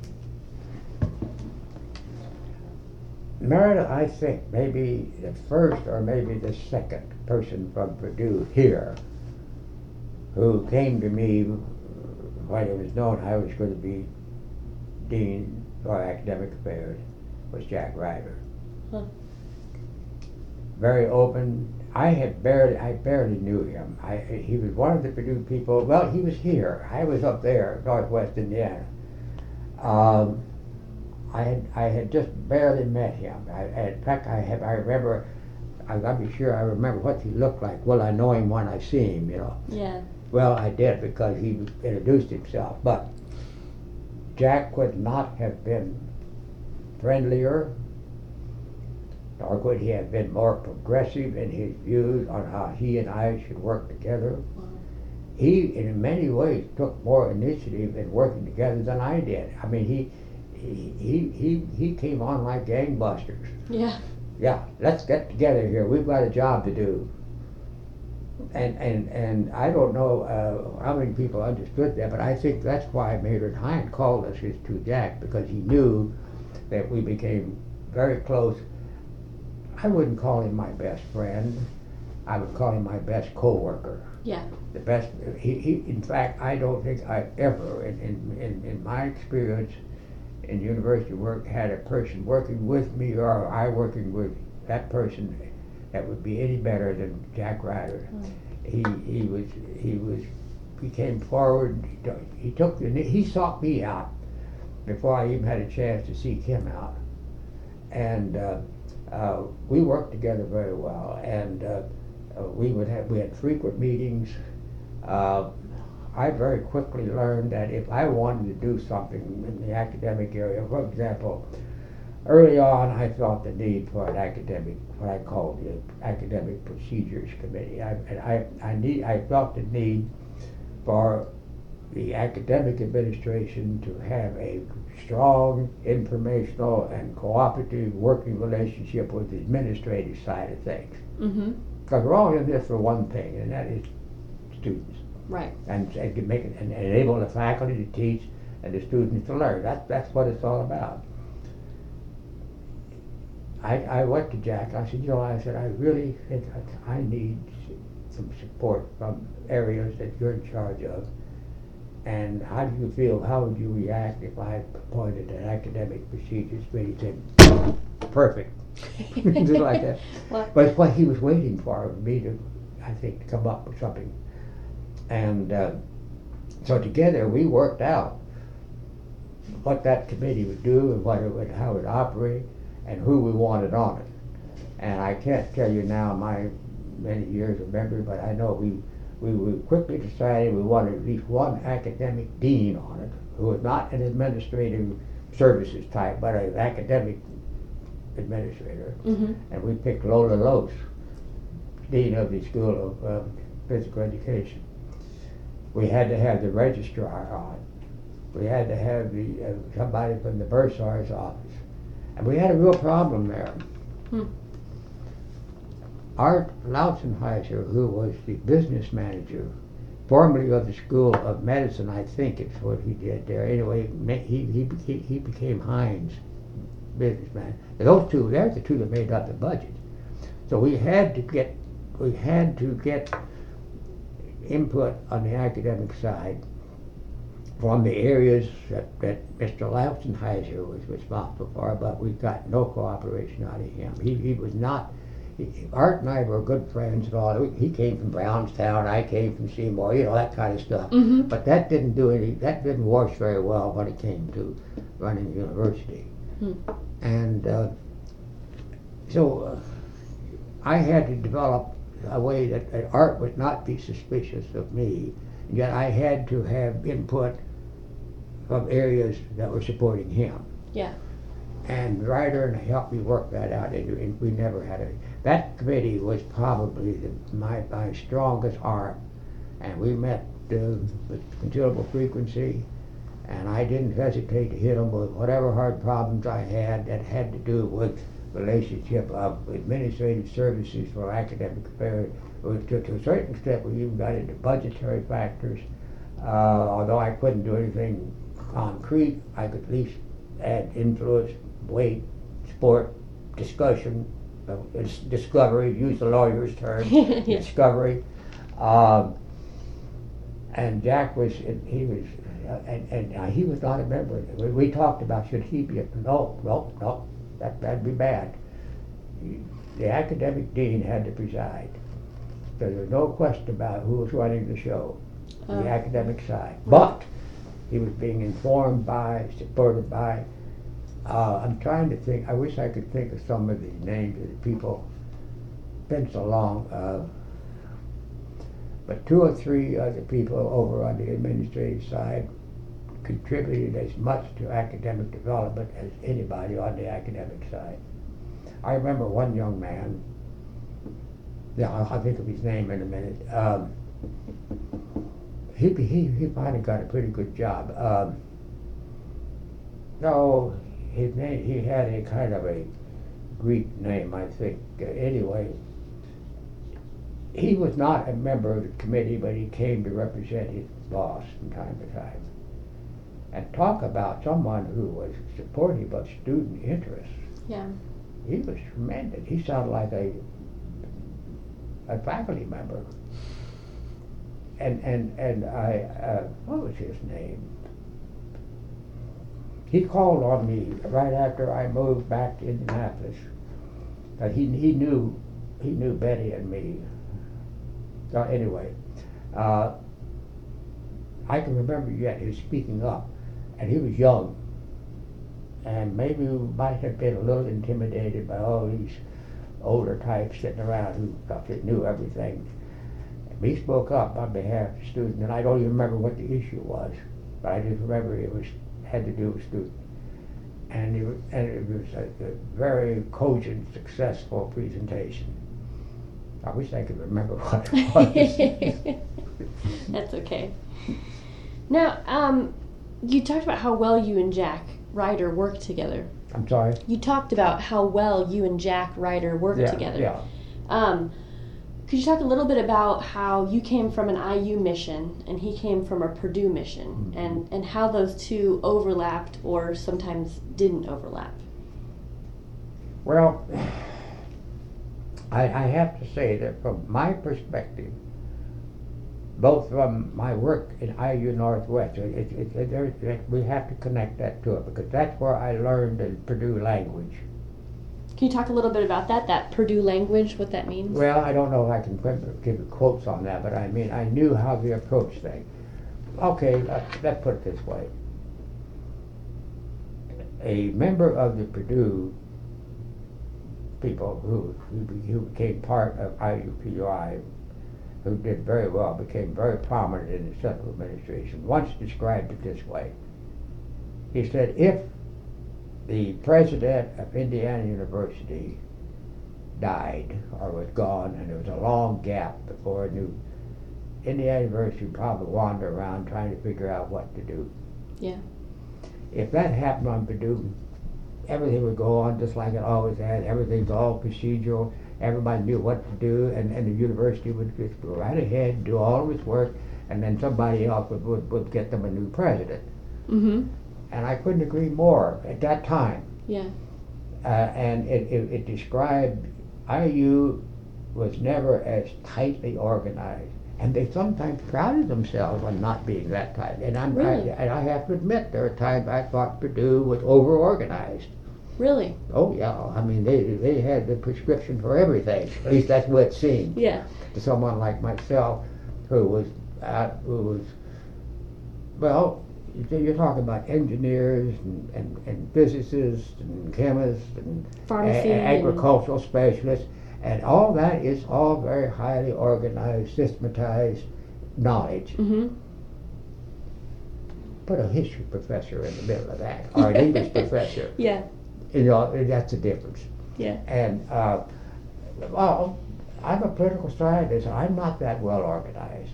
Meredith, I think, maybe the first or maybe the second person from Purdue here who came to me when it was known I was going to be Dean for Academic Affairs was Jack Ryder. Huh. Very open. I had barely, I barely knew him. I, he was one of the Purdue people. Well, he was here. I was up there, Northwest Indiana. Um, I had I had just barely met him. I, in fact, I have I remember. I gotta be sure I remember what he looked like. Well, I know him when I see him, you know. Yeah. Well, I did because he introduced himself. But Jack could not have been friendlier, nor could he have been more progressive in his views on how he and I should work together. Wow. He, in many ways, took more initiative in working together than I did. I mean, he. He, he he he came on like gangbusters. Yeah. Yeah, let's get together here. We've got a job to do. And and and I don't know uh, how many people understood that, but I think that's why Maynard Hine called us his two Jack, because he knew that we became very close. I wouldn't call him my best friend. I would call him my best co-worker. Yeah. The best. He, he in fact, I don't think I've ever, in in in, in my experience in university work, had a person working with me or I working with that person that would be any better than Jack Ryder. Mm. He he was he was he came forward. He, he took the he sought me out before I even had a chance to seek him out, and uh, uh, we worked together very well. And uh, uh, we would have we had frequent meetings. Uh, I very quickly learned that if I wanted to do something in the academic area, for example, early on I felt the need for an academic, what I called the Academic Procedures Committee. I, and I, I, need, I felt the need for the academic administration to have a strong informational and cooperative working relationship with the administrative side of things. Mm-hmm. Because we're all in this for one thing, and that is students. Right. And, and to make it, and enable the faculty to teach and the students to learn. That's that's what it's all about. I I went to Jack. I said, you know, I said I really think I, I need some support from areas that you're in charge of. And how do you feel? How would you react if I appointed an academic procedures committee? He said, perfect. Just like that. What? But it's what he was waiting for, me to, I think, to come up with something. And uh, so together we worked out what that committee would do and what it would, how it would operate and who we wanted on it. And I can't tell you now my many years of memory, but I know we, we, we quickly decided we wanted at least one academic dean on it, who was not an administrative services type, but an academic administrator. Mm-hmm. And we picked Lola Lose, dean of the School of uh, Physical Education. We had to have the registrar on. We had to have the uh, somebody from the bursar's office. And we had a real problem there. Hmm. Art Lautzenheiser, who was the business manager, formerly of the School of Medicine, I think it's what he did there. Anyway, he, he, became, he became Heinz businessman. Those two, they're the two that made up the budget. So we had to get, we had to get input on the academic side from the areas that, that Mister Lautzenheiser was responsible for, but we got no cooperation out of him. He, he was not, he, Art and I were good friends and all. He came from Brownstown, I came from Seymour, you know, that kind of stuff. Mm-hmm. But that didn't do any, that didn't wash very well when it came to running the university. Hmm. And uh, so uh, I had to develop a way that, that Art would not be suspicious of me, and yet I had to have input from areas that were supporting him. Yeah. And Ryder helped me work that out, and, and we never had a. That committee was probably the, my my strongest arm, and we met uh, with considerable frequency, and I didn't hesitate to hit them with whatever hard problems I had that had to do with relationship of administrative services for academic affairs. To, to a certain extent, we even got into budgetary factors. Uh, although I couldn't do anything concrete, I could at least add influence, weight, sport, discussion, uh, discovery, use the lawyer's term, Yeah. discovery. Um, and Jack was, he was, uh, and, and uh, he was not a member. We, we talked about should he be a, no, no, no, that, that'd be bad. The academic dean had to preside. There was no question about who was running the show, the Oh. academic side. But he was being informed by, supported by, uh, I'm trying to think, I wish I could think of some of the names of the people. Been so long. Uh, but two or three other people over on the administrative side contributed as much to academic development as anybody on the academic side. I remember one young man, yeah, I'll, I'll think of his name in a minute. Um, he, he he finally got a pretty good job. Um, no, his name, he had a kind of a Greek name, I think. Uh, anyway, he was not a member of the committee, but he came to represent his boss from time to time. And talk about someone who was supportive of student interests. Yeah. He was tremendous. He sounded like a a faculty member. And and and I uh, what was his name? He called on me right after I moved back to Indianapolis. Uh, he he knew he knew Betty and me. So anyway, uh, I can remember yet his speaking up, and he was young. And maybe we might have been a little intimidated by all these older types sitting around who thought they knew everything. And he spoke up on behalf of students, and I don't even remember what the issue was, but I just remember it was had to do with students. And it was, and it was a, a very cogent, successful presentation. I wish I could remember what it was. That's okay. Now, um, you talked about how well you and Jack Ryder worked together. I'm sorry? You talked about how well you and Jack Ryder worked Yeah, together. yeah. Um, could you talk a little bit about how you came from an I U mission and he came from a Purdue mission, Mm-hmm. and, and how those two overlapped or sometimes didn't overlap? Well, I, I have to say that from my perspective, both from my work in I U Northwest, it, it, it, there, it, we have to connect that to it because that's where I learned the Purdue language. Can you talk a little bit about that, that Purdue language, what that means? Well, I don't know if I can put- give you quotes on that, but I mean, I knew how they approach things. Okay, let's, let's put it this way. A member of the Purdue people who, who, be, who became part of I U P U I, who did very well, became very prominent in the central administration, once described it this way. He said, if the president of Indiana University died or was gone and there was a long gap before a new, Indiana University would probably wander around trying to figure out what to do. Yeah. If that happened on Purdue, everything would go on just like it always has. Everything's all procedural. Everybody knew what to do, and, and the university would just go right ahead, do all of its work, and then somebody else would, would, would get them a new president. Mm-hmm. And I couldn't agree more at that time. Yeah. Uh, and it, it, it described I U was never as tightly organized. And they sometimes prided themselves on not being that tight. And, I'm, Really? I, and I have to admit, there are times I thought Purdue was over-organized. Really? Oh, yeah. I mean, they they had the prescription for everything. At least that's what it seemed. Yeah. To someone like myself, who was, uh, who was, well, you're talking about engineers and, and, and physicists and chemists and Pharmacy a- and- agricultural specialists. And all that is all very highly organized, systematized knowledge. Mm-hmm. Put a history professor in the middle of that, or an English professor. Yeah. You know, that's the difference. Yeah. And, uh, well, I'm a political scientist. I'm not that well organized.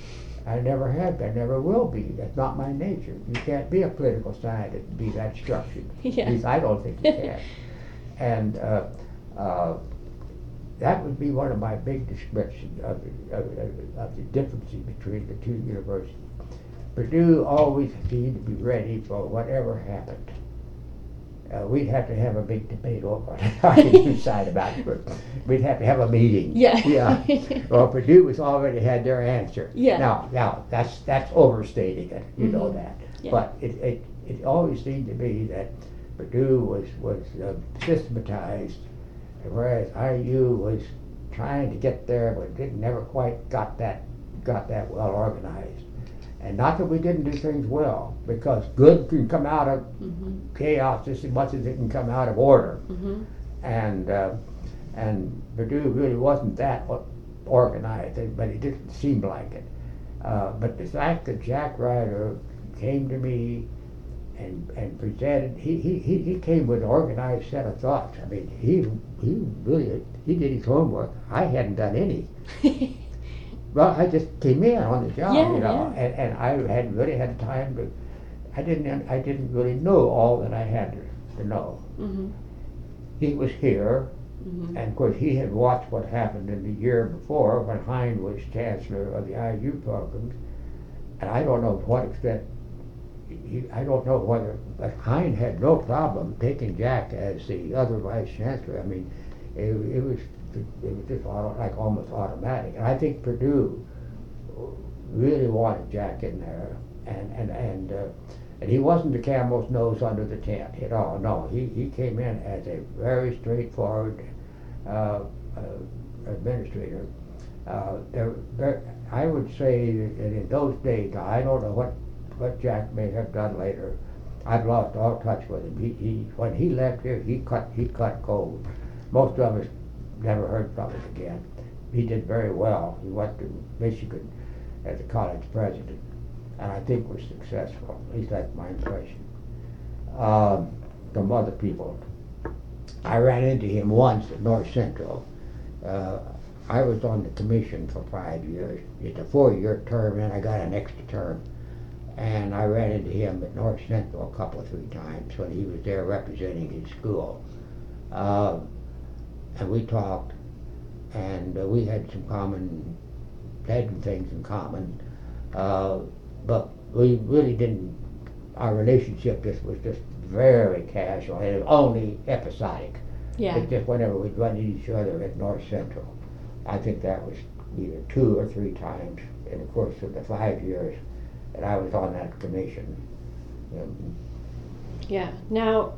I never have been, never will be. That's not my nature. You can't be a political scientist and be that structured. Yeah. At least I don't think you can. And uh, uh, that would be one of my big descriptions of the, of, of, of the differences between the two universities. Purdue always seemed to be ready for whatever happened. Uh, we'd have to have a big debate over it. I can decide about it, but we'd have to have a meeting. Yeah. Yeah. Well, Purdue was already had their answer. Yeah. Now, now that's that's overstating it. You Mm-hmm. know that. Yeah. But it, it it always seemed to be that Purdue was was uh, systematized, whereas I U was trying to get there, but didn't never quite got that got that well organized. And not that we didn't do things well, because good can come out of Mm-hmm. chaos just as much as it can come out of order. Mm-hmm. And uh, and Purdue really wasn't that o- organized, but it didn't seem like it. Uh, but the fact that Jack Ryder came to me and and presented, he, he, he he came with an organized set of thoughts. I mean, he he really he did his homework. I hadn't done any. Well, I just came in on the job, Yeah, you know, yeah. and, and I hadn't really had time to. I didn't. I didn't really know all that I had to, to know. Mm-hmm. He was here, Mm-hmm. and of course he had watched what happened in the year before when Hein was chancellor of the I U programs, and I don't know to what extent. He, I don't know whether, but Hein had no problem taking Jack as the other vice chancellor. I mean, it, it was. It was just auto, like almost automatic. And I think Purdue really wanted Jack in there, and and and uh, and he wasn't the camel's nose under the tent at all. No, he, he came in as a very straightforward uh, uh, administrator. Uh, there, there, I would say that in those days, now I don't know what what Jack may have done later. I've lost all touch with him. He, he when he left here, he cut he cut cold. Most of us never heard from him again. He did very well. He went to Michigan as a college president, and I think was successful. At least that's my impression. Um, from other people, I ran into him once at North Central. Uh, I was on the commission for five years. It's a four-year term, and I got an extra term. And I ran into him at North Central a couple of three times when he was there representing his school. Uh, And we talked, and uh, we had some common, had some things in common, uh, but we really didn't, our relationship just was just very casual, and it was only episodic. Yeah. It's just whenever we'd run into each other at North Central. I think that was either two or three times in the course of the five years that I was on that commission. Um, Yeah. Now,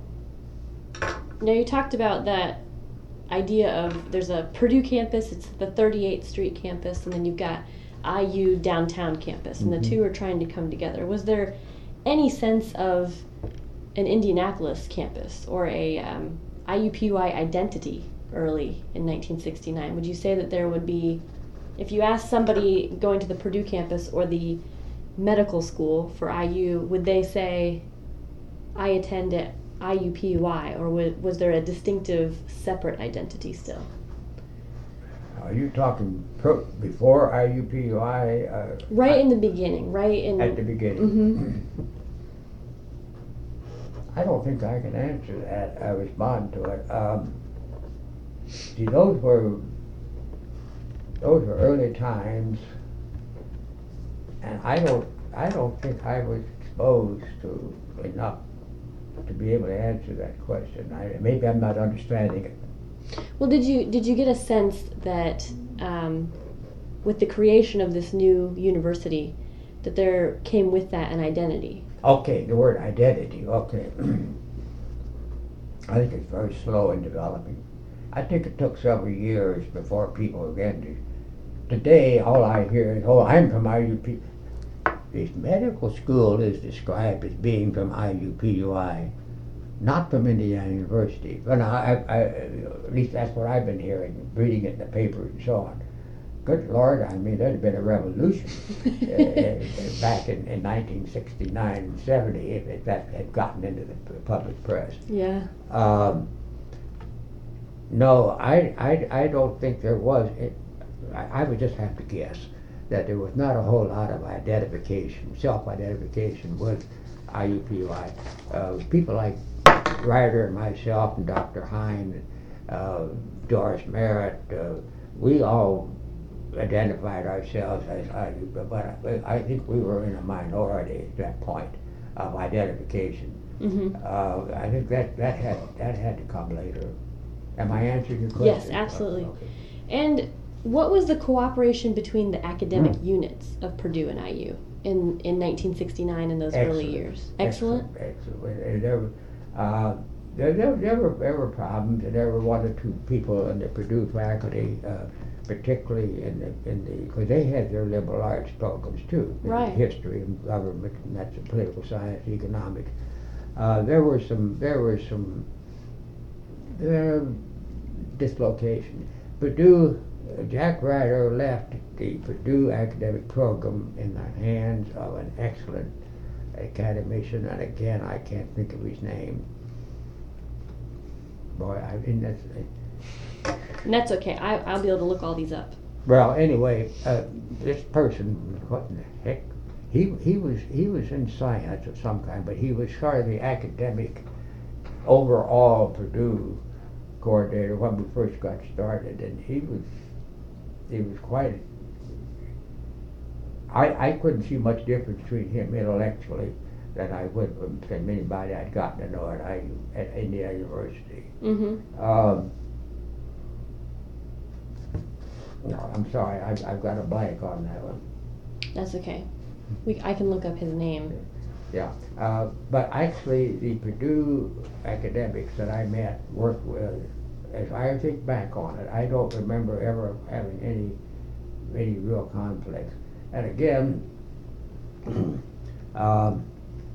now you talked about that idea of there's a Purdue campus, it's the thirty-eighth Street campus, and then you've got I U downtown campus, and Mhm. the two are trying to come together. Was there any sense of an Indianapolis campus or a um, I U P U I identity early in nineteen sixty-nine? Would you say that there would be, if you asked somebody going to the Purdue campus or the medical school for I U, would they say, I attend at I U P U I, or would, was there a distinctive separate identity still? Are you talking pro, before I U P U I? Uh, right in the beginning, right in At the beginning. Mm-hmm. I don't think I can answer that. I respond to it. Um, see, those were those were early times, and I don't I don't think I was exposed to enough to be able to answer that question. I, maybe I'm not understanding it. Well, did you did you get a sense that um, with the creation of this new university, that there came with that an identity? Okay, the word identity. Okay, I think it's very slow in developing. I think it took several years before people began to. Today, all I hear is, "Oh, I'm from I U P." This medical school is described as being from I U P U I. Not from Indiana University. But I, I, at least that's what I've been hearing, reading it in the paper and so on. Good Lord, I mean, there'd been a revolution uh, back in, in nineteen sixty-nine and seventy if, if that had gotten into the public press. Yeah. Um, no, I, I, I don't think there was. It, I, I would just have to guess that there was not a whole lot of identification, self-identification with I U P U I. Uh, people like Ryder and myself and Doctor Hine, uh, Doris Merritt, uh, we all identified ourselves as I U P U I, but I, I think we were in a minority at that point of identification. Mm-hmm. Uh, I think that, that had that had to come later. Am I answering your question? Yes, absolutely. Okay. And what was the cooperation between the academic Mm. units of Purdue and I U in, in nineteen sixty-nine in those Excellent. early years? Excellent? Excellent. Excellent. And there, were, uh, there, there, there, were, there were problems, and there were one or two people in the Purdue faculty, uh, particularly in the, in the, because they had their liberal arts programs too, Right. history and government, and that's political science, economics. Uh, there were some, there were some uh, dislocation. Purdue, uh, Jack Ryder left the Purdue academic program in the hands of an excellent academician, and again, I can't think of his name. Boy, I mean, that's. And that's okay. I, I'll be able to look all these up. Well, anyway, uh, this person, what in the heck? He he was he was in science of some kind, but he was sort of the academic overall Purdue coordinator when we first got started, and he was he was quite. I I couldn't see much difference between him intellectually than I would from, from anybody I'd gotten to know at I U at Indiana University. Mm-hmm. Um, no, I'm sorry, I've, I've got a blank on that one. That's okay. We, I can look up his name. Yeah, uh, but actually the Purdue academics that I met, worked with, as I think back on it, I don't remember ever having any any real conflicts. And again, um,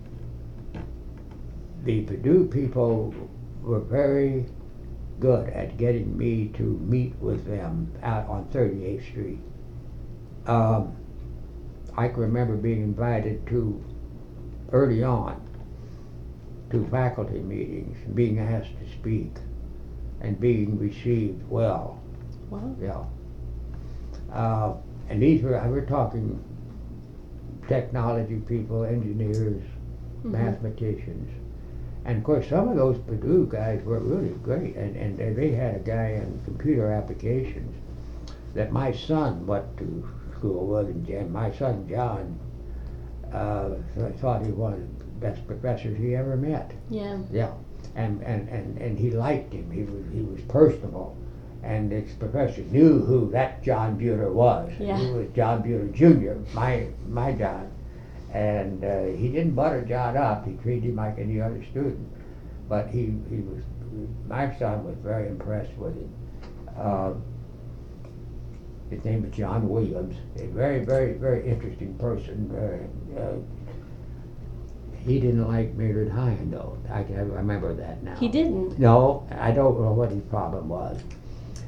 the Purdue people were very good at getting me to meet with them out on thirty-eighth Street. Um, I can remember being invited to, early on, to faculty meetings, being asked to speak, and being received well. Wow. Yeah. Uh, and these were, I were talking technology people, engineers, Mm-hmm. mathematicians. And of course, some of those Purdue guys were really great, and, and they had a guy in computer applications that my son went to school with, and my son John uh, thought he was one of the best professors he ever met. Yeah. Yeah, and and, and, and he liked him. He was he was personable, and this professor knew who that John Buter was. Yeah. He was John Buter Junior, my my John. And uh, he didn't butter John up. He treated him like any other student. But he, he was, my son was very impressed with him. Uh, his name was John Williams, a very, very, very interesting person. Uh, uh, he didn't like Maynard Hine, though. I, I remember that now. He didn't? No, I don't know what his problem was.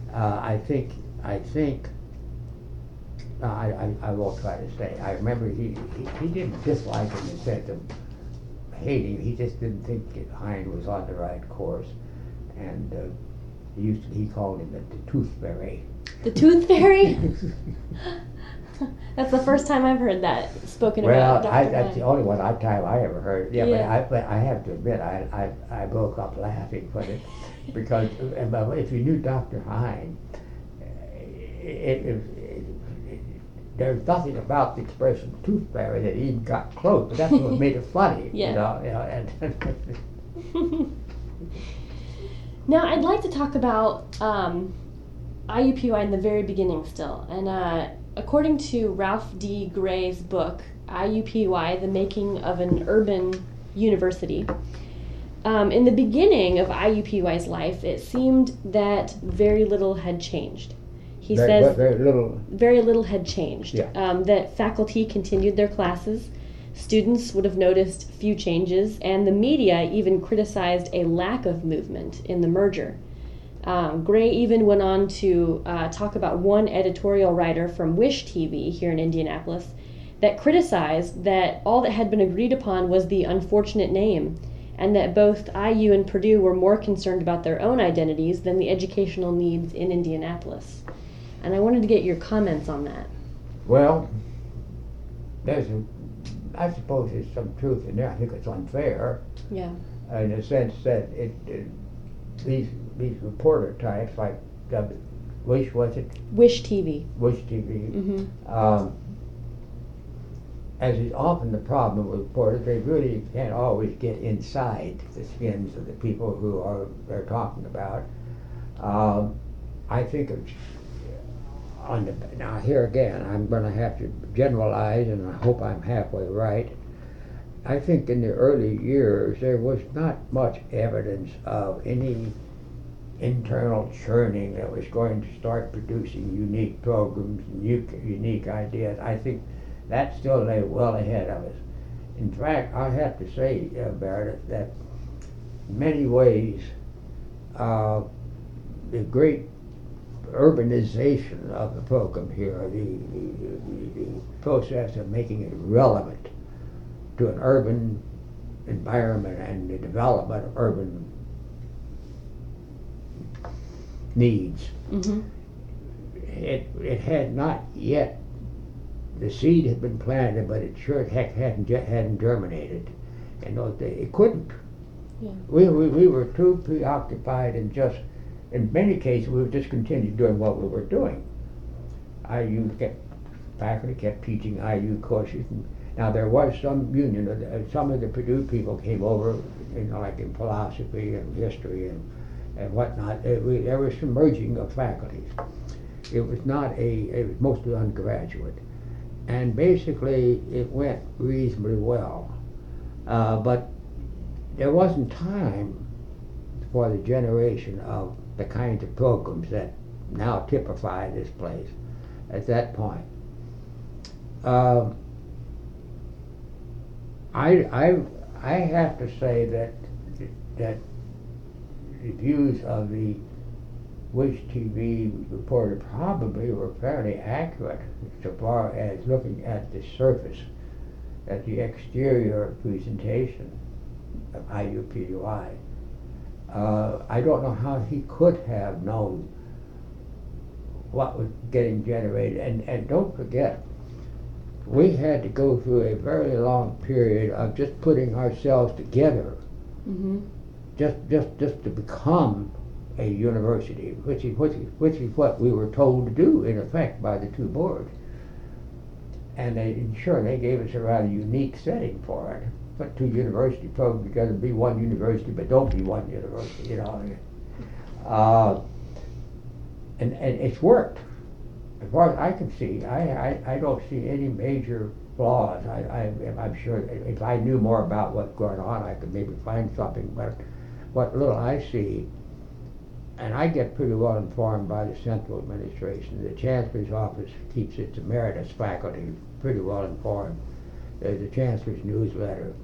uh, I think, I think, uh, I, I, I will try to say, I remember he, he, he didn't dislike him in the sense of hating, he just didn't think that Hind was on the right course. And uh, he used to, he called him the, the tooth fairy. The tooth fairy? That's the first time I've heard that spoken well, about. Doctor I, that's Hind. the only one I time I ever heard. Yeah, Yeah. But, I, but I have to admit, I, I, I broke up laughing when it, because uh, if you knew Doctor Hind, it, it, it, it, there's nothing about the expression tooth fairy that even got close, but that's what made it funny. Yeah. You know, you know, and Now, I'd like to talk about um, I U P U I in the very beginning still. And uh, according to Ralph D. Gray's book, I U P U I, The Making of an Urban University, um, in the beginning of I U P U I's life, it seemed that very little had changed. He very, says very little. very little had changed. Yeah. Um, that faculty continued their classes, students would have noticed few changes, and the media even criticized a lack of movement in the merger. Um, Gray even went on to uh, talk about one editorial writer from Wish T V here in Indianapolis that criticized that all that had been agreed upon was the unfortunate name, and that both I U and Purdue were more concerned about their own identities than the educational needs in Indianapolis. And I wanted to get your comments on that. Well, there's a, I suppose there's some truth in there. I think it's unfair. Yeah. In the sense that it, it these these reporter types like uh, Wish was it Wish T V. Wish T V, Mm-hmm. um, as is often the problem with reporters, they really can't always get inside the skins of the people who are they're talking about. Um, I think it's on the now here again. I'm going to have to generalize, and I hope I'm halfway right. I think in the early years there was not much evidence of any internal churning that was going to start producing unique programs, unique, unique ideas. I think that still lay well ahead of us. In fact, I have to say, uh, Meredith, that in many ways uh, the great urbanization of the program here, the, the, the, the process of making it relevant to an urban environment and the development of urban needs. Mm-hmm. It it had not yet, the seed had been planted, but it sure heck hadn't yet hadn't germinated. In those days, it couldn't. Yeah. We, we we were too preoccupied and just, in many cases, we would just continue doing what we were doing. I U kept faculty kept teaching I U courses. And now there was some union. Uh, some of the Purdue people came over, you know, like in philosophy and history and and whatnot. It, we, there was some merging of faculties. It was not a. It was mostly undergraduate, and basically it went reasonably well. Uh, but there wasn't time for the generation of the kinds of programs that now typify this place at that point. Uh, I, I, I have to say that that the views of the Wish T V reporter probably were fairly accurate so far as looking at the surface, at the exterior presentation of I U P U I. Uh, I don't know how he could have known what was getting generated. And, and don't forget, we had to go through a very long period of just putting ourselves together, Mm-hmm. just just just to become a university, which is which is, which is what we were told to do in effect by the two boards. And they sure they gave us a rather unique setting for it. Put two university programs together, be one university, but don't be one university, you know. Uh, and and it's worked. As far as I can see, I, I, I don't see any major flaws. I, I, I'm sure if I knew more about what's going on, I could maybe find something. But what little I see, and I get pretty well informed by the central administration. The Chancellor's office keeps its emeritus faculty pretty well informed. There's the Chancellor's newsletter.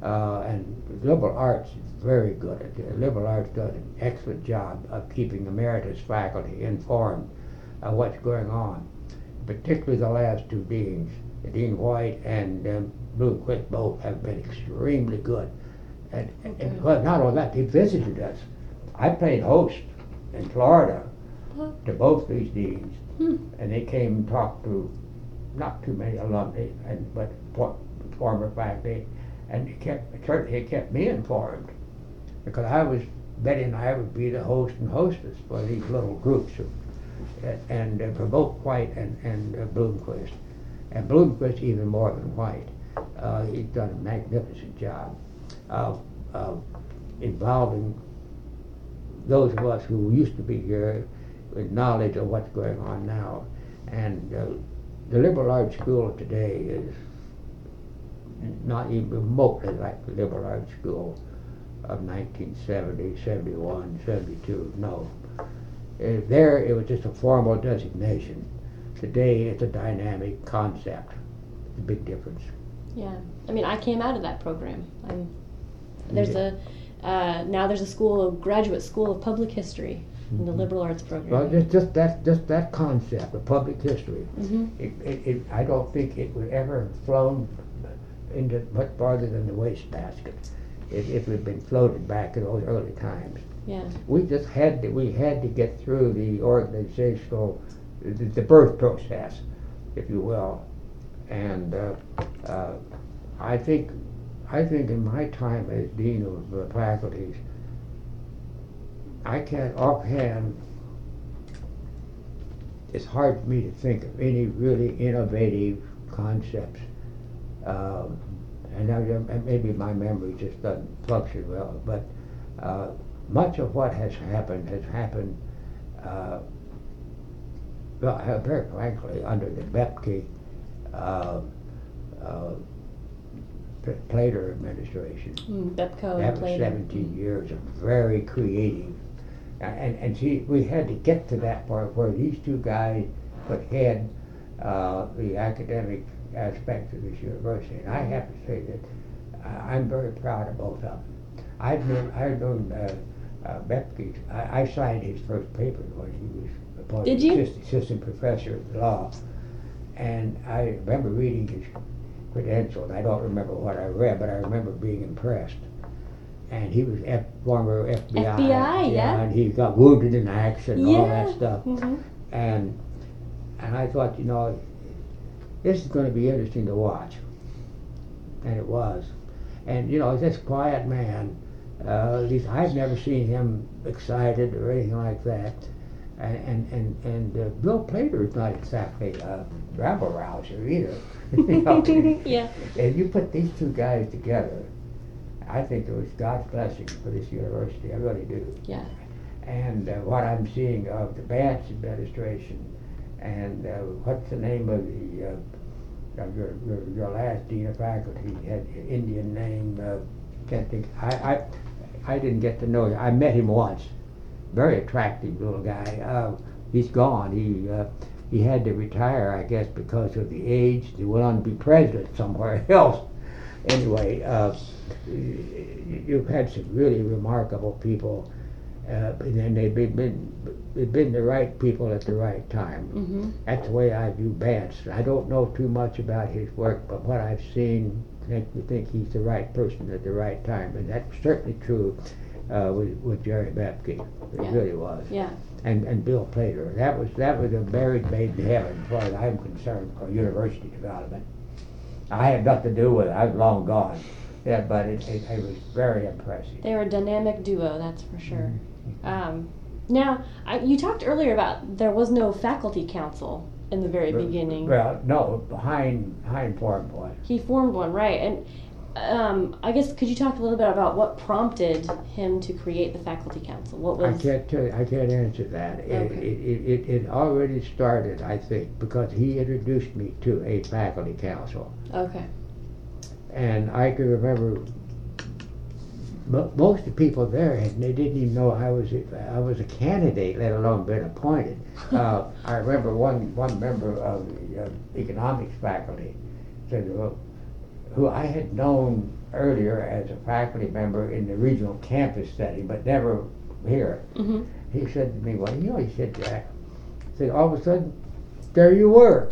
Uh, and liberal arts is very good at it. Liberal arts does an excellent job of keeping emeritus faculty informed of what's going on, particularly the last two deans. Dean White and um, Bloomquist both have been extremely good. And, and, and well, not only that, they visited us. I played host in Florida to both these deans, Hmm. and they came and talked to not too many alumni, and but for, former faculty, and it kept certainly it kept me informed because I was betting I would be the host and hostess for these little groups, of, and uh, for both White and and uh, Bloomquist. And Bloomquist even more than White. Uh, he's done a magnificent job of, of involving those of us who used to be here with knowledge of what's going on now. And uh, the liberal arts school of today is not even remotely like the liberal arts school of nineteen seventy, seventy-one, seventy-two. No. Uh, there it was just a formal designation. Today it's a dynamic concept. It's a big difference. Yeah, I mean, I came out of that program. I'm, there's yeah. a uh, now there's a school, a graduate school of public history in mm-hmm. the liberal arts program. Well, just just that just that concept of public history. Mm-hmm. It, it, it, I don't think it would ever have flown into much farther than the wastebasket if, if it had been floated back in those early times. Yeah, we just had to we had to get through the organizational. The, the birth process, if you will, and uh, uh, I think I think in my time as dean of uh, faculties, I can't offhand. It's hard for me to think of any really innovative concepts, um, and now maybe my memory just doesn't function well. But uh, much of what has happened has happened. Uh, Well, uh, very frankly, under the Bepke uh, uh, Plater administration, mm, Bepco that and was Plater. seventeen years of very creative, uh, and and see, we had to get to that part where these two guys put head uh, the academic aspects of this university, and I have to say that uh, I'm very proud of both of them. I've known I've known uh, uh, Bepke. I, I signed his first paper when he was. Did you? Assistant, assistant professor of law, and I remember reading his credentials. I don't remember what I read, but I remember being impressed. And he was F, former F B I. F B I, yeah. yeah. And he got wounded in action and yeah. all that stuff. Mm-hmm. And and I thought, you know, this is going to be interesting to watch. And it was. And you know, this quiet man. Uh, at least I've never seen him excited or anything like that. And and and uh, Bill Plater is not exactly a rabble rouser either. You know? Yeah. And you put these two guys together, I think it was God's blessing for this university. I really do. Yeah. And uh, what I'm seeing of the Vance administration, and uh, what's the name of the uh, of your, your your last dean of faculty? He had an Indian name. Uh, can't think. I, I I didn't get to know him. I met him once. Very attractive little guy. Uh, he's gone. He uh, he had to retire, I guess, because of the age. He went on to be president somewhere else. Anyway, uh, you've had some really remarkable people, uh, and they've been they've been the right people at the right time. Mm-hmm. That's the way I view Vance. I don't know too much about his work, but what I've seen, makes me think he's the right person at the right time, and that's certainly true. Uh, with, with Jerry Bepke, it yeah. really was. Yeah. And and Bill Plater, that was that was a married maid in heaven, as far as I'm concerned, for university development. I had nothing to do with it. I was long gone. Yeah, but it, it, it was very impressive. They were a dynamic duo, that's for sure. Mm-hmm. Um, now, I, you talked earlier about there was no faculty council in the very but, beginning. Well, no, Hein Hein formed one. He formed one, right? And. Um, I guess could you talk a little bit about what prompted him to create the faculty council? What was? I can't tell you, I can't answer that. Okay. It, it, it, it already started, I think, because he introduced me to a faculty council. Okay. And I can remember m- most of the people there, and they didn't even know I was a, I was a candidate, let alone been appointed. uh, I remember one one member of the uh, economics faculty said, "Well, who I had known earlier as a faculty member in the regional campus setting, but never here. Mm-hmm. He said to me, well, you know, he said, Jack, he said, all of a sudden, there you were,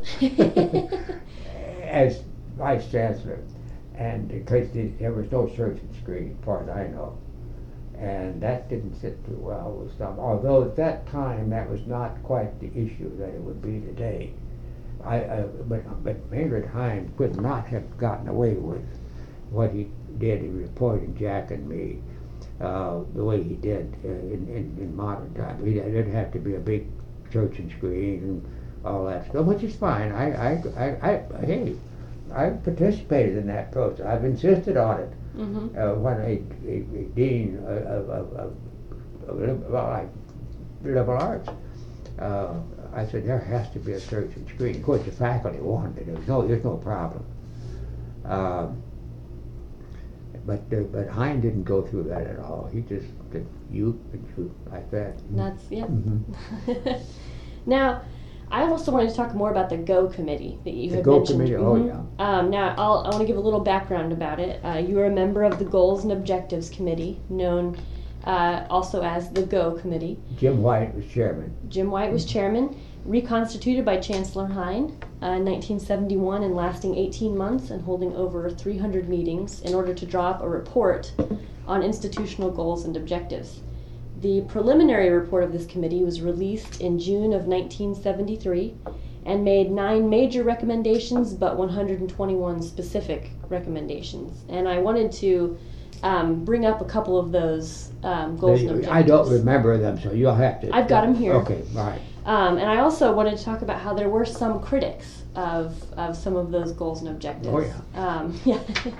as vice chancellor. And because there was no search and screening, as far as I know. And that didn't sit too well with some, although at that time that was not quite the issue that it would be today. I, I but, but Maynard Hine could not have gotten away with what he did in reporting Jack and me uh, the way he did uh, in, in, in modern times. There'd have to be a big search and screen and all that stuff, which is fine. I, I, I, I hey, I participated in that process. I've insisted on it. Mm-hmm. Uh, when a, a, a dean of, of, of, of well, like liberal arts, uh, I said there has to be a search and screen. Of course, the faculty wanted it. There was no, there's no problem. Uh, but uh, but Hine didn't go through that at all. He just did you and you like that. That's yeah. Mm-hmm. Now, I also wanted to talk more about the GO committee that you The had GO mentioned. committee, oh Mhm. yeah. Um, now, I'll, I want to give a little background about it. Uh, you are a member of the Goals and Objectives Committee, known uh, also as the GO committee. Jim White was chairman. Jim White was chairman, reconstituted by Chancellor Hine uh, in nineteen seventy-one and lasting eighteen months and holding over three hundred meetings in order to draw up a report on institutional goals and objectives. The preliminary report of this committee was released in June of nineteen seventy-three and made nine major recommendations but one hundred twenty-one specific recommendations. And I wanted to um, bring up a couple of those um, goals They, and objectives. I don't remember them, so you'll have to. I've got 'em here. Okay, all right. Um, and I also wanted to talk about how there were some critics of, of some of those goals and objectives. Oh, yeah. Um, yeah.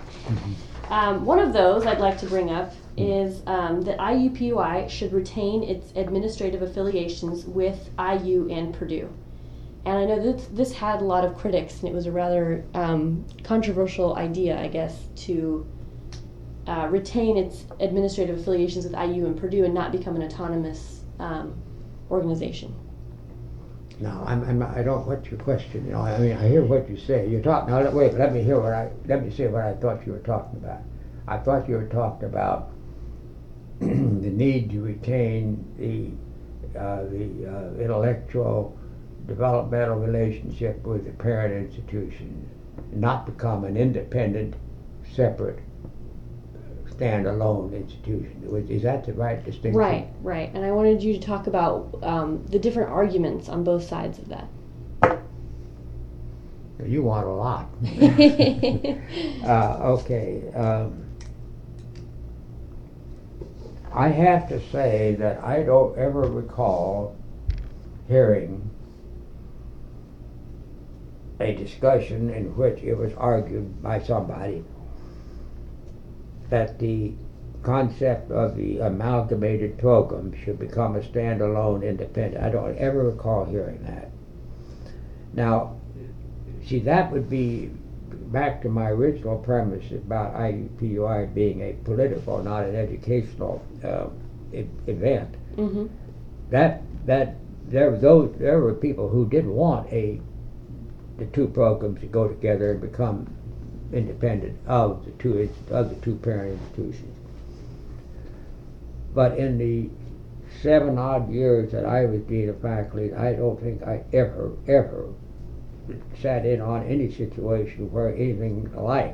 um, one of those I'd like to bring up is um, that I U P U I should retain its administrative affiliations with I U and Purdue. And I know that this had a lot of critics, and it was a rather um, controversial idea, I guess, to uh, retain its administrative affiliations with I U and Purdue and not become an autonomous um, organization. No, I'm, I'm, I don't. What's your question? You know, I mean, I hear what you say. You're talking. Now, wait. Let me hear what I. Let me say what I thought you were talking about. I thought you were talking about the need to retain the uh, the uh, intellectual developmental relationship with the parent institution, not become an independent, separate, standalone institution. Is that the right distinction? Right, right. And I wanted you to talk about um, the different arguments on both sides of that. You want a lot. uh, okay. Um, I have to say that I don't ever recall hearing a discussion in which it was argued by somebody that the concept of the amalgamated program should become a standalone independent. I don't ever recall hearing that. Now, see, that would be back to my original premise about I U P U I being a political, not an educational uh, e- event. Mm-hmm. That that there those there were people who did want a the two programs to go together and become independent of the two of the two parent institutions. But in the seven odd years that I was dean of faculty, I don't think I ever ever sat in on any situation where anything like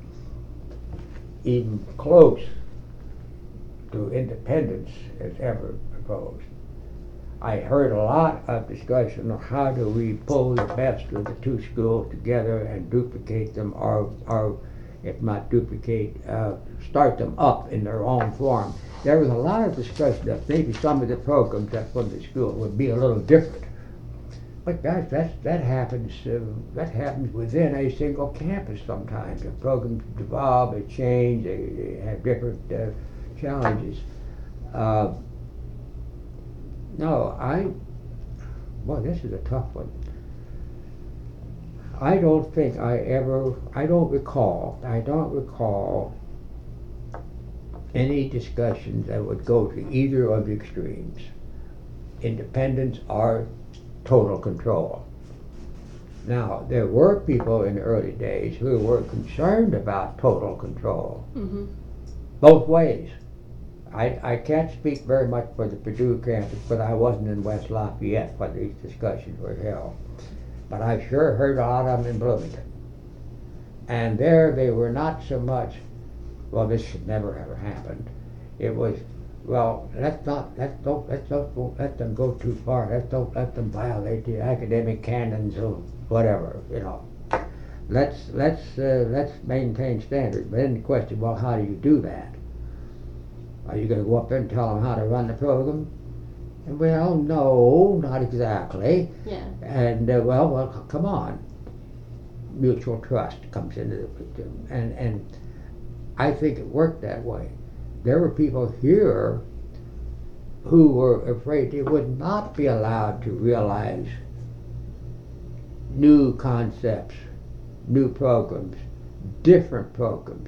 even close to independence is ever proposed. I heard a lot of discussion of how do we pull the best of the two schools together and duplicate them, or, or if not duplicate, uh, start them up in their own form. There was a lot of discussion that maybe some of the programs that from the school would be a little different. But guys, that that happens. Uh, that happens within a single campus sometimes. The programs devolve, they change, they, they have different uh, challenges. Uh, no, I. Boy, this is a tough one. I don't think I ever. I don't recall. I don't recall any discussions that would go to either of the extremes, independence or total control. Now, there were people in the early days who were concerned about total control, Mm-hmm. both ways. I, I can't speak very much for the Purdue campus, but I wasn't in West Lafayette when these discussions were held. But I sure heard a lot of them in Bloomington. And there they were not so much, well, this should never ever happen. It was, well, let's not, let's don't, let's don't let them go too far. Let's don't let them violate the academic canons of whatever, you know. Let's let's uh, let's maintain standards. But then the question, well, how do you do that? Are you going to go up there and tell them how to run the program? And well, no, not exactly. Yeah. And uh, well, well, c- come on. Mutual trust comes into the picture, and and I think it worked that way. There were people here who were afraid they would not be allowed to realize new concepts, new programs, different programs.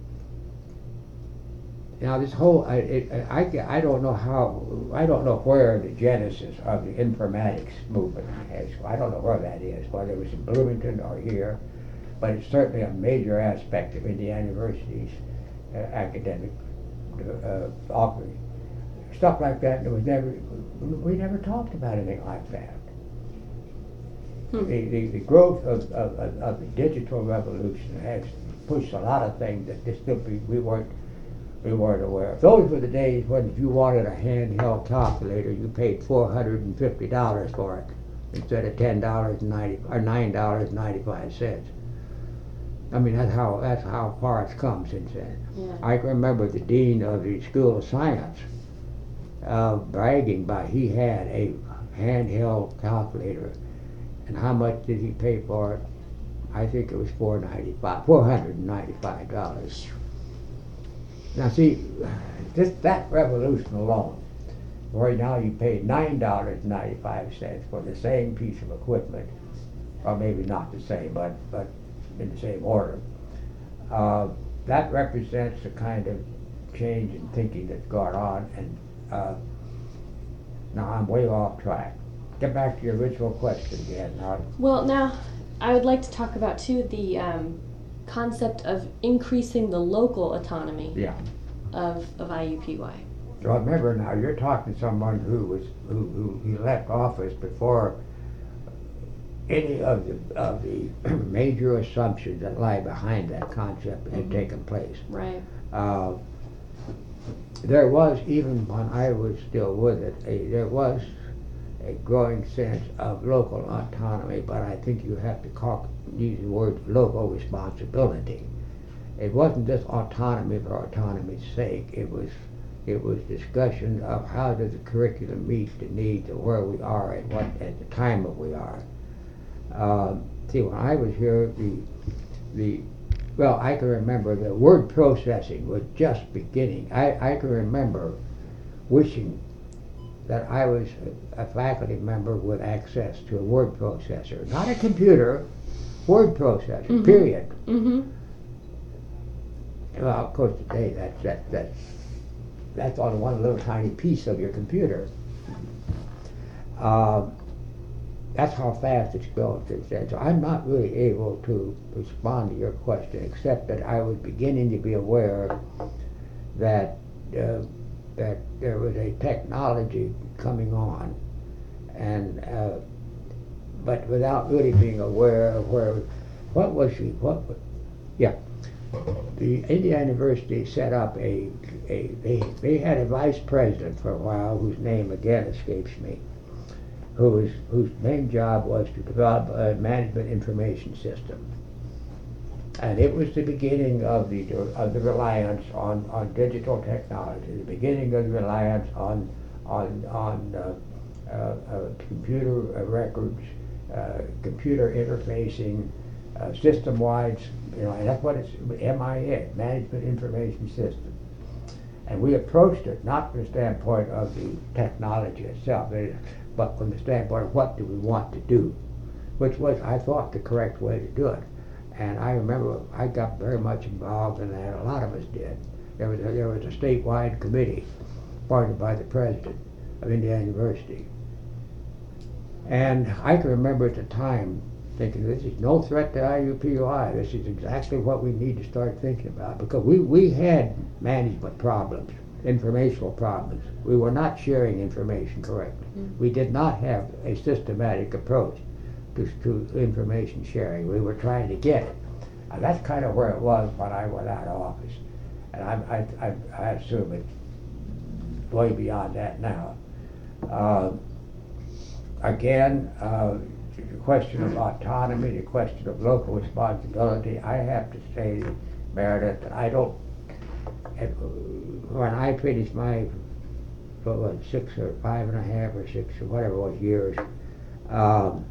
Now this whole, I, it, I, I don't know how, I don't know where the genesis of the informatics movement is. I don't know where that is, whether it was in Bloomington or here, but it's certainly a major aspect of Indiana University's uh, academic uh, offering. Stuff like that, there was never, we never talked about anything like that. Hmm. The, the, the growth of, of, of, of the digital revolution has pushed a lot of things that just still be, we weren't we weren't aware of. Those were the days when if you wanted a handheld calculator, you paid four hundred and fifty dollars for it instead of ten dollars and ninety or nine dollars and ninety-five cents. I mean, that's how that's how far it's come since then. Yeah. I can remember the dean of the School of Science uh, bragging by he had a handheld calculator, and how much did he pay for it? I think it was four ninety-five, four hundred and ninety-five dollars. Now see, just that revolution alone, where now you pay nine dollars and ninety-five cents for the same piece of equipment, or maybe not the same, but but in the same order. Uh, that represents the kind of change in thinking that's gone on. And uh, now I'm way off track. Get back to your original question again. Now, Well, now I would like to talk about too the um, concept of increasing the local autonomy yeah. of, of I U P Y. So remember now, you're talking to someone who was who, who he left office before any of the of the major assumptions that lie behind that concept had Mhm. taken place. Right. Uh, there was, even when I was still with it, a, there was a growing sense of local autonomy, but I think you have to call, use the word local responsibility. It wasn't just autonomy for autonomy's sake. It was it was discussion of how does the curriculum meet the needs of where we are at what at the time that we are. Um, see, when I was here, the the well, I can remember the word processing was just beginning. I, I can remember wishing that I was a, a faculty member with access to a word processor, not a computer, word processor. Mhm. Period. Mm-hmm. Well, of course, today that that that's that's on one little tiny piece of your computer. Uh, that's how fast it's going since then. So I'm not really able to respond to your question, except that I was beginning to be aware that uh, that there was a technology coming on, and uh, but without really being aware of where what was she what was, yeah. The Indiana University set up a, a they, they had a vice president for a while whose name again escapes me, who was, whose main job was to develop a management information system. And it was the beginning of the of the reliance on, on digital technology, the beginning of the reliance on on on uh, uh, uh, computer records, uh, computer interfacing, uh, system-wide. You know, and that's what it's M I S, Management Information System. And we approached it not from the standpoint of the technology itself, but from the standpoint of what do we want to do, which was, I thought, the correct way to do it. And I remember I got very much involved in that. A lot of us did. There was a, there was a statewide committee appointed by the president of Indiana University. And I can remember at the time thinking this is no threat to I U P U I. This is exactly what we need to start thinking about, because we, we had management problems, informational problems. We were not sharing information correctly. Mm. We did not have a systematic approach to, to information sharing. We were trying to get it. And that's kind of where it was when I went out of office. And I, I, I, I assume it's way beyond that now. Uh, again, uh, the question of autonomy, the question of local responsibility, I have to say, Meredith, that I don't, when I finished my, what was it, six or five and a half or six or whatever it was years, um,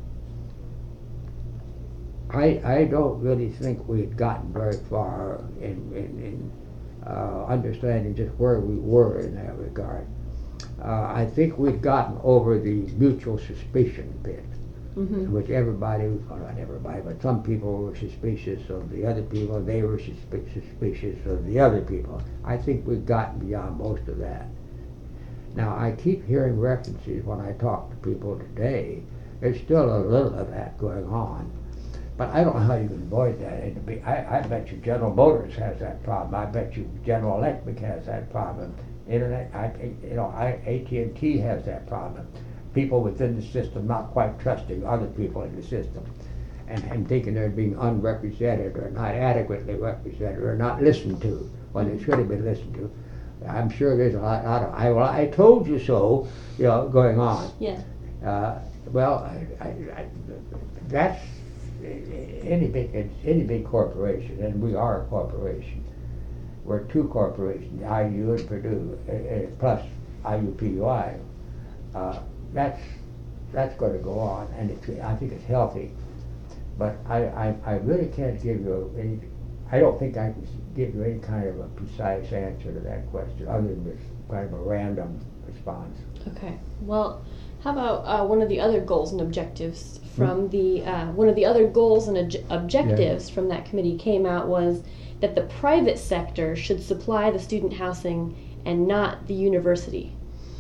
I, I don't really think we had gotten very far in, in, in uh, understanding just where we were in that regard. Uh, I think we'd gotten over the mutual suspicion bit, mm-hmm. in which everybody, well, not everybody, but some people were suspicious of the other people, and they were suspi- suspicious of the other people. I think we've gotten beyond most of that. Now, I keep hearing references when I talk to people today. There's still a little of that going on. But I don't know how you can avoid that. It'd be, I, I bet you General Motors has that problem. I bet you General Electric has that problem. Internet, I, you know, I, A T and T has that problem. People within the system not quite trusting other people in the system, and, and thinking they're being unrepresented or not adequately represented or not listened to when they should have been listened to. I'm sure there's a lot, lot of I, well, I told you so, you know, going on. Yeah. Uh, well, I, I, I, that's any big any big corporation, and we are a corporation. We're two corporations, I U and Purdue, uh, plus I U P U I. Uh, that's that's going to go on, and it's, I think it's healthy. But I, I, I really can't give you any. I don't think I can give you any kind of a precise answer to that question, other than this kind of a random response. Okay. Well, how about uh, one of the other goals and objectives from hmm? the uh, one of the other goals and ob- objectives yeah. from that committee came out was that the private sector should supply the student housing and not the university.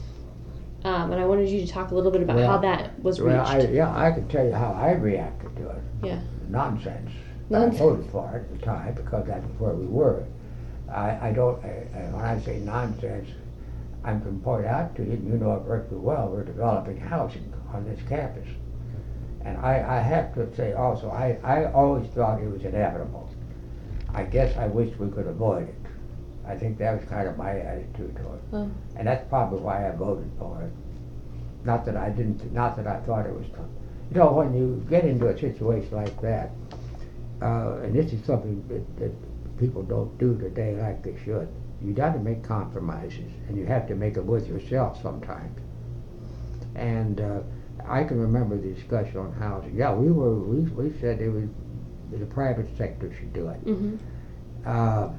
Um, and I wanted you to talk a little bit about well, how that was well, reached. I, yeah, I can tell you how I reacted to it. Yeah. Nonsense. Nonsense. I voted for it at the time because that's where we were. I, I don't, I, when I say nonsense, I can point out to you, and you know it perfectly well, we're developing housing on this campus. And I, I have to say also, I, I always thought it was inevitable. I guess I wish we could avoid it. I think that was kind of my attitude to it. Oh. And that's probably why I voted for it. Not that I didn't, not that I thought it was, you know, when you get into a situation like that, uh, and this is something that, that people don't do today like they should, you got to make compromises, and you have to make them with yourself sometimes. And uh, I can remember the discussion on housing. Yeah, we were, we, we said it was, the private sector should do it. Mm-hmm. Uh,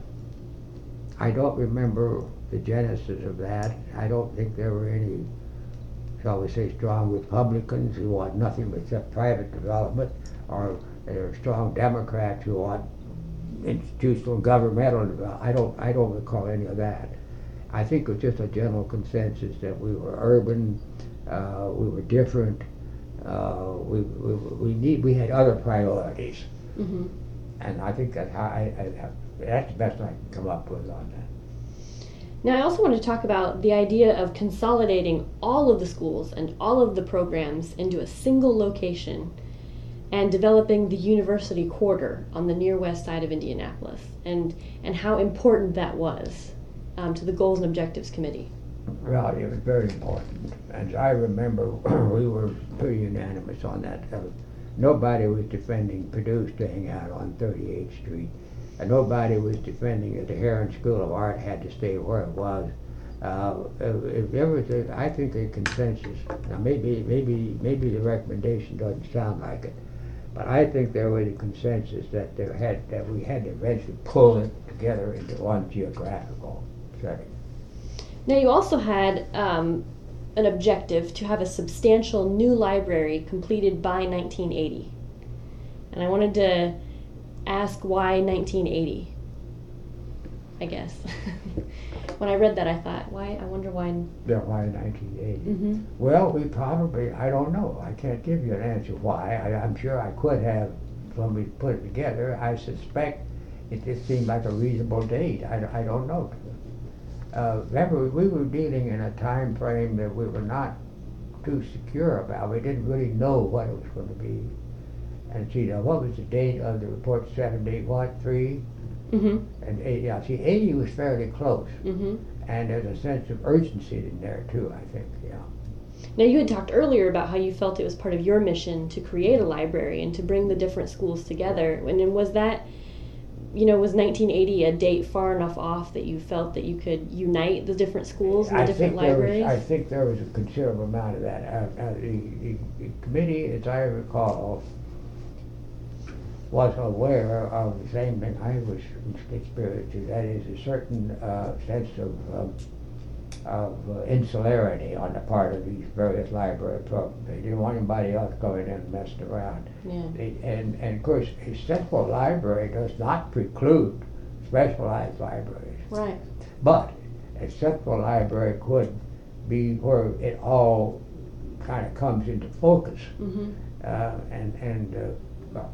I don't remember the genesis of that. I don't think there were any, shall we say, strong Republicans who want nothing except private development, or there are strong Democrats who want institutional governmental development. I don't, I don't recall any of that. I think it was just a general consensus that we were urban, uh, we were different, uh, we, we, we need, we had other priorities. Mm-hmm. And I think that I, I, I, that's the best I can come up with on that. Now, I also want to talk about the idea of consolidating all of the schools and all of the programs into a single location and developing the university quarter on the near west side of Indianapolis, and, and how important that was um, to the Goals and Objectives Committee. Well, it was very important. As I remember, we were pretty unanimous on that. Uh, Nobody was defending Purdue staying out on thirty-eighth Street. And nobody was defending that the Heron School of Art had to stay where it was. Uh, if there was a, I think a consensus, now maybe, maybe, maybe the recommendation doesn't sound like it, but I think there was a consensus that there had, that we had to eventually pull it together into one geographical setting. Now, you also had um, an objective to have a substantial new library completed by nineteen eighty. And I wanted to ask why nineteen eighty? I guess. When I read that, I thought, why? I wonder why. Yeah, why nineteen eighty? Mm-hmm. Well, we probably, I don't know. I can't give you an answer why. I, I'm sure I could have when we put it together. I suspect it just seemed like a reasonable date. I, I don't know. Uh, remember, we were dealing in a time frame that we were not too secure about. We didn't really know what it was going to be. And see, now, what was the date of the report? seventy, what, three? Mm-hmm. And eighty, yeah, see, eighty was fairly close. Mm-hmm. And there's a sense of urgency in there, too, I think, yeah. Now, you had talked earlier about how you felt it was part of your mission to create a library and to bring the different schools together. And then was that, you know, was nineteen eighty a date far enough off that you felt that you could unite the different schools and the I different think there libraries? was, I think there was a considerable amount of that. Uh, uh, the, the, the committee, as I recall, was aware of the same thing I was experienced to, that is a certain uh, sense of, um, of uh, insularity on the part of these various library programs. They didn't want anybody else going in and messing around. Yeah. They, and, and of course, a central library does not preclude specialized libraries. Right. But a central library could be where it all kind of comes into focus. Mm-hmm. Uh, and, and, uh, well,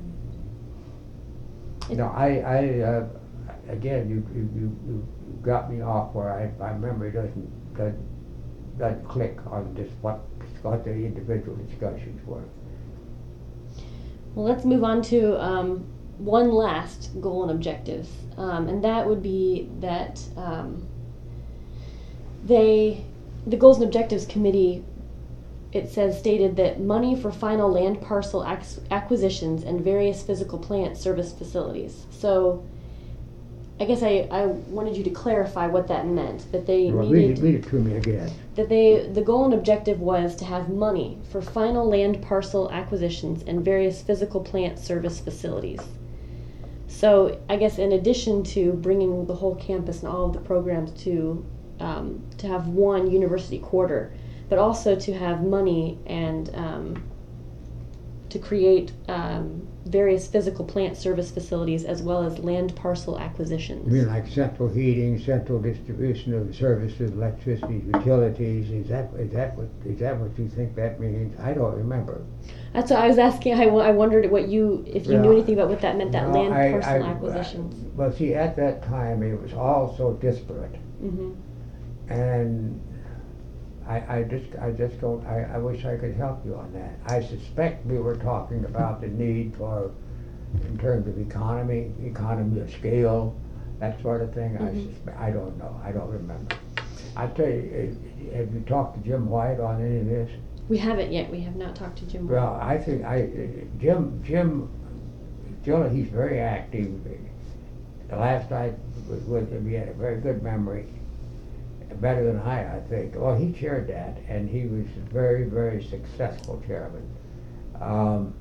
no, I, I, uh, again, you, you, you, you got me off where I, my memory doesn't, doesn't, doesn't click on just what, what the individual discussions were. Well, let's move on to um, one last goal and objectives, um, and that would be that um, they, the Goals and Objectives Committee, it says stated that money for final land parcel ac- acquisitions and various physical plant service facilities. So, I guess I, I wanted you to clarify what that meant. That they Well, needed read it, read it to me again. that they the goal and objective was to have money for final land parcel acquisitions and various physical plant service facilities. So I guess in addition to bringing the whole campus and all of the programs to um, to have one university quarter, but also to have money and um, to create um, various physical plant service facilities as well as land parcel acquisitions. You mean like central heating, central distribution of services, electricity, utilities? Is that is that what is that what you think that means? I don't remember. That's what I was asking. I, w- I wondered what you, if you Yeah. knew anything about what that meant, that No, land I- parcel I- acquisitions. Well, see, at that time it was all so disparate, Mm-hmm. and I, I just I just don't. I, I wish I could help you on that. I suspect we were talking about the need for, in terms of economy, economy of scale, that sort of thing. Mhm. I suspect. I don't know. I don't remember. I tell you, eh, have you talked to Jim White on any of this? We haven't yet. We have not talked to Jim. Well, I think I Jim Jim still he's very active. The last I was with him, he had a very good memory, better than I, I think. Well, he chaired that, and he was a very very successful chairman. Um,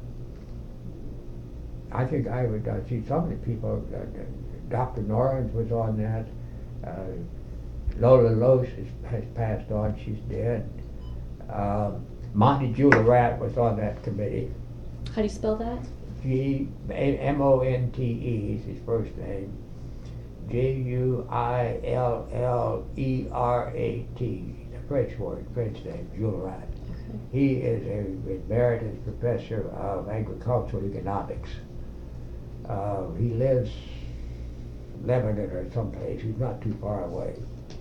I think I would uh, see some of the people. Uh, Doctor Norrens was on that. Uh, Lola Loesch has, has passed on; she's dead. Um, Monty Julerat was on that committee. How do you spell that? G M O N T E is his first name. J U I L L E R A T, a French word, French name, Julerat. Okay. He is a emeritus professor of agricultural economics. Uh, he lives in Lebanon or someplace. He's not too far away.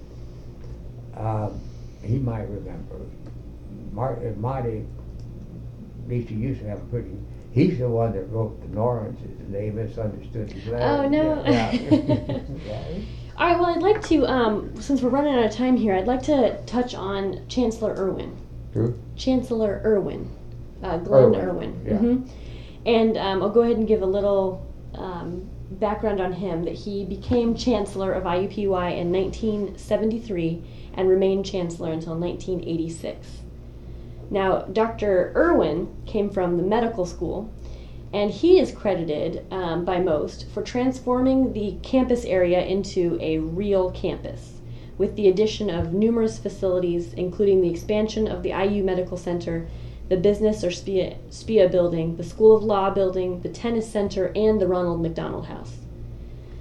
Um, he might remember. Mar- uh, Marty, at least he used to have a pretty. He's the one that wrote the Norrens, and they misunderstood his letter. Oh, no. Yeah. Yeah. All right. Well, I'd like to, um, since we're running out of time here, I'd like to touch on Chancellor Irwin. Who? Chancellor Irwin, uh, Glenn Irwin, Irwin. yeah. hmm And um, I'll go ahead and give a little um, background on him. That he became Chancellor of I U P U I in nineteen seventy-three and remained Chancellor until nineteen eighty-six. Now, Doctor Irwin came from the medical school, and he is credited um, by most for transforming the campus area into a real campus, with the addition of numerous facilities, including the expansion of the I U Medical Center, the Business or S P I A, S P I A building, the School of Law building, the Tennis Center, and the Ronald McDonald House.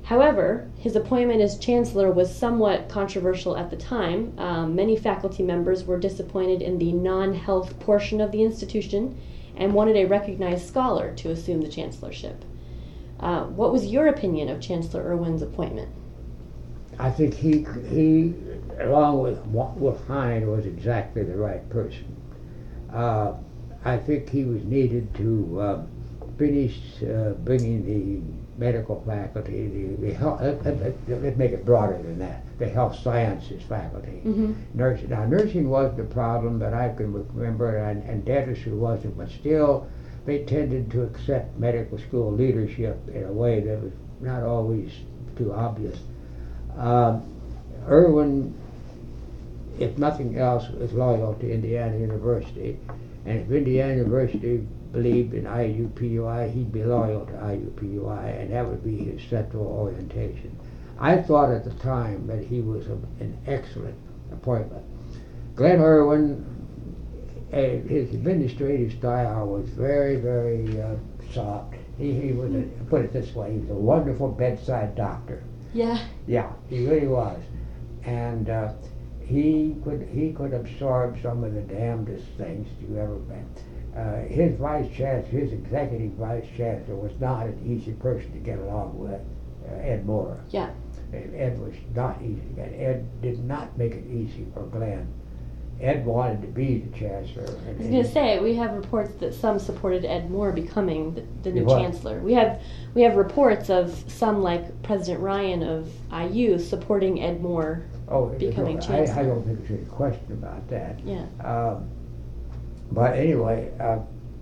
However, his appointment as chancellor was somewhat controversial at the time. Um, many faculty members were disappointed in the non-health portion of the institution and wanted a recognized scholar to assume the chancellorship. Uh, what was your opinion of Chancellor Irwin's appointment? I think he, he along with, with Hine, was exactly the right person. Uh, I think he was needed to uh, finish uh, bringing the medical faculty, the, the health, let, let, let's make it broader than that, the health sciences faculty. Mm-hmm. Nursing. Now, nursing wasn't a problem that I can remember, and, and dentistry wasn't, but still, they tended to accept medical school leadership in a way that was not always too obvious. Um, Irwin, if nothing else, was loyal to Indiana University, and if Indiana University believed in I U P U I, he'd be loyal to I U P U I, and that would be his central orientation. I thought at the time that he was a, an excellent appointment. Glenn Irwin, uh, his administrative style was very, very uh, soft. He, he was, a, put it this way, he was a wonderful bedside doctor. Yeah. Yeah, he really was. And uh, he could he could absorb some of the damnedest things you ever met. Uh, his vice chancellor, his executive vice chancellor, was not an easy person to get along with. Uh, Ed Moore. Yeah. Ed was not easy to get. Ed did not make it easy for Glenn. Ed wanted to be the chancellor. I was going to say, we have reports that some supported Ed Moore becoming the, the new What? chancellor. We have we have reports of some, like President Ryan of I U, supporting Ed Moore oh, becoming I, chancellor. I don't think there's any question about that. Yeah. Um, but anyway, uh,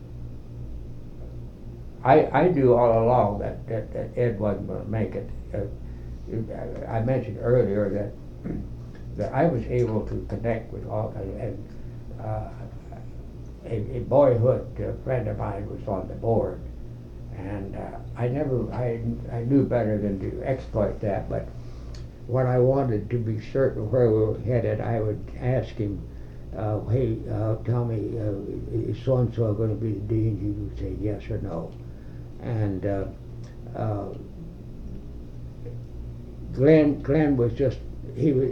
I I knew all along that, that, that Ed wasn't going to make it. Uh, I mentioned earlier that that I was able to connect with all, and uh, a, a boyhood uh, friend of mine was on the board, and uh, I never, I, I knew better than to exploit that, but when I wanted to be certain where we were headed, I would ask him, uh, hey, uh, tell me, uh, is so-and-so going to be the dean? He would say yes or no. And uh, uh, Glenn, Glenn was just, he was,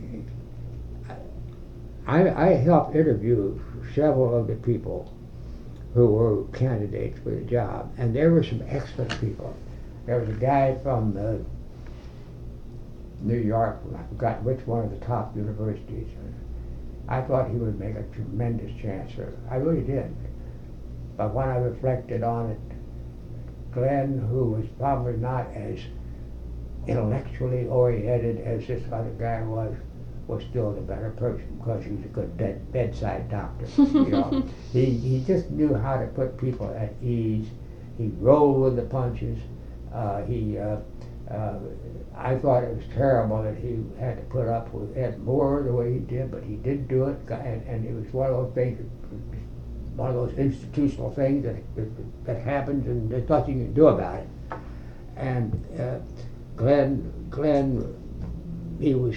I, I helped interview several of the people who were candidates for the job, and there were some excellent people. There was a guy from uh, New York, I forgot which one of the top universities. I thought he would make a tremendous chancellor. I really did. But when I reflected on it, Glenn, who was probably not as intellectually oriented as this other guy was, was still the better person because he was a good bed, bedside doctor. You know, he he just knew how to put people at ease. He rolled with the punches. Uh, he uh, uh, I thought it was terrible that he had to put up with Ed Moore the way he did, but he did do it, and, and it was one of those things, one of those institutional things that that, that happens, and there's nothing you can do about it. And uh, Glenn, Glenn, he was.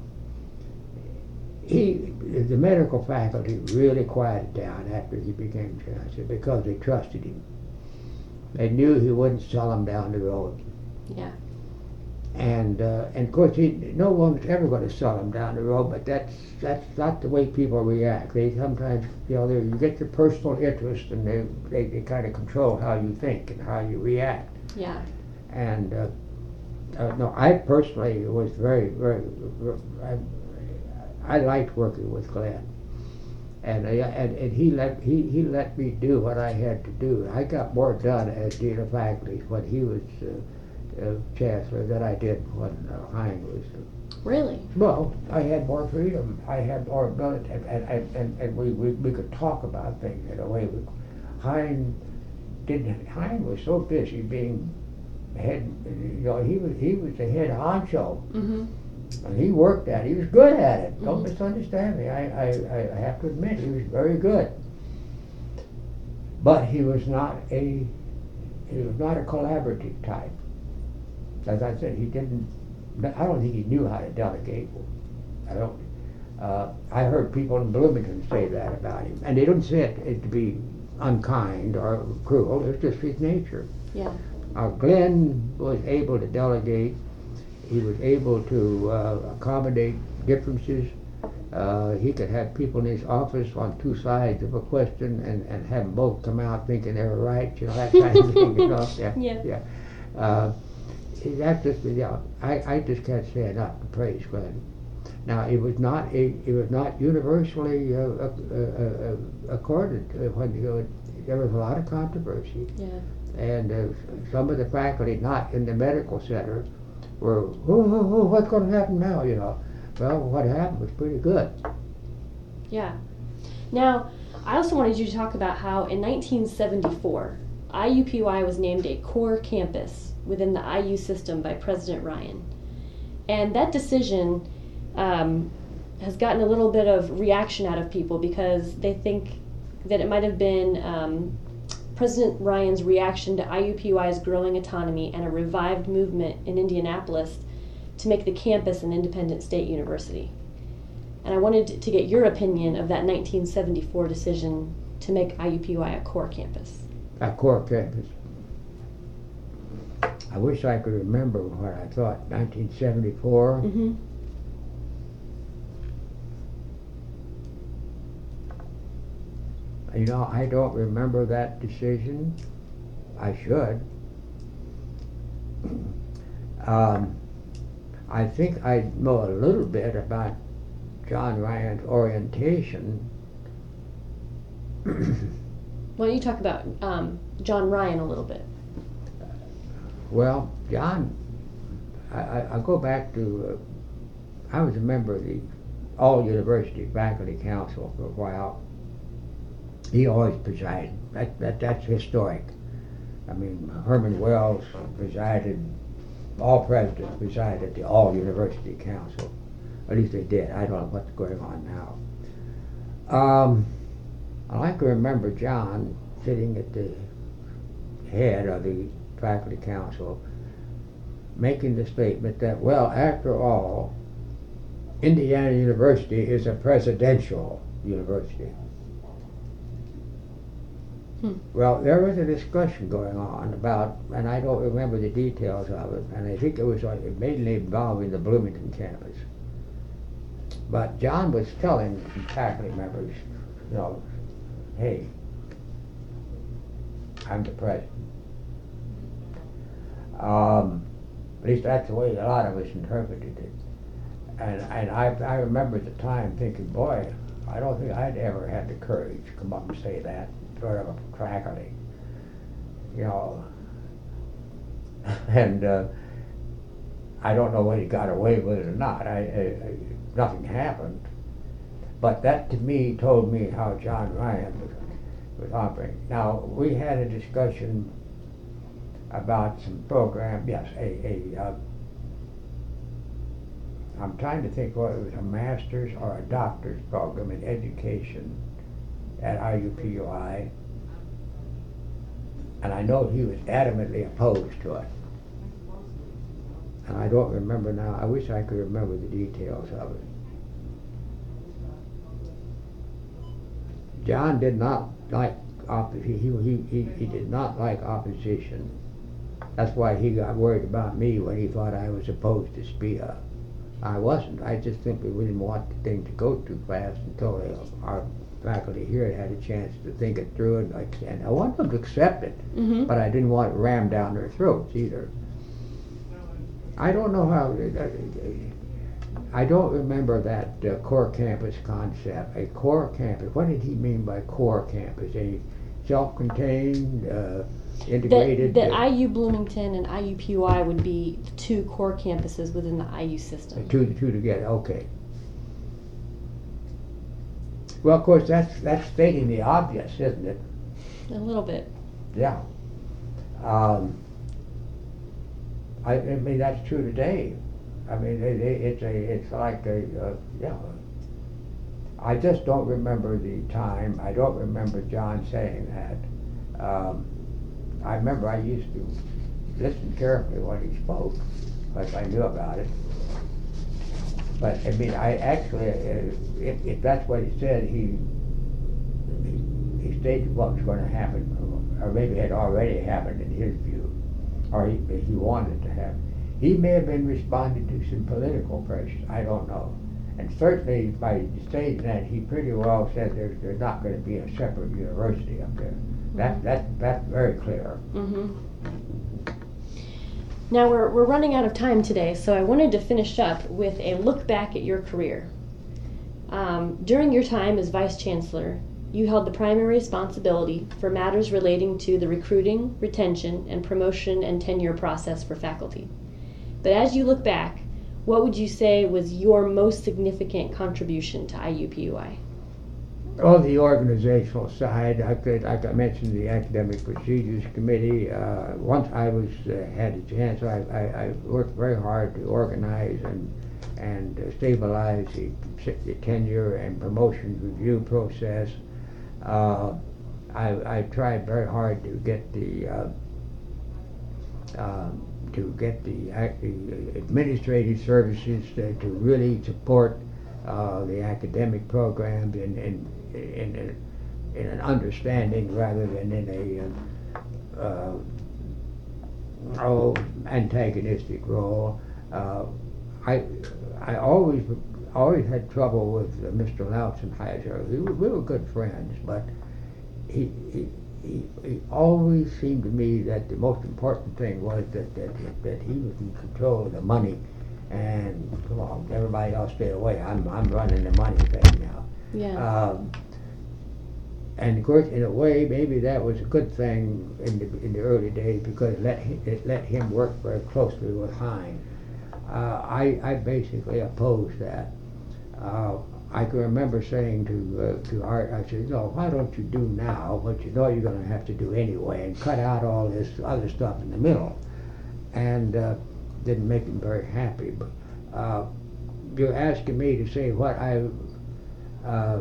He, the medical faculty really quieted down after he became chancellor because they trusted him. They knew he wouldn't sell them down the road. Yeah. And uh, and of course, he, no one's ever going to sell them down the road. But that's that's not the way people react. They sometimes, you know, you get your personal interest, and they, they they kind of control how you think and how you react. Yeah. And uh, uh, no, I personally was very very. I, I liked working with Glenn, and, uh, and and he let he, he let me do what I had to do. I got more done as dean of faculty when he was uh, uh, chancellor than I did when uh, Hine was. Uh, really? well, I had more freedom. I had more ability, and and, and, and we, we, we could talk about things in a way. We, Hine didn't. Hine was so busy being head. You know, he was he was the head honcho. Mm-hmm. And he worked at it. He was good at it. Don't Mm-hmm. misunderstand me. I, I, I have to admit he was very good. But he was not a he was not a collaborative type. As I said, he didn't. I don't think he knew how to delegate. I don't. Uh, I heard people in Bloomington say that about him, and they don't say it, it to be unkind or cruel. It's just his nature. Yeah. Uh, Glenn was able to delegate. He was able to uh, accommodate differences. Uh, he could have people in his office on two sides of a question and, and have them both come out thinking they were right, you know, that kind of thing. You know? Yeah. Yeah. yeah. Uh, that's just, yeah, I, I just can't say enough to praise Glenn. Now, it was not a, it was not universally uh, uh, uh, accorded uh, when you know, there was a lot of controversy. Yeah. And uh, some of the faculty not in the medical center were, oh, oh, oh, what's going to happen now, you know. Well, what happened was pretty good. Yeah. Now, I also wanted you to talk about how in nineteen seventy-four, I U P U I was named a core campus within the I U system by President Ryan. And that decision um, has gotten a little bit of reaction out of people because they think that it might have been um, President Ryan's reaction to I U P U I's growing autonomy and a revived movement in Indianapolis to make the campus an independent state university. And I wanted to get your opinion of that nineteen seventy-four decision to make I U P U I a core campus. A core campus. I wish I could remember what I thought. nineteen seventy-four. Mm-hmm. You know, I don't remember that decision. I should. Um, I think I know a little bit about John Ryan's orientation. Why don't you talk about um, John Ryan a little bit? Well, John, I, I, I'll go back to, uh, I was a member of the All University Faculty Council for a while. He always presided. That, that, that's historic. I mean, Herman Wells presided, all presidents presided at the All University Council. At least they did. I don't know what's going on now. Um, I can remember John sitting at the head of the faculty council making the statement that, well, after all, Indiana University is a presidential university. Hmm. Well, there was a discussion going on about, and I don't remember the details of it, and I think it was like mainly involving the Bloomington campus. But John was telling faculty members, you know, hey, I'm the president. Um, at least that's the way a lot of us interpreted it. And, and I, I remember at the time thinking, boy, I don't think I'd ever had the courage to come up and say that in front of a faculty. You know, and uh, I don't know whether he got away with it or not. I, I, I, nothing happened. But that to me told me how John Ryan was, was operating. Now, we had a discussion about some program, yes, a, a uh, I'm trying to think whether it was a master's or a doctor's program in education at I U P U I. And I know he was adamantly opposed to it. And I don't remember now, I wish I could remember the details of it. John did not like, op- he, he, he, he did not like opposition. That's why he got worried about me when he thought I was opposed to S P I A. I wasn't. I just simply didn't want the thing to go too fast until they, our faculty here had a chance to think it through, and, like, and I wanted them to accept it, Mm-hmm. but I didn't want it rammed down their throats either. I don't know how, I don't remember that uh, core campus concept. A core campus, what did he mean by core campus? A self-contained, uh, integrated? That, that uh, I U Bloomington and I U P U I would be two core campuses within the I U system. Two, two together, okay. Well, of course, that's that's stating the obvious, isn't it? A little bit. Yeah. Um, I, I mean, that's true today. I mean, it, it, it's a, it's like a, uh, yeah. I just don't remember the time. I don't remember John saying that. Um, I remember I used to listen carefully when he spoke, because I knew about it. But I mean, I actually, uh, if, if that's what he said, he, he he stated what was going to happen, or maybe had already happened in his view. or he, he wanted to have. He may have been responding to some political pressures, I don't know. And certainly by saying that, he pretty well said there's, there's not going to be a separate university up there. That, that, that's very clear. Mm-hmm. Now we're, we're running out of time today, so I wanted to finish up with a look back at your career. Um, during your time as Vice Chancellor, you held the primary responsibility for matters relating to the recruiting, retention, and promotion and tenure process for faculty. But as you look back, what would you say was your most significant contribution to I U P U I? On the organizational side, I could, like I mentioned, the Academic Procedures Committee. Uh, once I was uh, had the chance, I, I, I worked very hard to organize and and uh, stabilize the, the tenure and promotion review process. Uh, I, I tried very hard to get the uh, uh, to get the, uh, the administrative services to, to really support uh, the academic programs in in in, a, in an understanding rather than in a uh, uh, oh, antagonistic role. Uh, I I always always had trouble with uh, Mister Lautzenheiser. We were, we were good friends, but he, he he he always seemed to me that the most important thing was that that, that he was in control of the money, and come on, everybody else stay away. I'm I'm running the money thing now. Yeah. Um, and of course, in a way, maybe that was a good thing in the in the early days because it let him, it let him work very closely with Hein. Uh, I, I basically opposed that. Uh, I can remember saying to uh, to Art, I said, no, why don't you do now what you know you're going to have to do anyway and cut out all this other stuff in the middle. And uh, didn't make him very happy. But uh, you're asking me to say what I... Uh,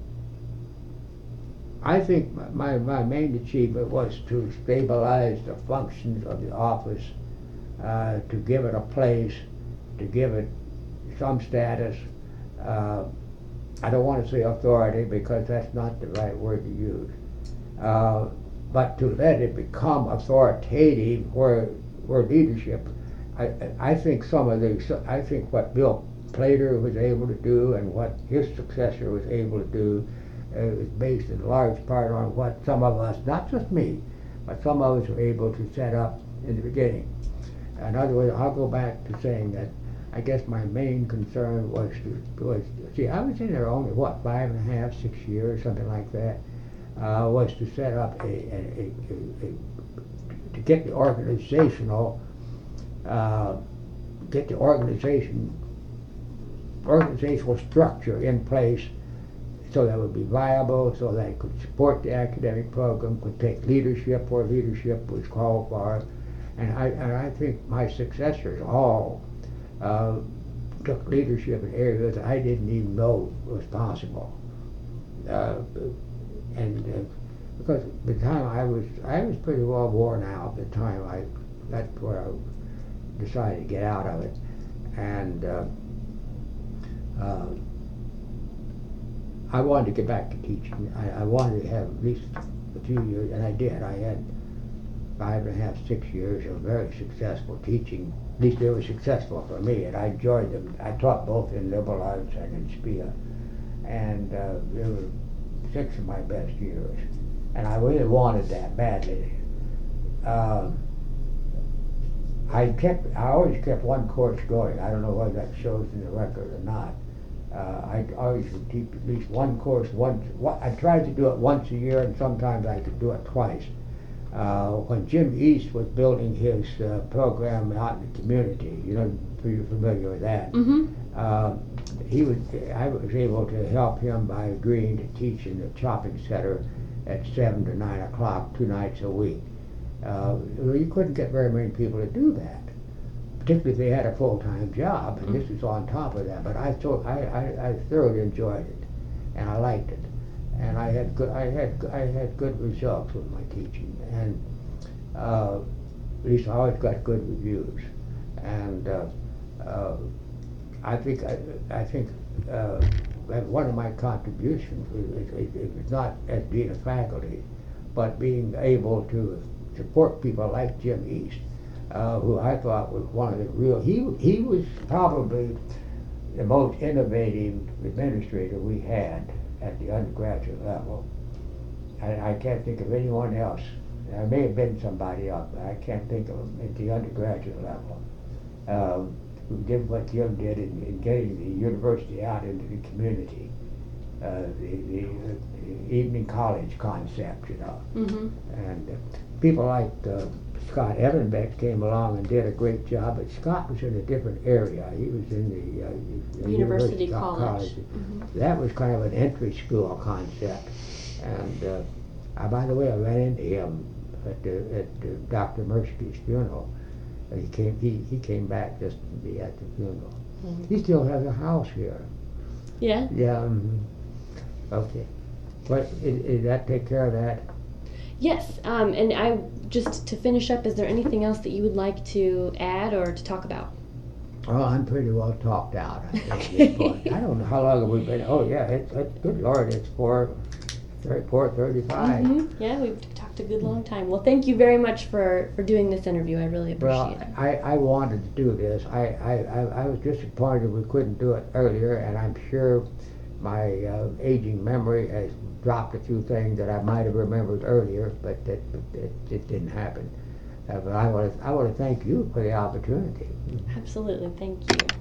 I think my, my main achievement was to stabilize the functions of the office, uh, to give it a place, to give it some status. Uh, I don't want to say authority because that's not the right word to use. Uh, but to let it become authoritative where where leadership, I, I think some of the, I think what Bill Plater was able to do and what his successor was able to do uh, is based in large part on what some of us, not just me, but some of us were able to set up in the beginning. In other words, I'll go back to saying that I guess my main concern was to, was, see, I was in there only, what, five and a half, six years, something like that, uh, was to set up a, a, a, a, a to get the organizational, uh, get the organization, organizational structure in place so that it would be viable, so that it could support the academic program, could take leadership where leadership was called for. And I, and I think my successors all uh, took leadership in areas I didn't even know was possible. Uh, and uh, because by the time I was, I was pretty well worn out at the time I, that's where I decided to get out of it. And uh, uh, I wanted to get back to teaching. I, I wanted to have at least a few years, and I did. I had five and a half, six years of very successful teaching. At least they were successful for me, and I enjoyed them. I taught both in liberal arts and in S P I A, and uh, they were six of my best years. And I really wanted that badly. Um, I kept, I always kept one course going. I don't know whether that shows in the record or not. Uh, I always would teach at least one course once. One, I tried to do it once a year, and sometimes I could do it twice. Uh, when Jim East was building his uh, program out in the community, you know, you're familiar with that. Mm-hmm. Uh, he was, I was able to help him by agreeing to teach in the shopping center at seven to nine o'clock, two nights a week. Uh, you couldn't get very many people to do that, particularly if they had a full-time job, and this was on top of that. But I, so, I, I, I thoroughly enjoyed it, and I liked it, and I had good, I had, I had good results with my teaching, and uh, at least I always got good reviews, and uh, uh, I think, I, I think uh, that one of my contributions is, is, is not as being a faculty, but being able to support people like Jim East. uh, who I thought was one of the real, he, he was probably the most innovative administrator we had at the undergraduate level. I, I can't think of anyone else. There may have been somebody else, but I can't think of them at the undergraduate level um, who did what Jim did in, in getting the university out into the community. Uh, the, the, the evening college concept, you know. Mm-hmm. And uh, people like uh, Scott Evanbeck came along and did a great job, but Scott was in a different area. He was in the, uh, the University University College. College. Mm-hmm. That was kind of an entry school concept. And uh, I, by the way, I ran into him at, the, at uh, Doctor Mirsky's funeral. Uh, he came. He, he came back just to be at the funeral. Mm-hmm. He still has a house here. Yeah. Yeah. Mm-hmm. Okay. But did, did that take care of that? Yes. Um, and I just to finish up, is there anything else that you would like to add or to talk about? Oh, I'm pretty well talked out, I think, at this point. I don't know how long have we been. Oh, yeah, it's, it's good Lord, it's four, four thirty-five. Mm-hmm. Yeah, we've talked a good long time. Well, thank you very much for, for doing this interview. I really appreciate Well, it. I, I wanted to do this. I, I, I, I was disappointed we couldn't do it earlier, and I'm sure my uh, aging memory has dropped a few things that I might have remembered earlier, but it, it, it didn't happen. Uh, but I want to I want to thank you for the opportunity. Absolutely. Thank you.